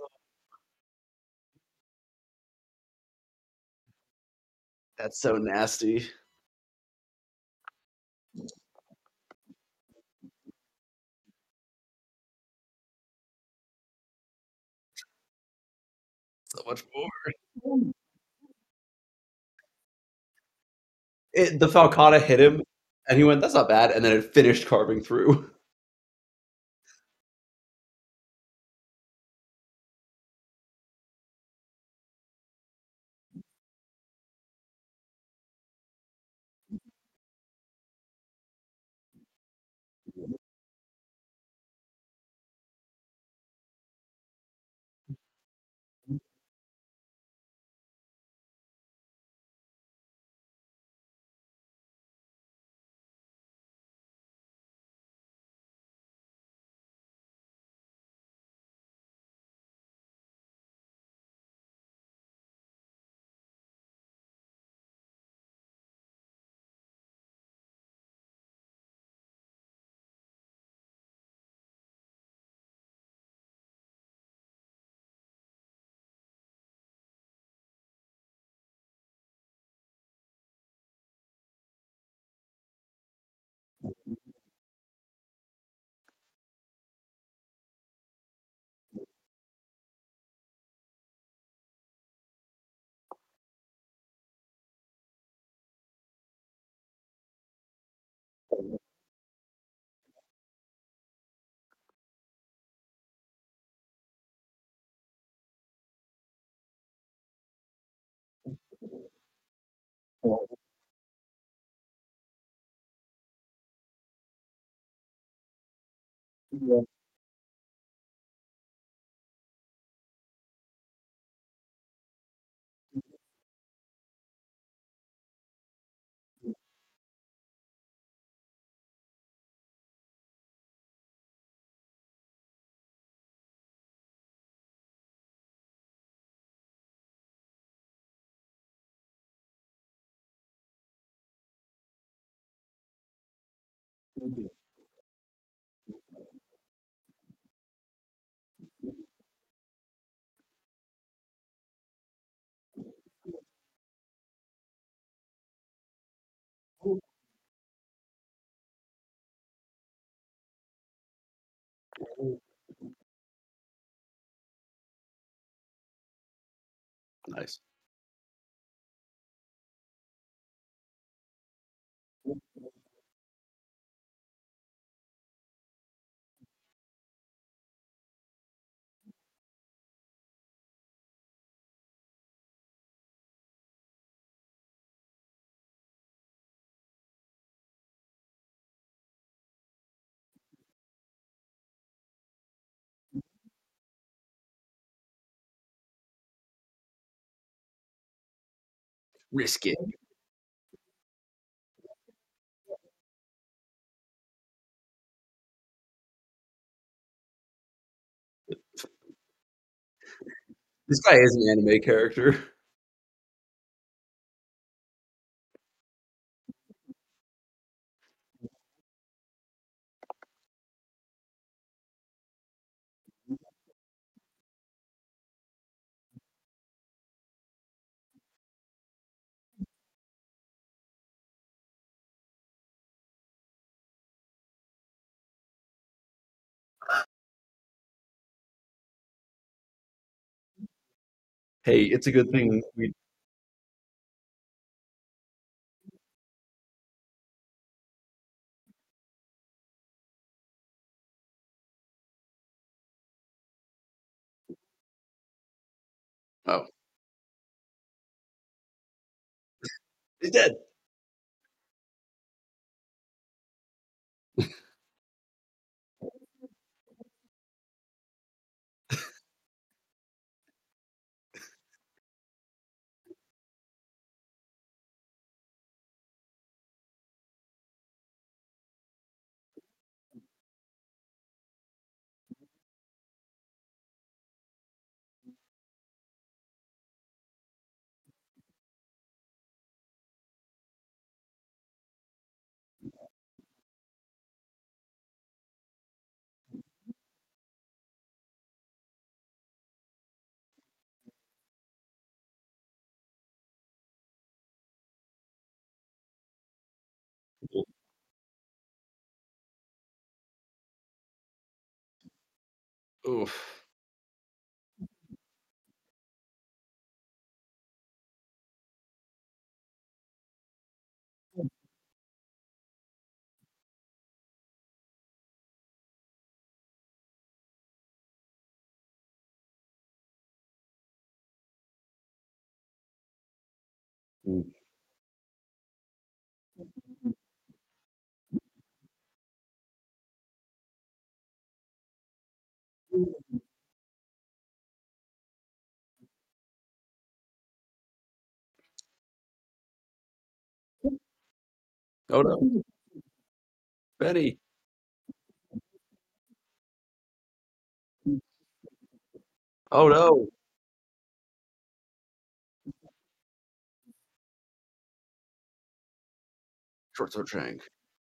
That's so nasty. So much more. The falcata hit him, and he went, "That's not bad," and then it finished carving through. Oh, yeah. Nice. Risk it. This guy is an anime character. Hey, it's a good thing we. Oh, he's dead. Oof. Mm. Oh no, Benny. Oh no, short sword shank.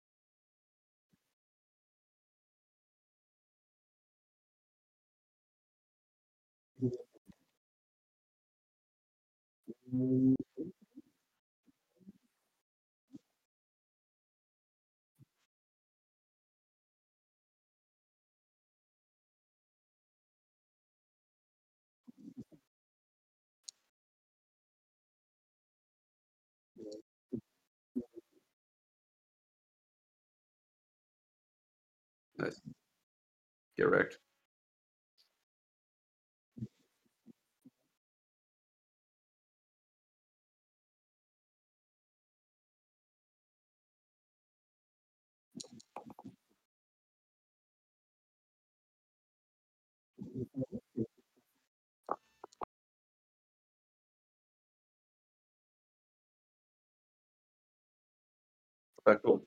Nice. Get wrecked. Okay, cool.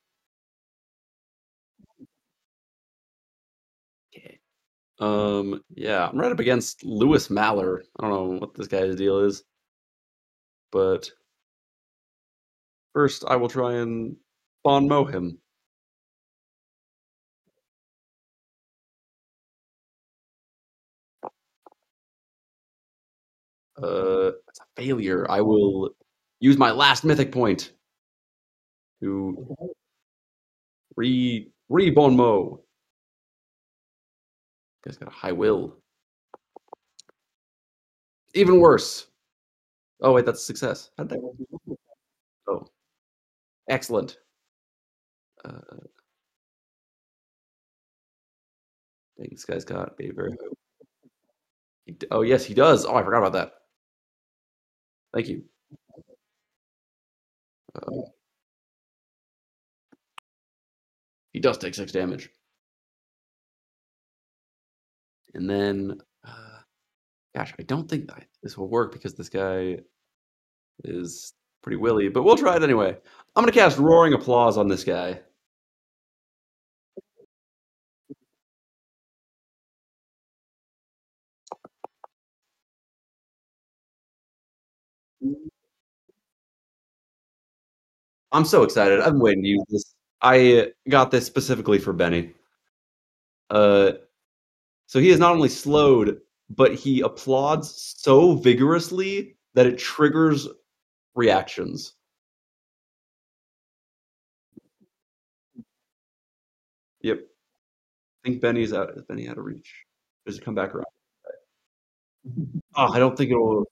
Okay. Yeah, I'm right up against Lewis Maller. I don't know what this guy's deal is, but first I will try and Bon Mo him. It's a failure. I will use my last mythic point to re Bon Mo. Guy's got a high will. Even worse. Oh wait, that's a success. How'd that? Oh, excellent. Uh, dang, this guy's got a very. Oh yes, he does. Oh, I forgot about that. Thank you. Uh, he does take 6 damage, and then, gosh, I don't think that this will work because this guy is pretty willy, but we'll try it anyway. I'm gonna cast Roaring Applause on this guy. I'm so excited. I've been waiting to use this. I got this specifically for Benny. Uh, so he is not only slowed, but he applauds so vigorously that it triggers reactions. Yep. I think Benny's out. Is Benny out of reach? Does it come back around? Oh, I don't think it will.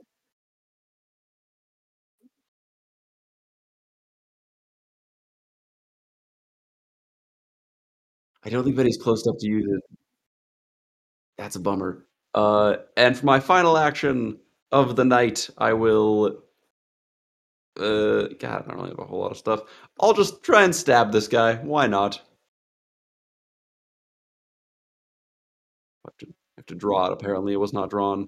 I don't think Benny's close enough to use it. That's a bummer. And for my final action of the night, I will. God, I don't really have a whole lot of stuff. I'll just try and stab this guy. Why not? I have to draw it. Apparently, it was not drawn.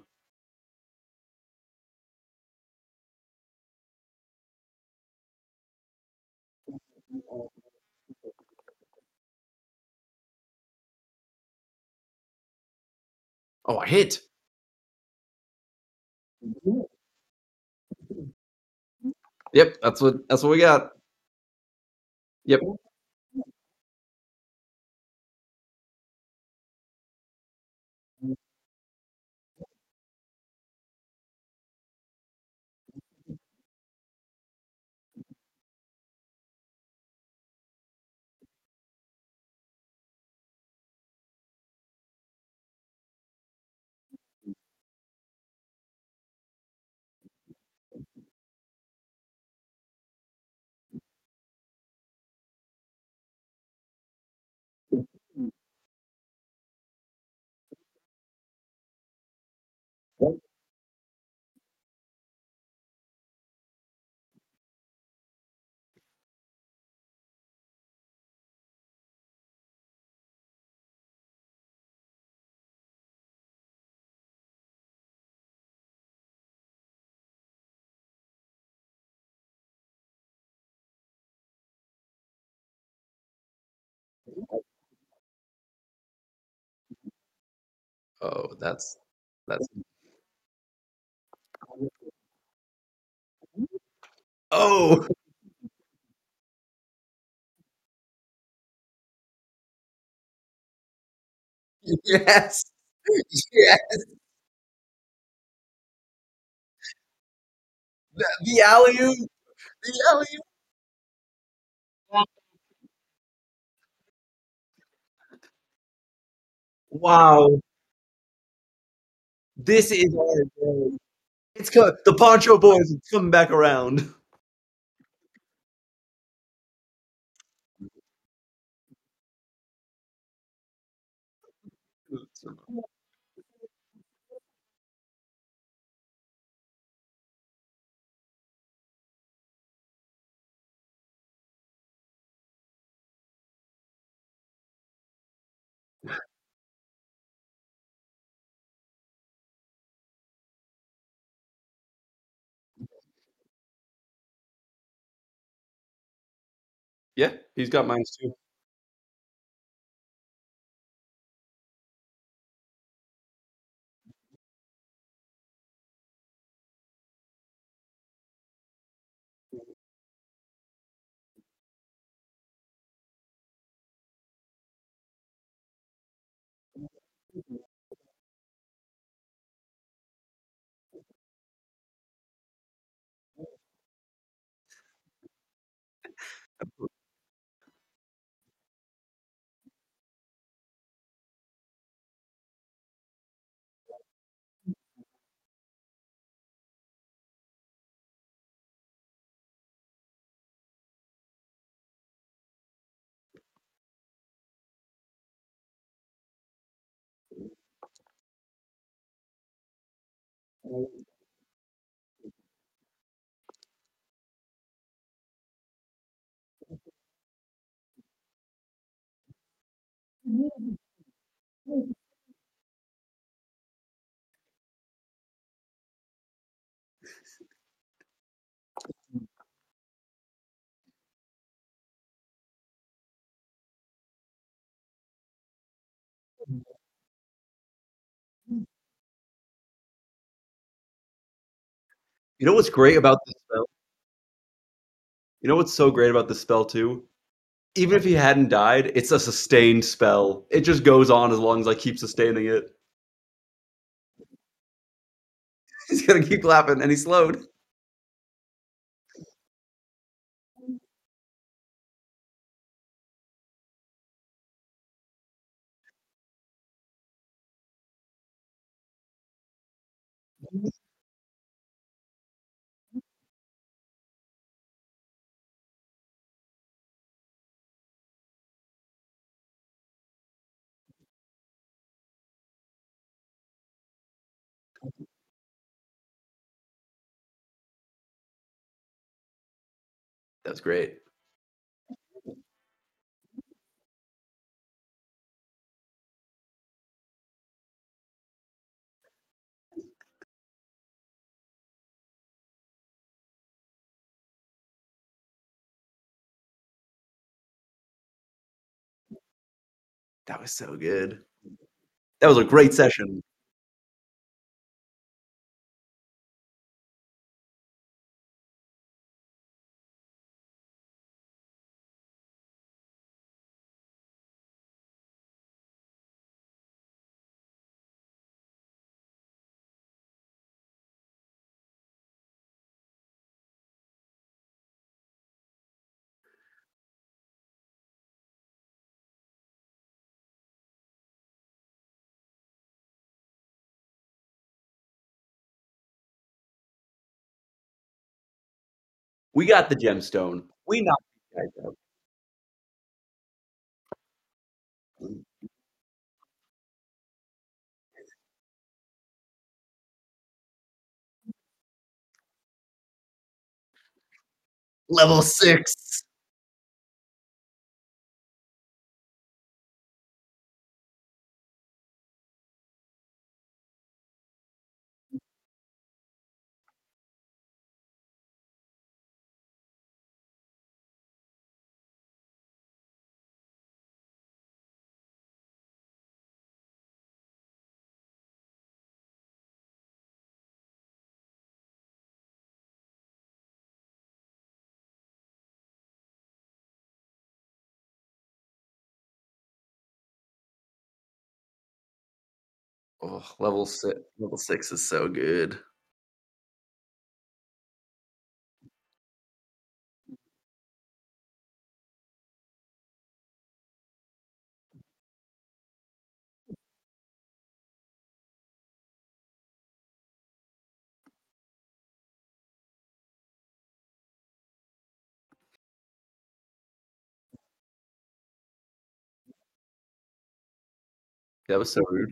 Oh, I hit. Yep, that's what we got. Yep. Oh, that's. Oh, yes, yes. The alley oop. The alley oop. Wow, this is our day. The Poncho Boys are coming back around. Yeah, he's got mines too. You know what's great about this spell? You know what's so great about this spell too? Even if he hadn't died, it's a sustained spell. It just goes on as long as I keep sustaining it. He's gonna keep laughing, and he slowed. That was great. That was so good. That was a great session. We got the gemstone. We knocked these guys out. Level 6. Oh, level 6 is so good. That was so rude.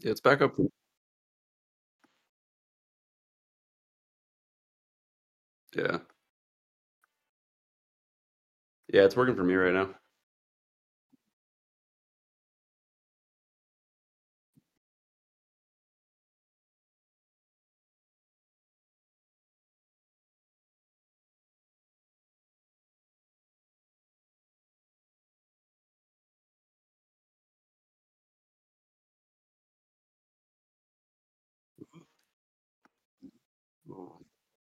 Yeah, it's back up. Yeah. Yeah, it's working for me right now. Oh.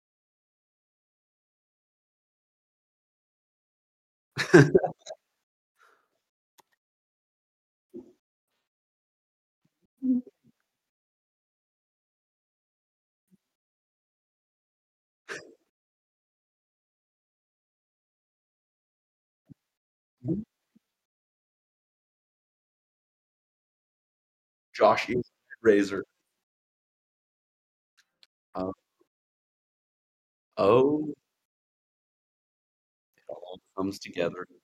Josh is Razor. Uh, oh, it all comes together.